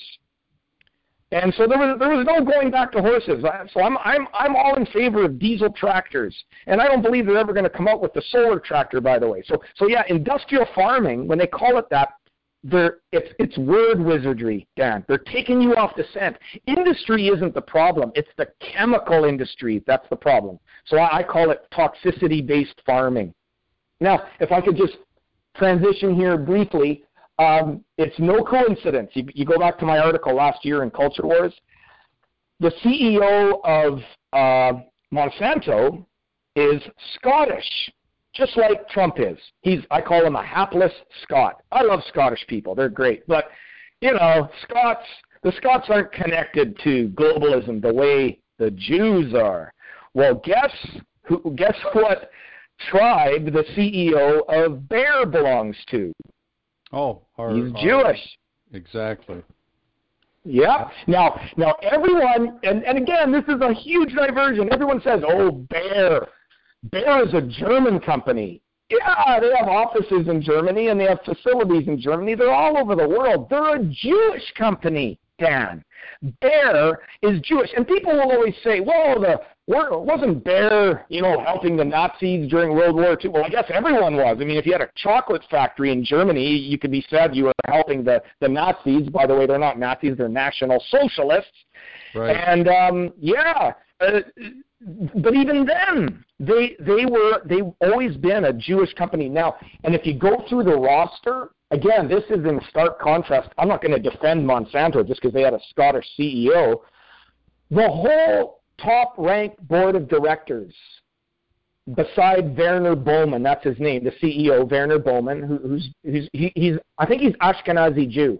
And so there was there was no going back to horses. So I'm I'm I'm all in favor of diesel tractors. And I don't believe they're ever going to come out with the solar tractor, by the way. So so yeah, industrial farming, when they call it that, they're it's it's word wizardry, Dan. They're taking you off the scent. Industry isn't the problem. It's the chemical industry that's the problem. So I, I call it toxicity-based farming. Now, if I could just transition here briefly, um, it's no coincidence. You, you go back to my article last year in Culture Wars. The C E O of uh, Monsanto is Scottish, just like Trump is. He's I call him a hapless Scot. I love Scottish people. They're great. But, you know, Scots, the Scots aren't connected to globalism the way the Jews are. Well, guess who? Guess what? tribe the C E O of Bayer belongs to. Oh, our, he's our, Jewish. Exactly. Yeah. Now, now everyone, and, and again, this is a huge diversion. Everyone says, "Oh, Bayer, Bayer is a German company." Yeah, they have offices in Germany and they have facilities in Germany. They're all over the world. They're a Jewish company, Dan. Bayer is Jewish, and people will always say, "Well, the wasn't Bayer, you know, helping the Nazis during World War Two?" Well, I guess everyone was. I mean, if you had a chocolate factory in Germany, you could be said you were helping the the Nazis. By the way, they're not Nazis; they're National Socialists. Right. And um, yeah, uh, but even then, they they were they've always been a Jewish company. Now, and if you go through the roster. Again, this is in stark contrast. I'm not going to defend Monsanto just because they had a Scottish C E O. The whole top-ranked board of directors, beside Werner Bowman, that's his name, the C E O, Werner Bowman, who, who's, who's he, he's, I think he's Ashkenazi Jew.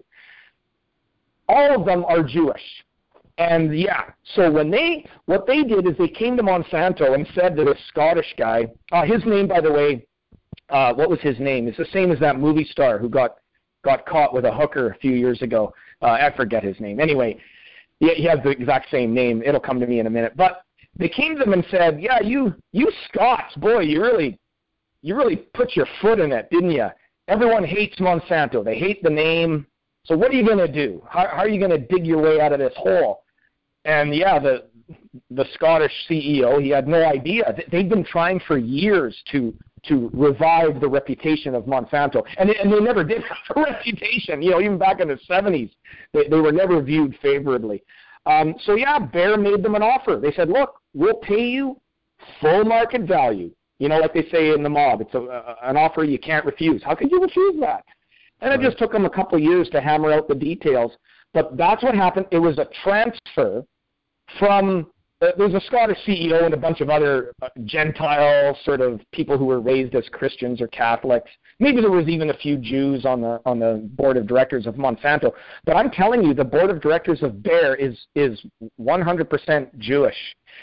All of them are Jewish. And yeah, so when they, what they did is they came to Monsanto and said to this Scottish guy, uh, his name, by the way, Uh, what was his name? It's the same as that movie star who got got caught with a hooker a few years ago. Uh, I forget his name. Anyway, he, he has the exact same name. It'll come to me in a minute. But they came to him and said, "Yeah, you you Scots, boy, you really you really put your foot in it, didn't you? Everyone hates Monsanto. They hate the name. So what are you going to do? How, how are you going to dig your way out of this hole?" And yeah, the the Scottish C E O, he had no idea. They've been trying for years to to revive the reputation of Monsanto. And they, and they never did have a reputation. You know, even back in the seventies, they, they were never viewed favorably. Um, so, yeah, Bayer made them an offer. They said, "Look, we'll pay you full market value." You know, like they say in the mob, it's a, a, an offer you can't refuse. How could you refuse that? And right. It just took them a couple of years to hammer out the details. But that's what happened. It was a transfer from uh, – there's a Scottish C E O and a bunch of other uh, Gentile sort of people who were raised as Christians or Catholics. Maybe there was even a few Jews on the on the board of directors of Monsanto. But I'm telling you, the board of directors of Bayer is is one hundred percent Jewish.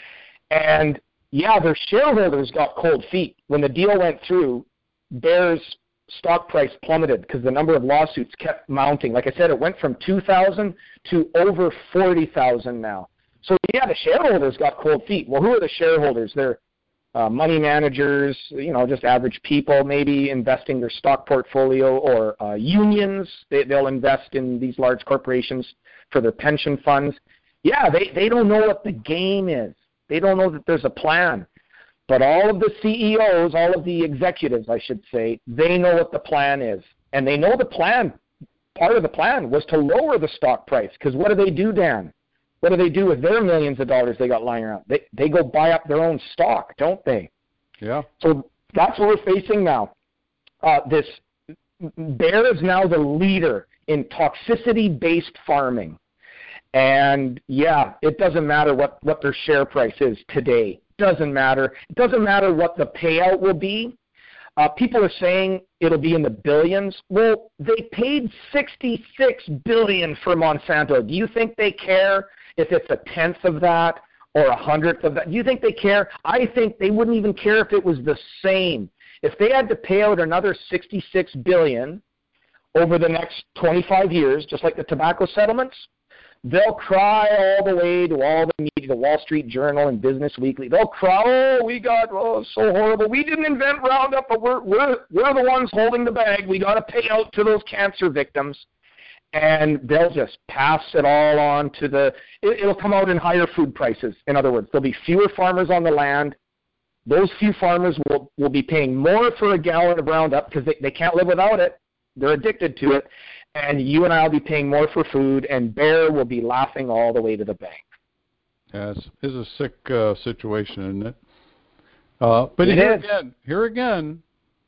And, yeah, their shareholders got cold feet. When the deal went through, Bayer's stock price plummeted because the number of lawsuits kept mounting. Like I said, it went from two thousand to over forty thousand now. So, yeah, the shareholders got cold feet. Well, who are the shareholders? They're uh, money managers, you know, just average people maybe investing their stock portfolio, or uh, unions. They, they'll invest in these large corporations for their pension funds. Yeah, they, they don't know what the game is. They don't know that there's a plan. But all of the C E Os, all of the executives, I should say, they know what the plan is. And they know the plan, part of the plan was to lower the stock price. Because what do they do, Dan? What do they do with their millions of dollars they got lying around? They they go buy up their own stock, don't they? Yeah. So that's what we're facing now. Uh, this Bayer is now the leader in toxicity-based farming. And, yeah, it doesn't matter what, what their share price is today. Doesn't matter. It doesn't matter what the payout will be. Uh, people are saying it'll be in the billions. Well, they paid sixty-six billion dollars for Monsanto. Do you think they care if it's a tenth of that or a hundredth of that? Do you think they care? I think they wouldn't even care if it was the same. If they had to pay out another sixty-six billion dollars over the next twenty-five years, just like the tobacco settlements, they'll cry all the way to all the media, the Wall Street Journal and Business Weekly. They'll cry, "Oh, we got, oh, so horrible. We didn't invent Roundup, but we're we're we're the ones holding the bag. We got to pay out to those cancer victims." And they'll just pass it all on to the, it, it'll come out in higher food prices. In other words, there'll be fewer farmers on the land. Those few farmers will, will be paying more for a gallon of Roundup because they, they can't live without it. They're addicted to it. And you and I will be paying more for food, and Bayer will be laughing all the way to the bank. Yeah, it's, it's a sick uh, situation, isn't it? Uh, but it here is. again, here again,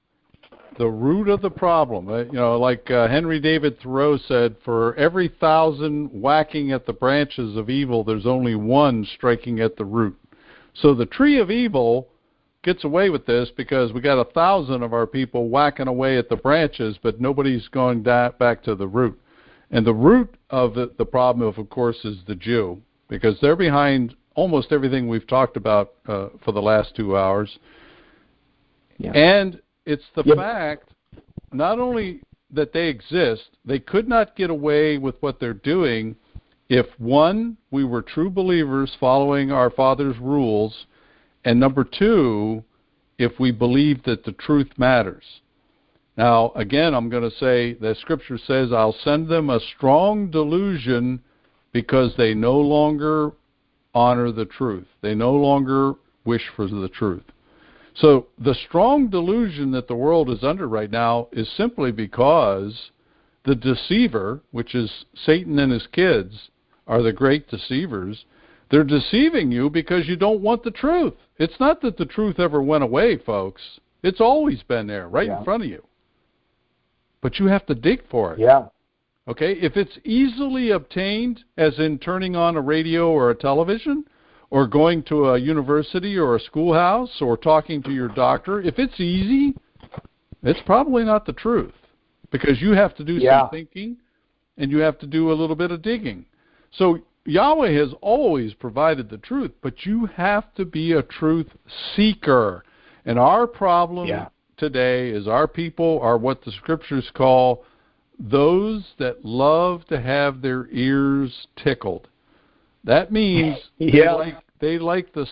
the root of the problem. Uh, you know, like uh, Henry David Thoreau said, for every thousand whacking at the branches of evil, there's only one striking at the root. So the tree of evil gets away with this because we got a thousand of our people whacking away at the branches, but nobody's going da- back to the root. And the root of the, the problem, of, of course, is the Jew, because they're behind almost everything we've talked about uh, for the last two hours. Yeah. And it's the yep. fact not only that they exist, they could not get away with what they're doing if, one, we were true believers following our Father's rules, and number two, if we believe that the truth matters. Now, again, I'm going to say that Scripture says, I'll send them a strong delusion because they no longer honor the truth. They no longer wish for the truth. So the strong delusion that the world is under right now is simply because the deceiver, which is Satan and his kids, are the great deceivers. They're deceiving you because you don't want the truth. It's not that the truth ever went away, folks. It's always been there, right yeah. in front of you. But you have to dig for it. Yeah. Okay? If it's easily obtained, as in turning on a radio or a television, or going to a university or a schoolhouse, or talking to your doctor, if it's easy, it's probably not the truth. Because you have to do yeah. some thinking, and you have to do a little bit of digging. So Yahweh has always provided the truth, but you have to be a truth seeker. And our problem yeah. today is our people are what the Scriptures call those that love to have their ears tickled. That means yeah. they like they like the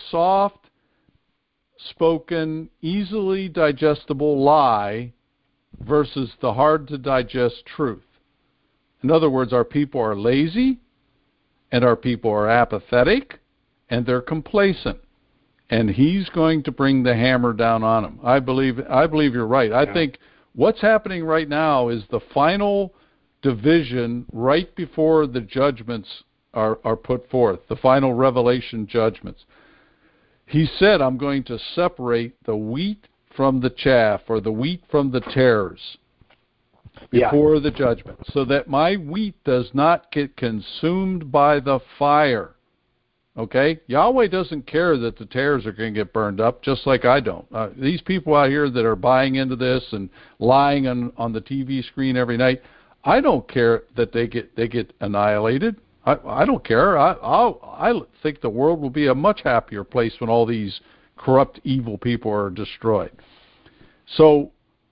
soft-spoken, easily digestible lie versus the hard-to-digest truth. In other words, our people are lazy, and our people are apathetic, and they're complacent. And he's going to bring the hammer down on them. I believe I believe you're right. I yeah. think what's happening right now is the final division right before the judgments are, are put forth, the final revelation judgments. He said, I'm going to separate the wheat from the chaff, or the wheat from the tares, before yeah. the judgment, so that my wheat does not get consumed by the fire. Okay? Yahweh doesn't care that the tares are going to get burned up, just like I don't. Uh, these people out here that are buying into this and lying on, on the T V screen every night, I don't care that they get they get annihilated. I, I don't care. I I'll, I think the world will be a much happier place when all these corrupt, evil people are destroyed. So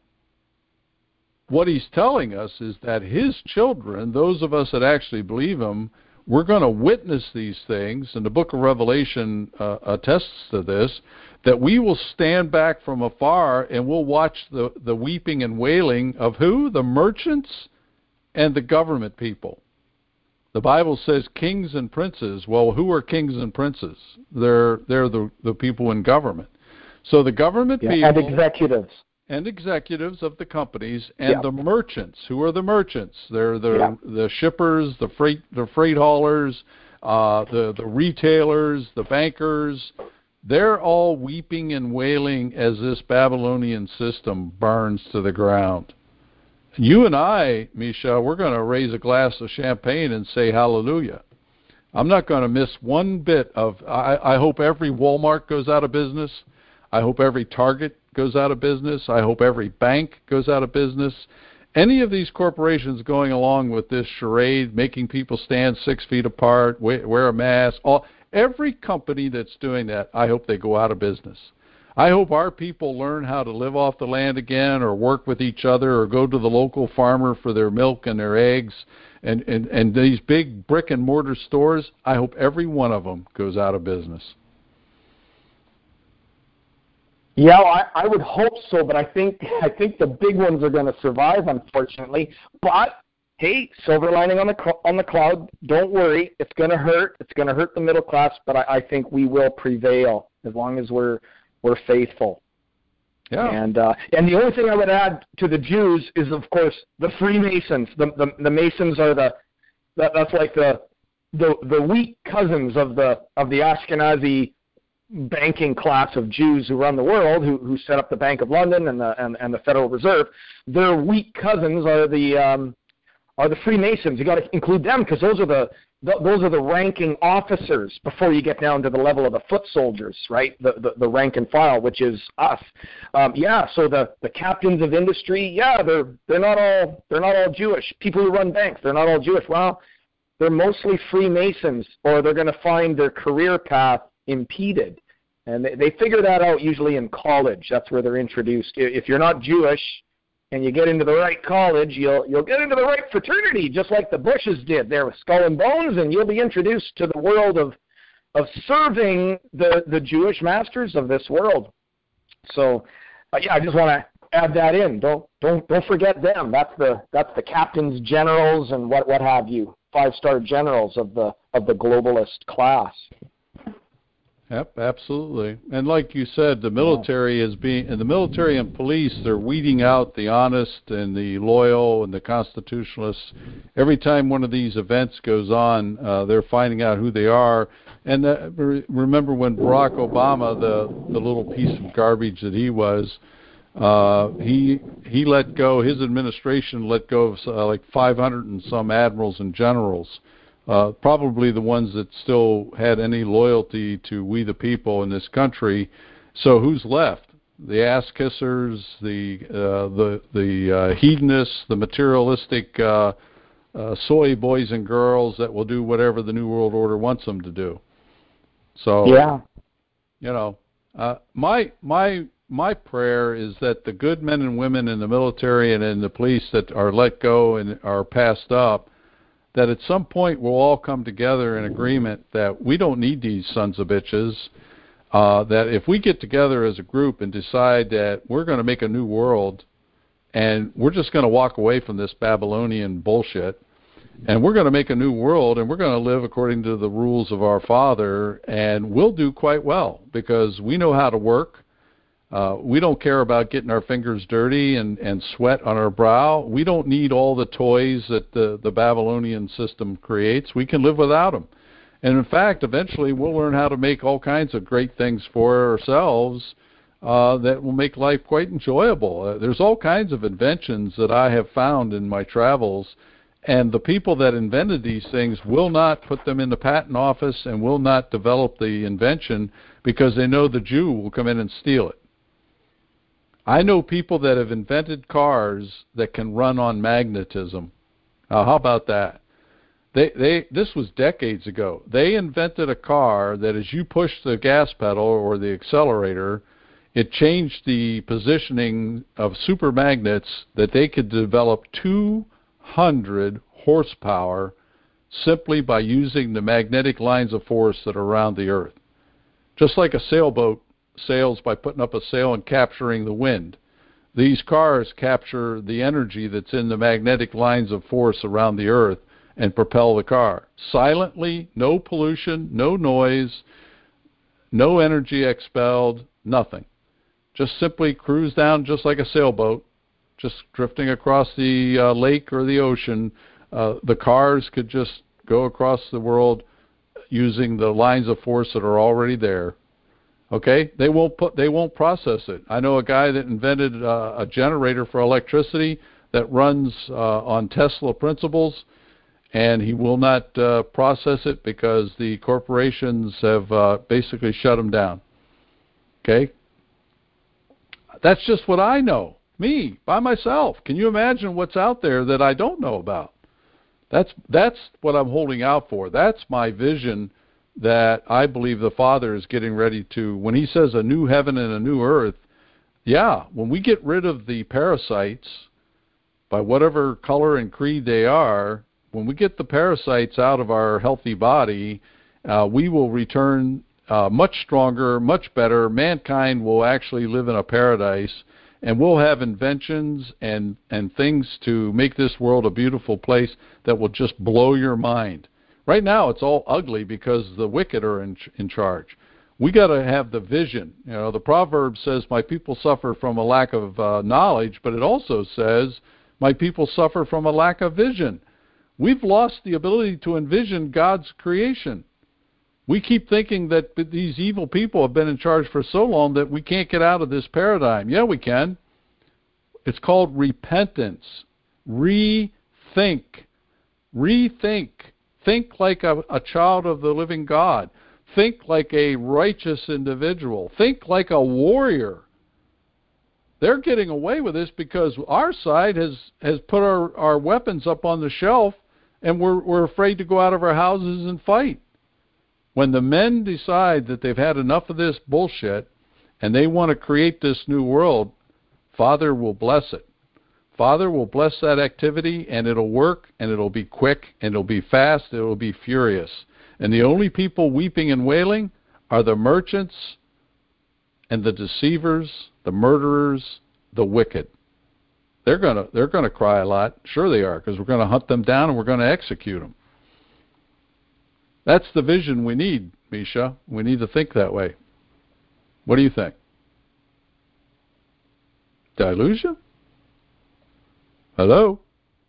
what he's telling us is that his children, those of us that actually believe him, we're going to witness these things, and the book of Revelation uh, attests to this, that we will stand back from afar and we'll watch the, the weeping and wailing of who? The merchants and the government people. The Bible says kings and princes. Well, who are kings and princes? They're they're the, the people in government. So the government yeah, people... And executives. And executives of the companies, and yeah. the merchants. Who are the merchants? They're the yeah. the shippers, the freight the freight haulers, uh, the the retailers, the bankers. They're all weeping and wailing as this Babylonian system burns to the ground. You and I, Misha, we're going to raise a glass of champagne and say hallelujah. I'm not going to miss one bit of. I, I hope every Walmart goes out of business. I hope every Target goes out of business. I hope every bank goes out of business. Any of these corporations going along with this charade, making people stand six feet apart, wear, wear a mask, all, every company that's doing that, I hope they go out of business. I hope our people learn how to live off the land again, or work with each other, or go to the local farmer for their milk and their eggs. And, and, and these big brick and mortar stores, I hope every one of them goes out of business. Yeah, well, I, I would hope so, but I think I think the big ones are going to survive, unfortunately. But hey, silver lining on the on the cloud. Don't worry, it's going to hurt. It's going to hurt the middle class, but I, I think we will prevail as long as we're we're faithful. Yeah. And uh, and the only thing I would add to the Jews is, of course, the Freemasons. The the, the Masons are the that, that's like the the the weak cousins of the of the Ashkenazi banking class of Jews who run the world, who who set up the Bank of London and the and, and the Federal Reserve. Their weak cousins are the um, are the Freemasons. You got to include them because those are the those are the ranking officers before you get down to the level of the foot soldiers, right? The the, the rank and file, which is us. Um, yeah. So the, the captains of industry, yeah, they're they're not all they're not all Jewish. People who run banks, they're not all Jewish. Well, they're mostly Freemasons, or they're going to find their career path impeded. And they, they figure that out usually in college. That's where they're introduced. If you're not Jewish and you get into the right college, you'll you'll get into the right fraternity, just like the Bushes did there with Skull and Bones, and you'll be introduced to the world of of serving the, the Jewish masters of this world. So, uh, yeah, I just want to add that in. Don't don't don't forget them. That's the that's the captains, generals, and what, what have you, five-star generals of the of the globalist class. Yep, absolutely. And like you said, the military is being, and the military and police, they're weeding out the honest and the loyal and the constitutionalists. Every time one of these events goes on, uh, they're finding out who they are. And uh, remember when Barack Obama, the the little piece of garbage that he was, uh, he he let go. His administration let go of uh, like five hundred and some admirals and generals. Uh, probably the ones that still had any loyalty to we the people in this country. So who's left? The ass kissers, the uh, the the uh, hedonists, the materialistic uh, uh, soy boys and girls that will do whatever the New World Order wants them to do. So yeah, you know, uh, my my my prayer is that the good men and women in the military and in the police that are let go and are passed up, that at some point we'll all come together in agreement that we don't need these sons of bitches, uh, that if we get together as a group and decide that we're going to make a new world and we're just going to walk away from this Babylonian bullshit and we're going to make a new world and we're going to live according to the rules of our Father, and we'll do quite well because we know how to work. Uh, we don't care about getting our fingers dirty and, and sweat on our brow. We don't need all the toys that the, the Babylonian system creates. We can live without them. And in fact, eventually we'll learn how to make all kinds of great things for ourselves uh, that will make life quite enjoyable. Uh, there's all kinds of inventions that I have found in my travels, and the people that invented these things will not put them in the patent office and will not develop the invention because they know the Jew will come in and steal it. I know people that have invented cars that can run on magnetism. Uh, how about that? They, they, this was decades ago. They invented a car that as you push the gas pedal or the accelerator, it changed the positioning of super magnets that they could develop two hundred horsepower simply by using the magnetic lines of force that are around the Earth. Just like a sailboat sails by putting up a sail and capturing the wind. These cars capture the energy that's in the magnetic lines of force around the Earth and propel the car. Silently, no pollution, no noise, no energy expelled, nothing. Just simply cruise down just like a sailboat, just drifting across the uh, lake or the ocean. Uh, the cars could just go across the world using the lines of force that are already there. Okay, they won't put, they won't process it. I know a guy that invented uh, a generator for electricity that runs uh, on Tesla principles, and he will not uh, process it because the corporations have uh, basically shut him down. Okay, that's just what I know, me by myself. Can you imagine what's out there that I don't know about? That's that's what I'm holding out for. That's my vision. That I believe the Father is getting ready to, when he says a new heaven and a new earth, yeah, when we get rid of the parasites, by whatever color and creed they are, when we get the parasites out of our healthy body, uh, we will return uh, much stronger, much better. Mankind will actually live in a paradise, and we'll have inventions and, and things to make this world a beautiful place that will just blow your mind. Right now, it's all ugly because the wicked are in, in charge. We got to have the vision. You know, the proverb says, "My people suffer from a lack of uh, knowledge," but it also says, "My people suffer from a lack of vision." We've lost the ability to envision God's creation. We keep thinking that these evil people have been in charge for so long that we can't get out of this paradigm. Yeah, we can. It's called repentance. Rethink. Rethink. Think like a, a child of the living God. Think like a righteous individual. Think like a warrior. They're getting away with this because our side has, has put our, our weapons up on the shelf, and we're, we're afraid to go out of our houses and fight. When the men decide that they've had enough of this bullshit and they want to create this new world, Father will bless it. Father will bless that activity, and it'll work, and it'll be quick, and it'll be fast, and it'll be furious. And the only people weeping and wailing are the merchants and the deceivers, the murderers, the wicked. They're gonna they're gonna cry a lot. Sure they are, because we're going to hunt them down and we're going to execute them. That's the vision we need, Misha. We need to think that way. What do you think? Did I lose you? Hello?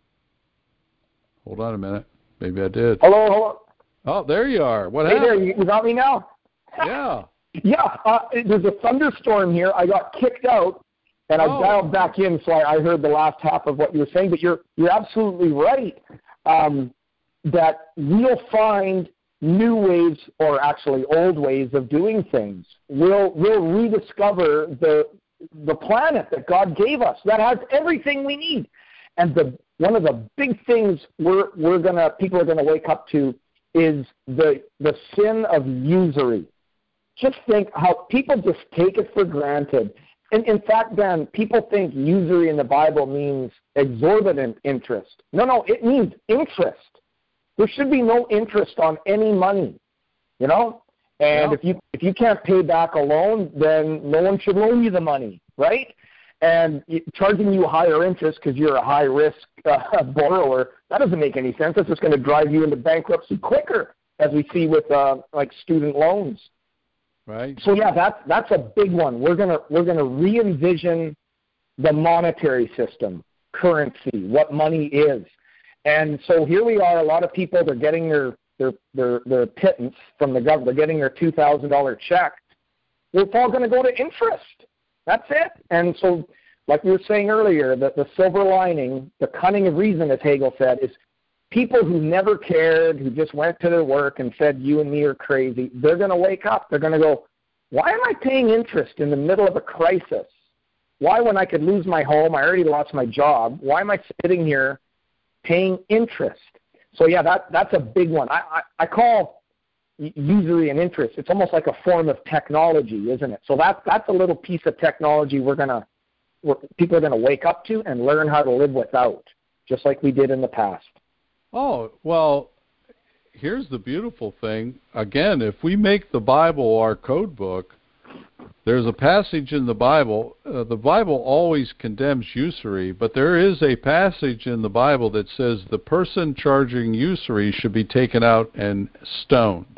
Hold on a minute. Maybe I did. Hello, hello. Oh, there you are. What hey happened? There, you got me now? Yeah. Yeah, uh, there's a thunderstorm here. I got kicked out, and I oh. dialed back in, so I, I heard the last half of what you were saying. But you're you're absolutely right um, that we'll find new ways, or actually old ways of doing things. We'll we'll rediscover the the planet that God gave us that has everything we need. And the one of the big things we're we're gonna people are gonna wake up to is the the sin of usury. Just think how people just take it for granted. And in fact, Dan, people think usury in the Bible means exorbitant interest. No, no, it means interest. There should be no interest on any money, you know. And yeah. if you if you can't pay back a loan, then no one should loan you the money, right? And charging you higher interest because you're a high-risk uh, borrower, that doesn't make any sense. That's just going to drive you into bankruptcy quicker, as we see with uh, like student loans. Right. So yeah, that's that's a big one. We're gonna we're gonna re-envision the monetary system, currency, what money is, and so here we are. A lot of people, they're getting their their their, their pittance from the government. They're getting their two thousand dollar check. It's all going to go to interest. That's it. And so, like we were saying earlier, the, the silver lining, the cunning of reason, as Hegel said, is people who never cared, who just went to their work and said, you and me are crazy, they're going to wake up. They're going to go, why am I paying interest in the middle of a crisis? Why, when I could lose my home, I already lost my job, why am I sitting here paying interest? So, yeah, that that's a big one. I, I, I call usury and interest, it's almost like a form of technology, isn't it? So that, that's a little piece of technology we're going to, people are going to wake up to and learn how to live without, just like we did in the past. Oh, well, here's the beautiful thing. Again, if we make the Bible our code book, there's a passage in the Bible. Uh, the Bible always condemns usury, but there is a passage in the Bible that says the person charging usury should be taken out and stoned,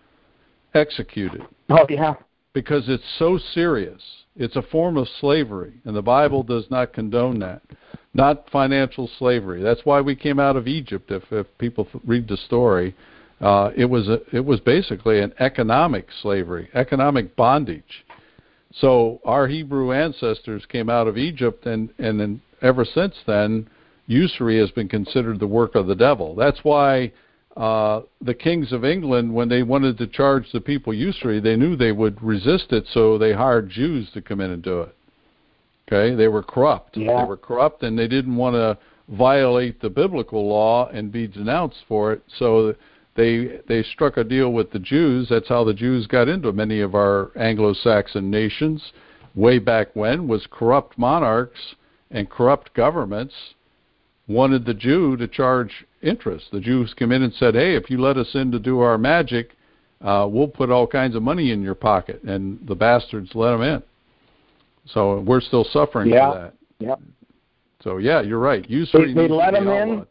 executed. Oh, yeah. Because it's so serious. It's a form of slavery, and the Bible does not condone that. Not financial slavery. That's why we came out of Egypt. If, if people read the story, uh, it was a, it was basically an economic slavery, economic bondage. So our Hebrew ancestors came out of Egypt, and and then ever since then, usury has been considered the work of the devil. That's why uh, the kings of England, when they wanted to charge the people usury, they knew they would resist it, so they hired Jews to come in and do it. Okay, they were corrupt. Yeah. They were corrupt, and they didn't want to violate the biblical law and be denounced for it. So they they struck a deal with the Jews. That's how the Jews got into many of our Anglo-Saxon nations way back when, was corrupt monarchs and corrupt governments wanted the Jew to charge interest. The Jews come in and said, hey, if you let us in to do our magic, uh, we'll put all kinds of money in your pocket. And the bastards let them in. So we're still suffering yeah. for that. Yeah. So yeah, you're right. Usury they, they let them in.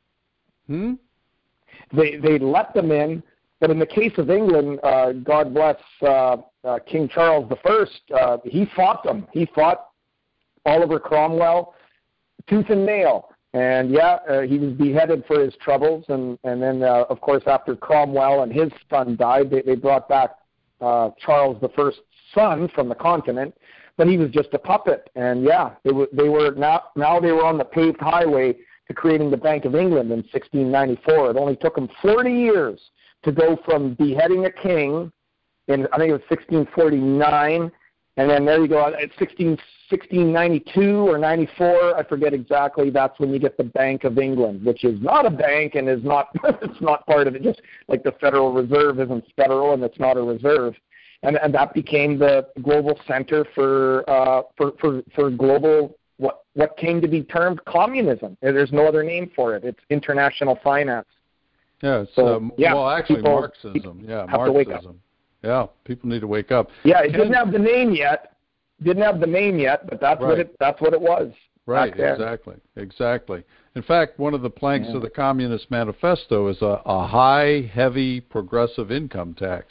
Hmm. They they let them in, but in the case of England, uh, God bless uh, uh, King Charles the First. Uh, he fought them. He fought Oliver Cromwell tooth and nail. And yeah, uh, he was beheaded for his troubles. And and then uh, of course after Cromwell and his son died, they, they brought back uh, Charles the First's son from the continent. But he was just a puppet, and yeah, they were they were now now they were on the paved highway to creating the Bank of England in sixteen ninety-four. It only took them forty years to go from beheading a king in I think it was sixteen forty-nine And then there you go, at sixteen, sixteen ninety-two or ninety-four, I forget exactly, that's when you get the Bank of England, which is not a bank and is not, it's not part of it, just like the Federal Reserve isn't federal and it's not a reserve. And, and that became the global center for, uh, for, for, for global, what, what came to be termed communism. There's no other name for it. It's international finance. Yeah, it's, so, um, yeah, well, actually people, Marxism. Yeah, have to wake up. Marxism. Yeah, people need to wake up. Yeah, it Ken, didn't have the name yet. Didn't have the name yet, but that's right. what it that's what it was. Right, exactly, exactly. In fact, one of the planks yeah. of the Communist Manifesto is a, a high, heavy, progressive income tax.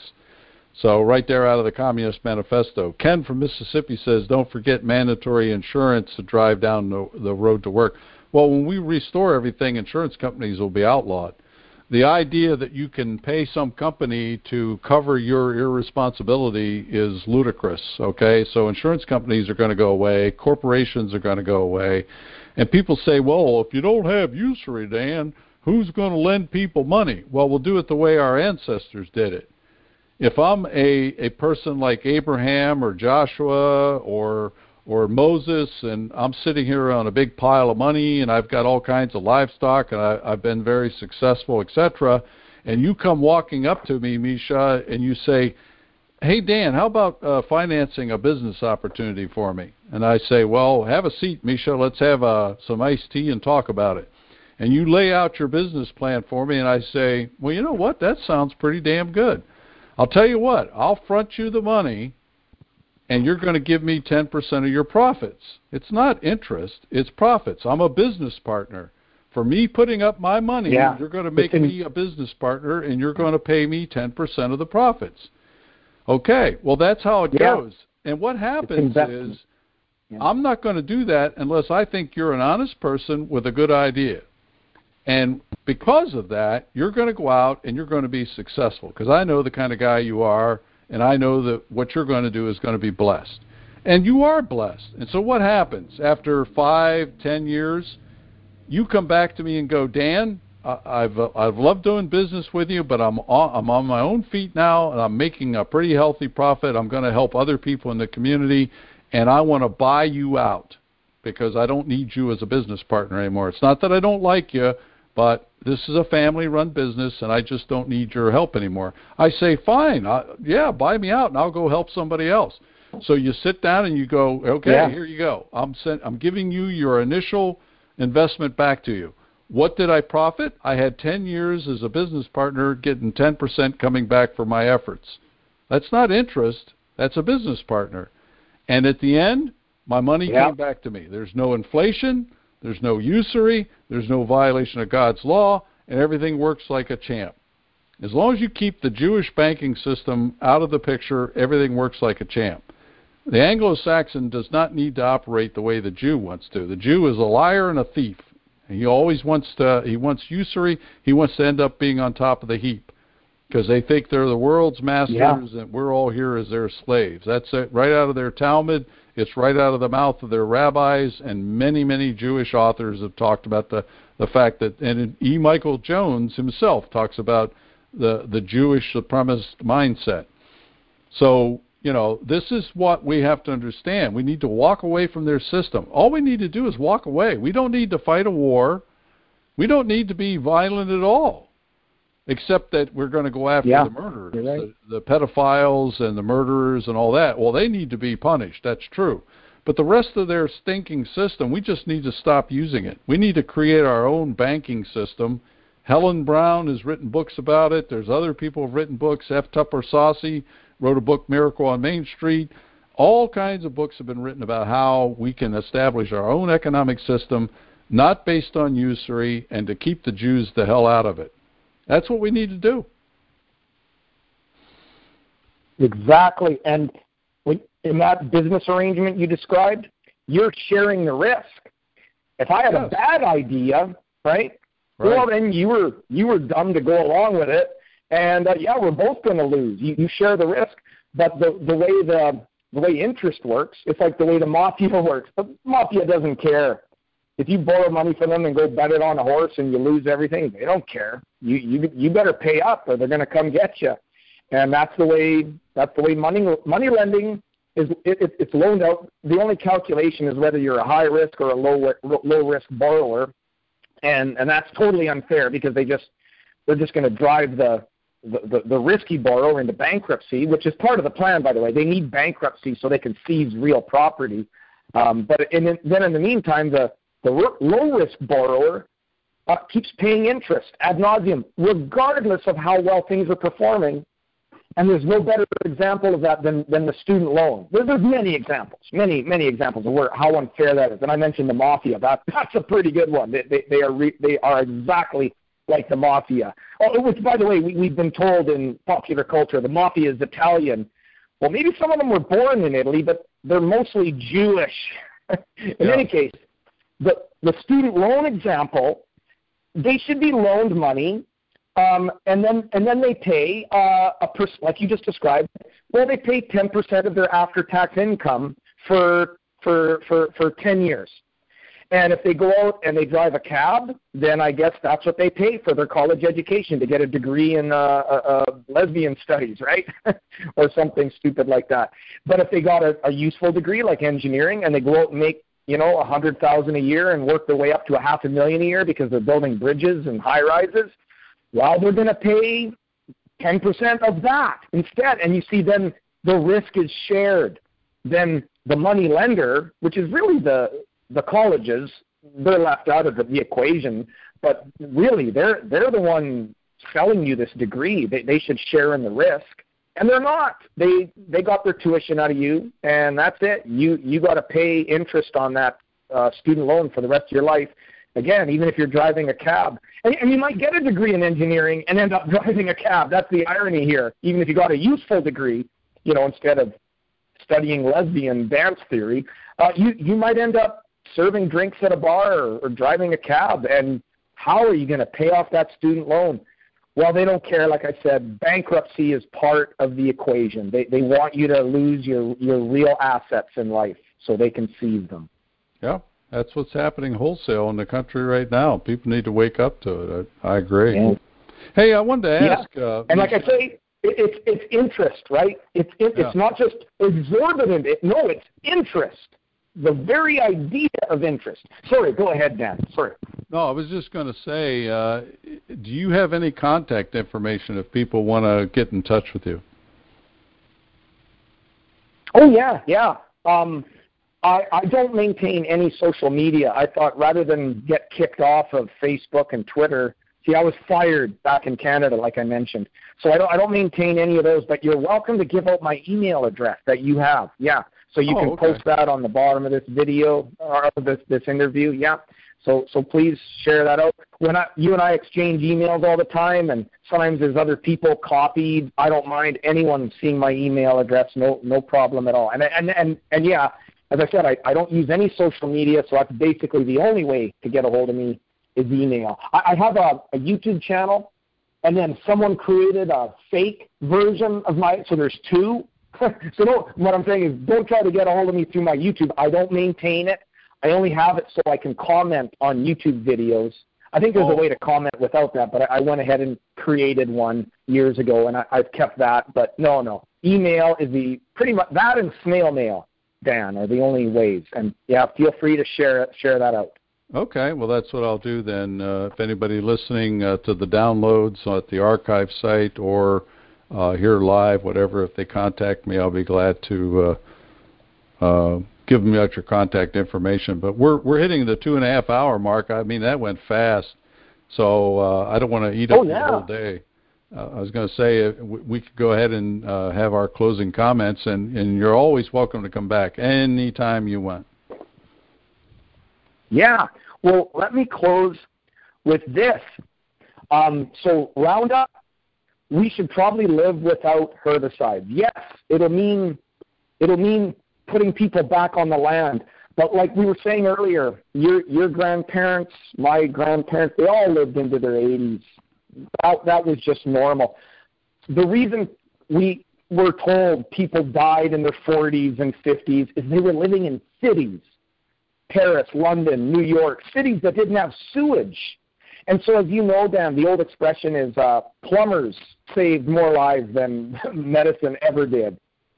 So right there out of the Communist Manifesto. Ken from Mississippi says, don't forget mandatory insurance to drive down the, the road to work. Well, when we restore everything, insurance companies will be outlawed. The idea that you can pay some company to cover your irresponsibility is ludicrous, okay? So insurance companies are going to go away, corporations are going to go away, and people say, well, if you don't have usury, Dan, who's going to lend people money? Well, we'll do it the way our ancestors did it. If I'm a, a person like Abraham or Joshua or or Moses, and I'm sitting here on a big pile of money, and I've got all kinds of livestock, and I, I've been very successful, et cetera, and you come walking up to me, Misha, and you say, hey, Dan, how about uh, financing a business opportunity for me? And I say, well, have a seat, Misha. Let's have uh, some iced tea and talk about it. And you lay out your business plan for me, and I say, well, you know what? That sounds pretty damn good. I'll tell you what. I'll front you the money, and you're going to give me ten percent of your profits. It's not interest, it's profits. I'm a business partner. For me putting up my money, yeah. you're going to make in, me a business partner, and you're going to pay me ten percent of the profits. Okay, well, that's how it yeah. goes. And what happens is yeah. I'm not going to do that unless I think you're an honest person with a good idea. And because of that, you're going to go out and you're going to be successful, because I know the kind of guy you are, and I know that what you're going to do is going to be blessed. And you are blessed. And so what happens? After five, ten years, you come back to me and go, Dan, I've uh, I've loved doing business with you, but I'm on, I'm on my own feet now, and I'm making a pretty healthy profit. I'm going to help other people in the community, and I want to buy you out because I don't need you as a business partner anymore. It's not that I don't like you, but this is a family-run business, and I just don't need your help anymore. I say, fine, I, yeah, buy me out, and I'll go help somebody else. So you sit down and you go, okay, yeah. here you go. I'm sent, I'm giving you your initial investment back to you. What did I profit? I had ten years as a business partner getting ten percent coming back for my efforts. That's not interest. That's a business partner. And at the end, my money yeah. came back to me. There's no inflation. There's no usury, there's no violation of God's law, and everything works like a champ. As long as you keep the Jewish banking system out of the picture, everything works like a champ. The Anglo-Saxon does not need to operate the way the Jew wants to. The Jew is a liar and a thief. And he always wants to, he wants usury, he wants to end up being on top of the heap, because they think they're the world's masters yeah. and we're all here as their slaves. That's it, right out of their Talmud. It's right out of the mouth of their rabbis, and many, many Jewish authors have talked about the, the fact that, and E. Michael Jones himself talks about the, the Jewish supremacist mindset. So, you know, this is what we have to understand. We need to walk away from their system. All we need to do is walk away. We don't need to fight a war. We don't need to be violent at all, except that we're going to go after yeah, the murderers, right. the, the pedophiles and the murderers and all that. Well, they need to be punished. That's true. But the rest of their stinking system, we just need to stop using it. We need to create our own banking system. Helen Brown has written books about it. There's other people who have written books. F. Tupper Saucy wrote a book, Miracle on Main Street. All kinds of books have been written about how we can establish our own economic system, not based on usury, and to keep the Jews the hell out of it. That's what we need to do. Exactly. And when, in that business arrangement you described, you're sharing the risk. If I had yes. a bad idea, right, right, well, then you were you were dumb to go along with it. And, uh, yeah, we're both going to lose. You, you share the risk. But the, the way the, the way interest works, it's like the way the mafia works. The mafia doesn't care. If you borrow money from them and go bet it on a horse and you lose everything, they don't care. You you you better pay up or they're going to come get you. And that's the way that's the way money money lending is it, it, it's loaned out. The only calculation is whether you're a high risk or a low low risk borrower, and and that's totally unfair because they just they're just going to drive the, the the the risky borrower into bankruptcy, which is part of the plan, by the way. They need bankruptcy so they can seize real property. Um, but in, then in the meantime, the the low risk borrower uh, keeps paying interest ad nauseum, regardless of how well things are performing. And there's no better example of that than, than the student loan. There, there's many examples, many, many examples of where, how unfair that is. And I mentioned the mafia. That, that's a pretty good one. They, they, they, are, re, they are exactly like the mafia. Oh, which, by the way, we, we've been told in popular culture the mafia is Italian. Well, maybe some of them were born in Italy, but they're mostly Jewish. in yeah. any case, the, the student loan example, they should be loaned money. Um, and then and then they pay uh, a pers- like you just described. Well, they pay ten percent of their after-tax income for for for for ten years. And if they go out and they drive a cab, then I guess that's what they pay for their college education to get a degree in uh, uh, uh, lesbian studies, right, or something stupid like that. But if they got a, a useful degree like engineering and they go out and make you know a hundred thousand a year and work their way up to a half a million a year because they're building bridges and high rises. Well, they're going to pay ten percent of that instead. And you see then the risk is shared. Then the money lender, which is really the the colleges, they're left out of the, the equation. But really, they're they're the one selling you this degree. They, they should share in the risk. And they're not. They they got their tuition out of you, and that's it. You, you got to pay interest on that uh, student loan for the rest of your life. Again, even if you're driving a cab. And, and you might get a degree in engineering and end up driving a cab. That's the irony here. Even if you got a useful degree, you know, instead of studying lesbian dance theory, uh, you, you might end up serving drinks at a bar or, or driving a cab. And how are you going to pay off that student loan? Well, they don't care. Like I said, bankruptcy is part of the equation. They, they want you to lose your, your real assets in life so they can seize them. Yeah. That's what's happening wholesale in the country right now. People need to wake up to it. I, I agree. Yeah. Hey, I wanted to ask. Yeah. Uh, and like I say, it, it's it's interest, right? It's it, yeah. it's not just exorbitant. It, no, it's interest. The very idea of interest. Sorry, go ahead, Dan. Sorry. No, I was just going to say, uh, do you have any contact information if people want to get in touch with you? Oh yeah, yeah. Um, I, I don't maintain any social media. I thought rather than get kicked off of Facebook and Twitter, see, I was fired back in Canada, like I mentioned. So I don't I don't maintain any of those, but you're welcome to give out my email address that you have. Yeah. So you oh, can okay. post that on the bottom of this video or this this interview. Yeah. So so please share that out. When I, you and I exchange emails all the time, and sometimes there's other people copied. I don't mind anyone seeing my email address. No no problem at all. And and and and yeah. As I said, I, I don't use any social media, so that's basically the only way to get a hold of me is email. I, I have a, a YouTube channel, and then someone created a fake version of my, so there's two. so don't, what I'm saying is don't try to get a hold of me through my YouTube. I don't maintain it. I only have it so I can comment on YouTube videos. I think there's oh. a way to comment without that, but I, I went ahead and created one years ago, and I, I've kept that. But no, no. Email is the pretty much, that and snail mail, Dan, are the only ways. And, yeah, feel free to share share that out. Okay. Well, that's what I'll do then. Uh, if anybody listening uh, to the downloads at the archive site or uh, here live, whatever, if they contact me, I'll be glad to uh, uh, give them out your contact information. But we're we're hitting the two and a half hour mark. I mean, that went fast. So uh, I don't want to eat up oh, yeah. the whole day. Uh, I was going to say uh, we, we could go ahead and uh, have our closing comments, and, and you're always welcome to come back anytime you want. Yeah. Well, let me close with this. Um, so Roundup, we should probably live without herbicides. Yes, it'll mean it'll mean putting people back on the land. But like we were saying earlier, your your grandparents, my grandparents, they all lived into their eighties. That, that was just normal. The reason we were told people died in their forties and fifties is they were living in cities, Paris, London, New York, cities that didn't have sewage. And so as you know, Dan, the old expression is uh, plumbers saved more lives than medicine ever did.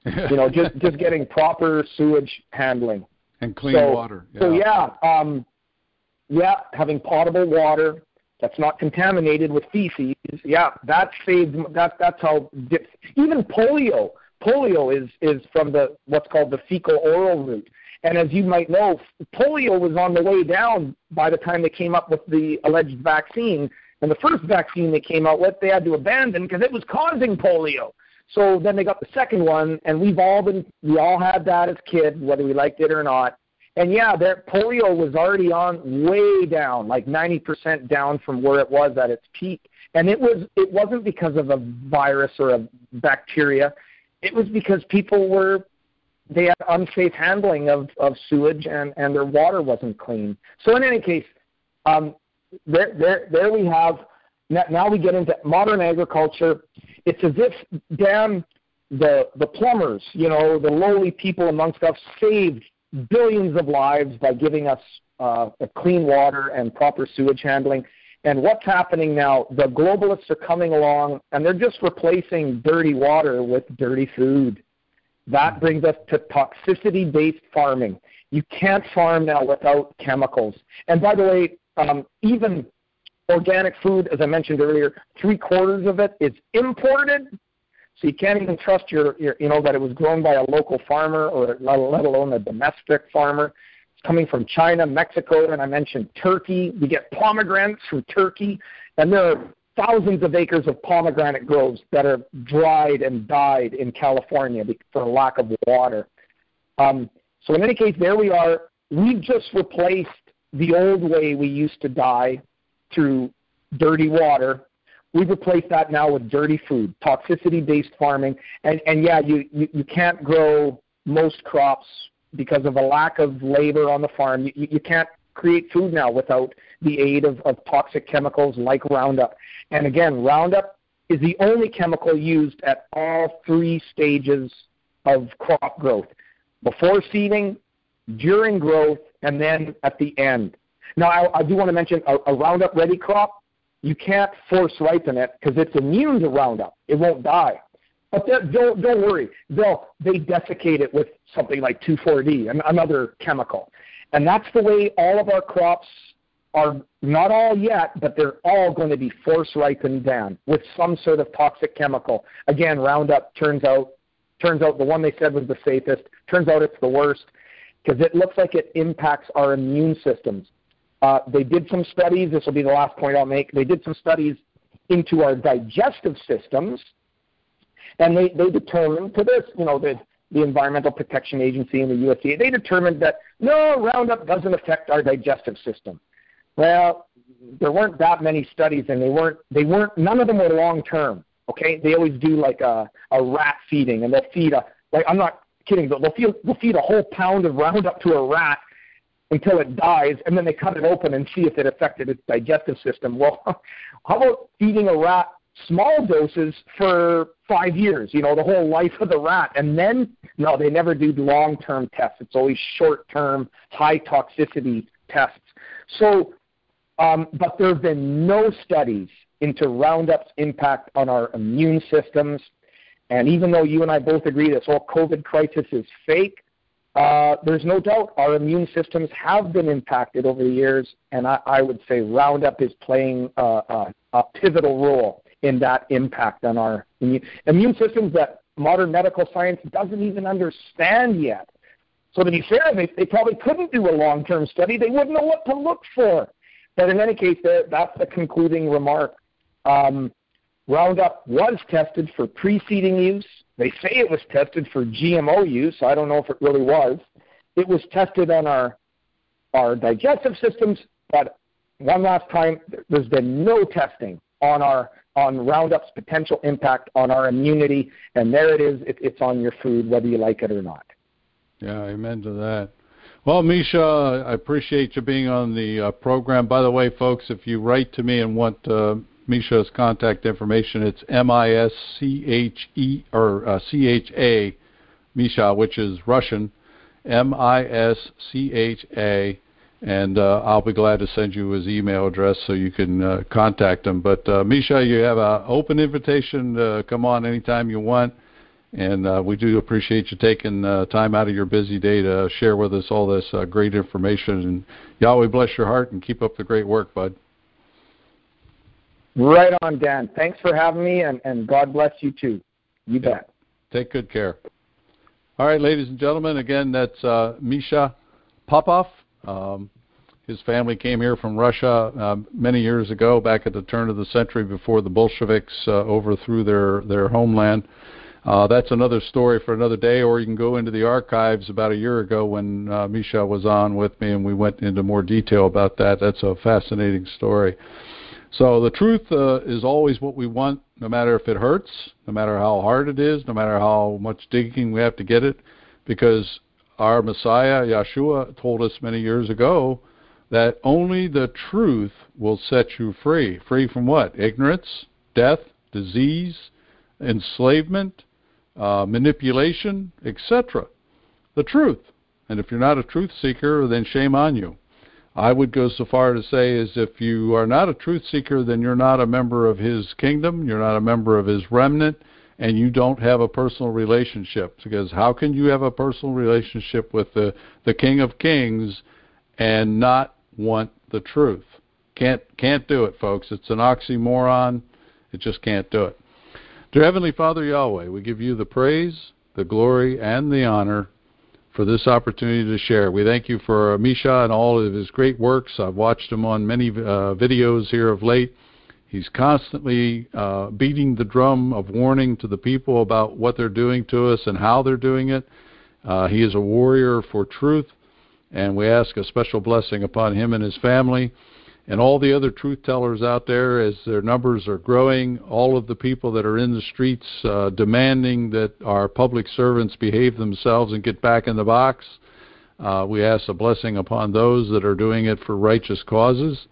You know, just just getting proper sewage handling and clean so, water. Yeah. So yeah, um, yeah, having potable water that's not contaminated with feces. Yeah, that saves. That that's how. Even polio. Polio is is from the what's called the fecal oral route. And as you might know, polio was on the way down by the time they came up with the alleged vaccine. And the first vaccine they came out with, they had to abandon because it was causing polio. So then they got the second one, and we've all been, we all had that as kids, whether we liked it or not. And yeah, their polio was already on way down, like ninety percent down from where it was at its peak. And it was, it wasn't because of a virus or a bacteria. It was because people were, they had unsafe handling of, of sewage and, and their water wasn't clean. So in any case, um, there, there, there we have, now we get into modern agriculture. It's as if, damn, the, the plumbers, you know, the lowly people amongst us saved billions of lives by giving us uh, clean water and proper sewage handling. And what's happening now, the globalists are coming along, and they're just replacing dirty water with dirty food. That brings us to toxicity-based farming. You can't farm now without chemicals. And by the way, um, even organic food, as I mentioned earlier, three-quarters of it is imported. So you can't even trust your, your, you know, that it was grown by a local farmer or let, let alone a domestic farmer. It's coming from China, Mexico, and I mentioned Turkey. We get pomegranates from Turkey, and there are thousands of acres of pomegranate groves that are dried and died in California for lack of water. Um, so in any case, there we are. We've just replaced the old way we used to die through dirty water. We've replaced that now with dirty food, toxicity-based farming. And, and yeah, you, you, you can't grow most crops because of a lack of labor on the farm. You, you can't create food now without the aid of, of toxic chemicals like Roundup. And again, Roundup is the only chemical used at all three stages of crop growth, before seeding, during growth, and then at the end. Now, I, I do want to mention a, a Roundup Ready crop. You can't force ripen it because it's immune to Roundup. It won't die. But don't, don't worry. They'll, they desiccate it with something like two four D, another chemical. And that's the way all of our crops are, not all yet, but they're all going to be force ripened down with some sort of toxic chemical. Again, Roundup turns out, turns out the one they said was the safest. Turns out it's the worst because it looks like it impacts our immune systems. Uh, they did some studies, this will be the last point I'll make, they did some studies into our digestive systems, and they, they determined, to this, you know, the, the Environmental Protection Agency and the U S D A, they determined that, no, Roundup doesn't affect our digestive system. Well, there weren't that many studies, and they weren't, they weren't, none of them were long-term, okay? They always do like a, a rat feeding, and they'll feed a, like, I'm not kidding, but they'll feed, they'll feed a whole pound of Roundup to a rat until it dies, and then they cut it open and see if it affected its digestive system. Well, how about feeding a rat small doses for five years, you know, the whole life of the rat, and then, no, they never do long-term tests. It's always short-term, high-toxicity tests. So, um, but there have been no studies into Roundup's impact on our immune systems, and even though you and I both agree this whole COVID crisis is fake, Uh, there's no doubt our immune systems have been impacted over the years, and I, I would say Roundup is playing a, a, a pivotal role in that impact on our immune, immune systems that modern medical science doesn't even understand yet. So to be fair, they, they probably couldn't do a long-term study. They wouldn't know what to look for. But in any case, that's the concluding remark. Um, Roundup was tested for pre-seeding use. They say it was tested for G M O use. I don't know if it really was. It was tested on our our digestive systems, but one last time, there's been no testing on our on Roundup's potential impact on our immunity, and there it is. It, it's on your food, whether you like it or not. Yeah, amen to that. Well, Misha, I appreciate you being on the uh, program. By the way, folks, if you write to me and want uh, Misha's contact information, it's M I S C H E or uh, C H A, Misha, which is Russian, M I S C H A, and uh, I'll be glad to send you his email address so you can uh, contact him. But uh, Misha, you have an open invitation to come on anytime you want, And uh, we do appreciate you taking uh, time out of your busy day to share with us all this uh, great information. And Yahweh bless your heart and keep up the great work, bud. Right on, Dan. Thanks for having me, and, and God bless you too. You yeah. bet. Take good care. All right, ladies and gentlemen, again, that's uh, Misha Popov. Um, his family came here from Russia uh, many years ago, back at the turn of the century before the Bolsheviks uh, overthrew their, their homeland. Uh, that's another story for another day, or you can go into the archives about a year ago when uh, Misha was on with me and we went into more detail about that. That's a fascinating story. So the truth uh, is always what we want, no matter if it hurts, no matter how hard it is, no matter how much digging we have to get it, because our Messiah, Yeshua, told us many years ago that only the truth will set you free. Free from what? Ignorance, death, disease, enslavement, uh, manipulation, et cetera. The truth. And if you're not a truth seeker, then shame on you. I would go so far to say as if you are not a truth seeker, then you're not a member of his kingdom, you're not a member of his remnant, and you don't have a personal relationship. Because how can you have a personal relationship with the, the King of Kings and not want the truth? Can't, can't do it, folks. It's an oxymoron. It just can't do it. Dear Heavenly Father Yahweh, we give you the praise, the glory, and the honor for this opportunity to share. We thank you for Misha and all of his great works. I've watched him on many uh, videos here of late. He's constantly uh, beating the drum of warning to the people about what they're doing to us and how they're doing it. Uh, he is a warrior for truth, and we ask a special blessing upon him and his family. And all the other truth tellers out there, as their numbers are growing, all of the people that are in the streets uh, demanding that our public servants behave themselves and get back in the box, uh, we ask a blessing upon those that are doing it for righteous causes.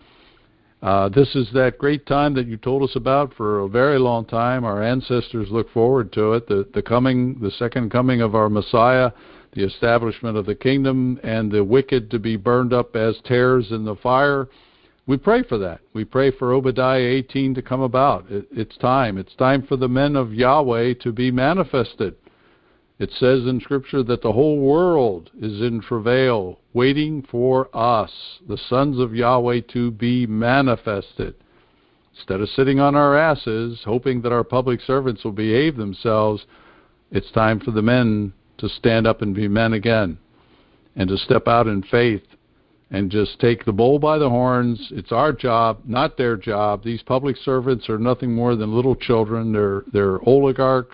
Uh, this is that great time that you told us about for a very long time. Our ancestors look forward to it, the, the coming, the second coming of our Messiah, the establishment of the kingdom, and the wicked to be burned up as tares in the fire. We pray for that. We pray for Obadiah eighteen to come about. It, it's time. It's time for the men of Yahweh to be manifested. It says in Scripture that the whole world is in travail, waiting for us, the sons of Yahweh, to be manifested. Instead of sitting on our asses, hoping that our public servants will behave themselves, it's time for the men to stand up and be men again, and to step out in faith, and just take the bull by the horns. It's our job, not their job. These public servants are nothing more than little children. They're, they're oligarchs.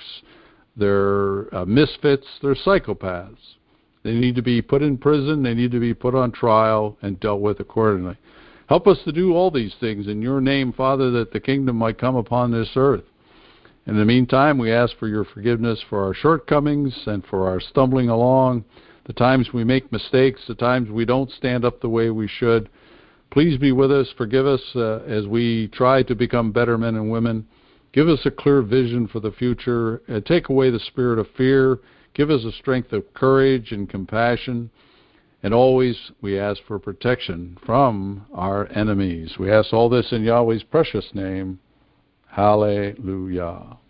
They're uh, misfits. They're psychopaths. They need to be put in prison. They need to be put on trial and dealt with accordingly. Help us to do all these things in your name, Father, that the kingdom might come upon this earth. In the meantime, we ask for your forgiveness for our shortcomings and for our stumbling along, the times we make mistakes, the times we don't stand up the way we should. Please be with us. Forgive us uh, as we try to become better men and women. Give us a clear vision for the future. Uh, take away the spirit of fear. Give us a strength of courage and compassion. And always we ask for protection from our enemies. We ask all this in Yahweh's precious name. Hallelujah.